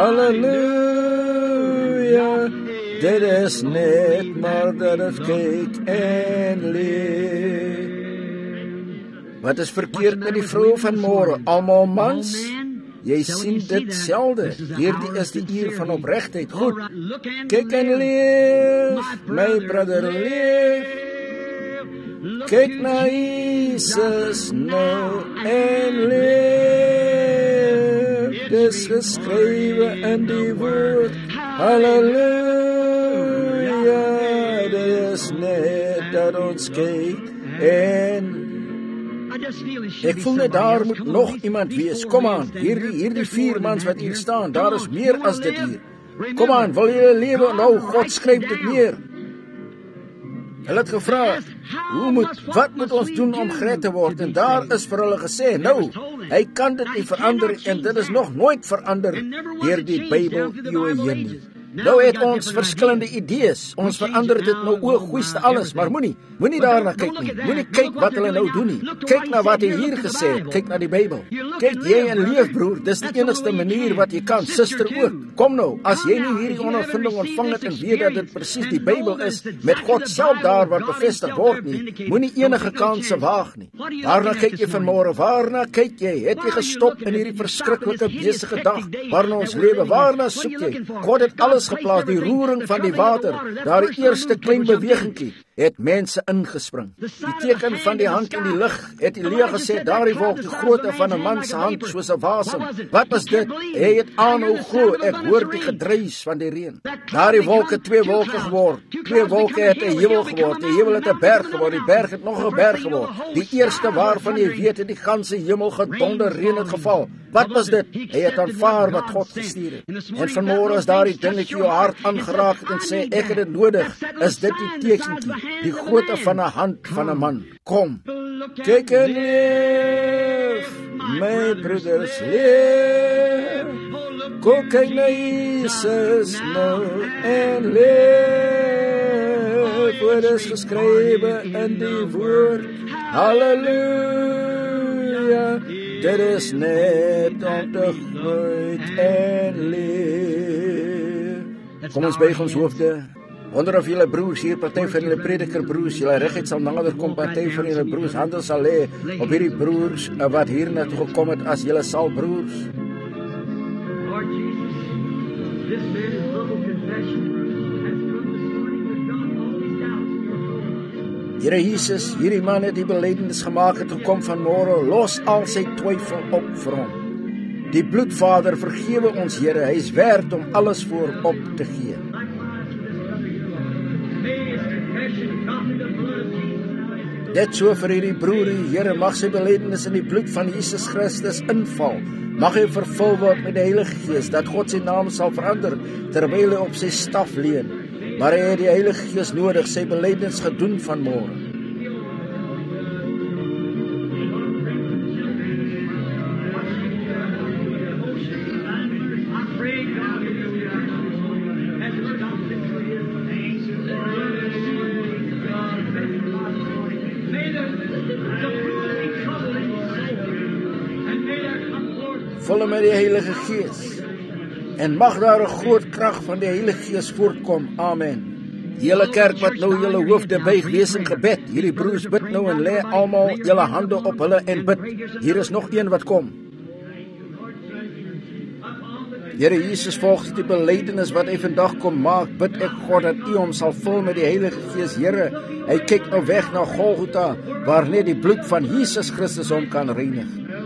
halleluja. Dit is net maar dat ons kyk en leef. Wat is verkeerd met die vrou van môre? Almal mans? Jy sien dit selde. Hierdie is die uur van opregtheid. Goed. Kyk en leef, my broeder, leef. Kyk na Jesus nou en leef. Dis geskrywe in die woord, halleluja. Dit is net dat ons kyk en ek voel net daar moet nog iemand wees. Kom aan, hierdie, hierdie vier mans wat hier staan, daar is meer as dit hier. Kom aan, wil julle lewe nou, God skryf dit neer. Hulle het gevra, hoe moet, wat moet ons doen om gered te word? En daar is vir hulle gesê, nou, hy kan dit nie verander en dit is nog nooit verander deur die Bybel eeue heen nie. Nou het ons verskillende idees, ons verander dit nou ooggoeiste alles, maar moenie, moenie daarna kyk nie, moenie kyk wat hulle nou doen nie, kyk na wat hy hier gesê het, kyk na die Bybel, kyk jy en leef broer, dis die enigste manier wat jy kan, suster ook, kom nou, as jy nie hierdie ondervinding ontvang het en weet dat dit presies die Bybel is, met God self daar wat bevestig word nie, moenie enige kanse waag nie, waarna kyk jy vanmôre, waarna kyk jy, het jy gestop in hierdie verskriklike besige dag, waarna ons lewe, waarna soek jy, God het alles geplaas, die roering van die water, daar die eerste klein bewegingkie, het mense ingespring. Die teken van die hand in die lig, het Elia gesê, daar die wolk, die grootte van 'n man se hand, soos 'n wasem. Wat was dit? Hy het aanhou glo, ek hoor die gedruis van die reën. Daar die wolk het twee wolke geword, twee wolke het 'n hemel geword, die hemel het 'n berg geword, die berg het nog 'n berg geword. Die eerste waarvan jy weet het die ganse hemel gedonder, reën het geval. Wat was dit? Hy het aanvaar wat God gestuur het. En vanmôre as daar die dingetjie jou hart aangeraak het en sê, ek het dit nodig, is dit die tekentjie. die grootte van 'n hand van 'n man. Kom, kyk en leef, my broeders, leef. Kom kyk na Jesus nou en leef, wat is geskrywe in die woord. Halleluja, dit is net om te groeit en leef. Kom ons buig ons hoofde. Wonder of julle broers hier, party van julle predikerbroers, julle regheid sal nader kom, party van julle broers hande sal lê op hierdie broers wat hier na toe gekom het as julle sal broers. Lord Jesus, this man is humble confession has come this morning with God all these doubts. Here Jesus, hierdie man het die belydenis gemaak het gekom van môre, los al sy twyfel op vir hom. Die bloedvader vergewe ons Here, hy is werd om alles voor op te gee. Dit so vir hierdie broer, Here, mag sy belydenis in die bloed van Jesus Christus inval. Mag hy vervul word met die Heilige Gees, dat God sy naam sal verander terwyl hy op sy staf leun. Maar hy het die Heilige Gees nodig, sy belydenis gedoen van môre. Vul hom met die Heilige Gees. En mag daar 'n groot krag van die Heilige Gees voortkom. Amen. Die hele kerk wat nou julle hoofde buig, wees in gebed. Hierdie broers bid nou en lê almal julle hande op hulle en bid. Hier is nog een wat kom. Here Jesus, volgens die belydenis wat hy vandag kom maak, bid ek God dat U hom sal vul met die Heilige Gees. Here, hy kyk nou weg na Golgotha, waar net die bloed van Jesus Christus hom kan reinig.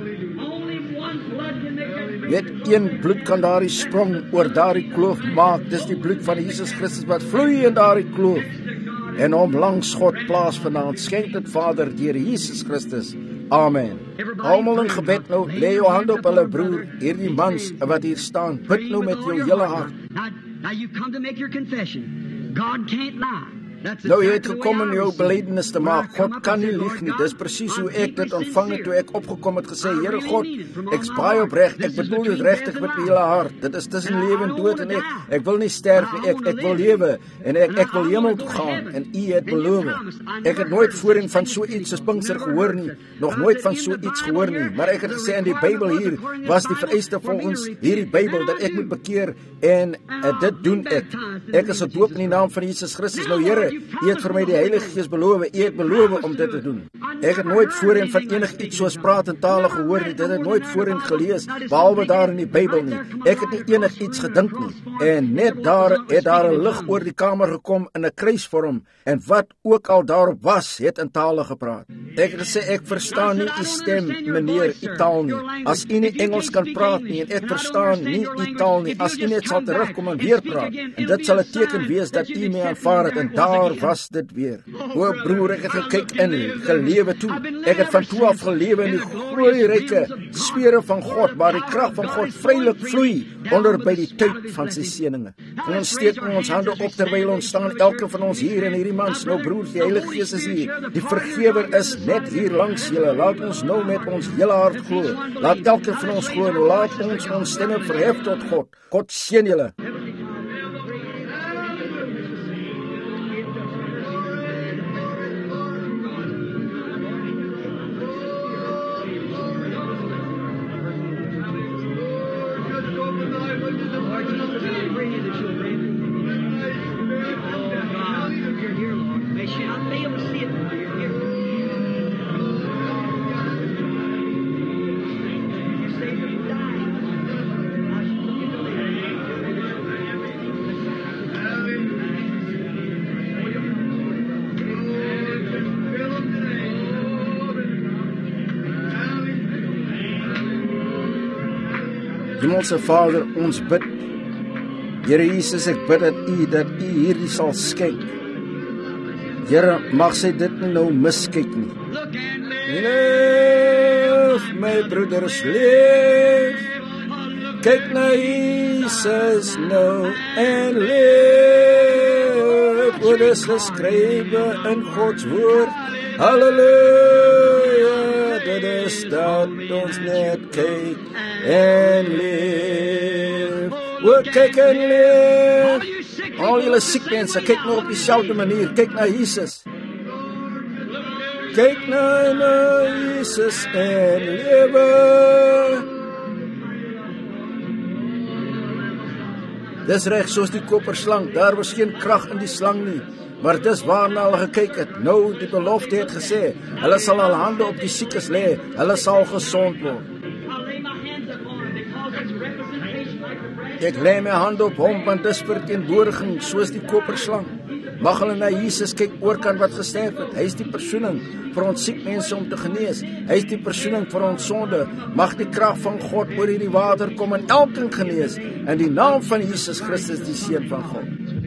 Net een bloed kan daardie sprong oor daardie kloof maak. Dis die bloed van Jesus Christus wat vloei in daardie kloof en hom langs God plaas vanaand. Skenk dit, Vader, deur Jesus Christus. Amen. Almal in gebed nou, lê jou hand op hulle broer, hierdie mans wat hier staan. Bid nou met jou hele hart. Now you come to make your confession. God can't lie. Nou jy het gekom om jou belydenis te maak. God kan nie lieg nie. Dis presies hoe ek dit ontvang het toe ek opgekom het gesê, Here God, ek is baie opreg. Ek bedoel dit regtig met my hele hart. Dit is tussen lewe en dood en ek ek wil nie sterf nie. Ek ek wil lewe en ek ek wil hemel toe gaan en U het beloof. Ek het nooit voorheen van so iets as Pinkster gehoor nie. Nog nooit van so iets gehoor nie. Maar ek het gesê in die Bybel hier was die vereiste volgens hierdie Bybel dat ek moet bekeer en uh, dit doen ek. Ek is gedoop in die naam van Jesus Christus. Nou Here, U het vir my die Heilige Gees beloof, U het beloof om dit te doen. Ek het nooit voorheen van enig iets soos praat in tale gehoor nie. Dit het nooit voorheen gelees, behalwe daar in die Bybel nie. Ek het nie enig iets gedink nie. En net daar het daar 'n lig oor die kamer gekom in 'n kruisvorm en wat ook al daarop was, het in tale gepraat. Ek het gesê ek verstaan nie U stem, meneer, U taal nie. As U nie Engels kan praat nie en ek verstaan nie U taal nie, as U net sal terugkom en weer praat, en dit sal 'n teken wees dat U my aanvaar het, en daar was dit weer. O broer, ek het gekyk in, gelewe toe. Ek het van toe af gelewe in die glorieryke sfere van God, waar die krag van God vrylik vloei onder by die tyd van sy seëninge. En ons steek ons hande op terwyl ons staan, elke van ons hier en hierdie mans, nou broers, die Heilige Gees is hier. Die vergewer is net hier langs julle. Laat ons nou met ons hele hart glo. Laat elke van ons glo. Laat ons ons stemme verhef tot God. God seën julle. Hemelse Vader, ons bid, Here Jesus, ek bid dat U, dat U hierdie sal skenk. Here, mag sy dit nie nou miskyk nie. Leef, my broeders, leef. Kyk na Jesus nou en leef. O O, dis geskrywe in Gods woord. Halleluja, dit is dat ons net kyk en leef. O, kyk en leef. Al julle siek mense, kyk nou op dieselfde manier, kyk na Jesus. Kyk na, na Jesus en lewe. Dis reg soos die koperslang, daar was geen krag in die slang nie, maar dis waarna hulle gekyk het. Nou die belofte het gesê, hulle sal al hande op die siekes lê, hulle sal gesond word. Ek lê my hand op hom, want dis verteenwoordiging soos die koperslang. Mag hulle na Jesus kyk oorkant wat gesterf het. Hy is die versoening vir ons siek mense om te genees. Hy is die versoening vir ons sonde. Mag die krag van God oor hierdie water kom en elkeen genees in die naam van Jesus Christus, die Seun van God.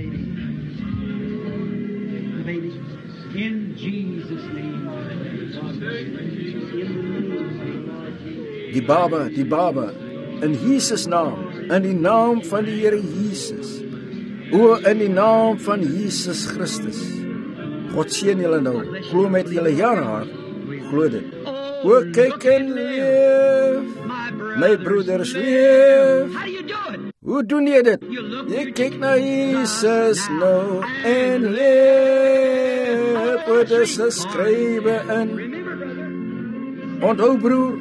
Die baba, die baba, in Jesus naam, in die naam van die Here Jesus. O, in die naam van Jesus Christus. God seën julle nou. Glo met julle hart. Glo dit. O, kyk en leef. My broeders, leef. Hoe doen jy dit? Jy kyk na Jesus nou en leef. O, dis geskrywe in. Onthou, broer.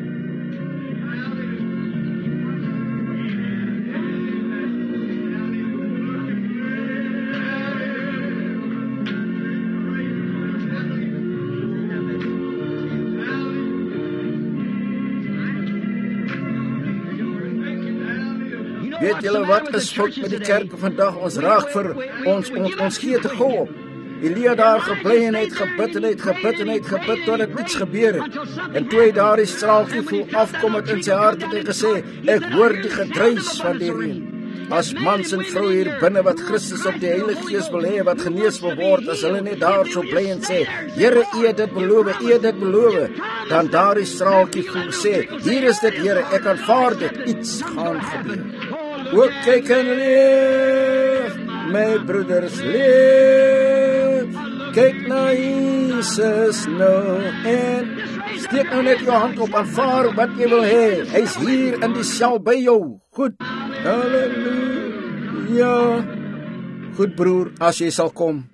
Weet julle wat is fout met die kerk vandag? Ons raak vir ons, ons, ons gee te gou op. Elia daar gebly en het gebid en het gebid en het gebid tot het iets gebeur het. En toe hy daar die straaltjie voel afkom het in sy hart, het hy gesê, ek hoor die gedruis van die reën. As mans en vrou hier binne wat Christus op die Heilige Gees wil hê, wat genees wil word, as hulle net daar so bly en sê, Here, U het dit beloof, U het dit beloof, dan daar die straaltjie voel sê, hier is dit, Here, ek aanvaar dit, iets gaan gebeur. O, kyk en leef, my broeders, leef. Kyk na Jesus nou en steek nou net jou hand op, aanvaar wat jy wil hê. Hy is hier in die sel by jou. Goed, halleluja. Goed broer, as jy sal kom.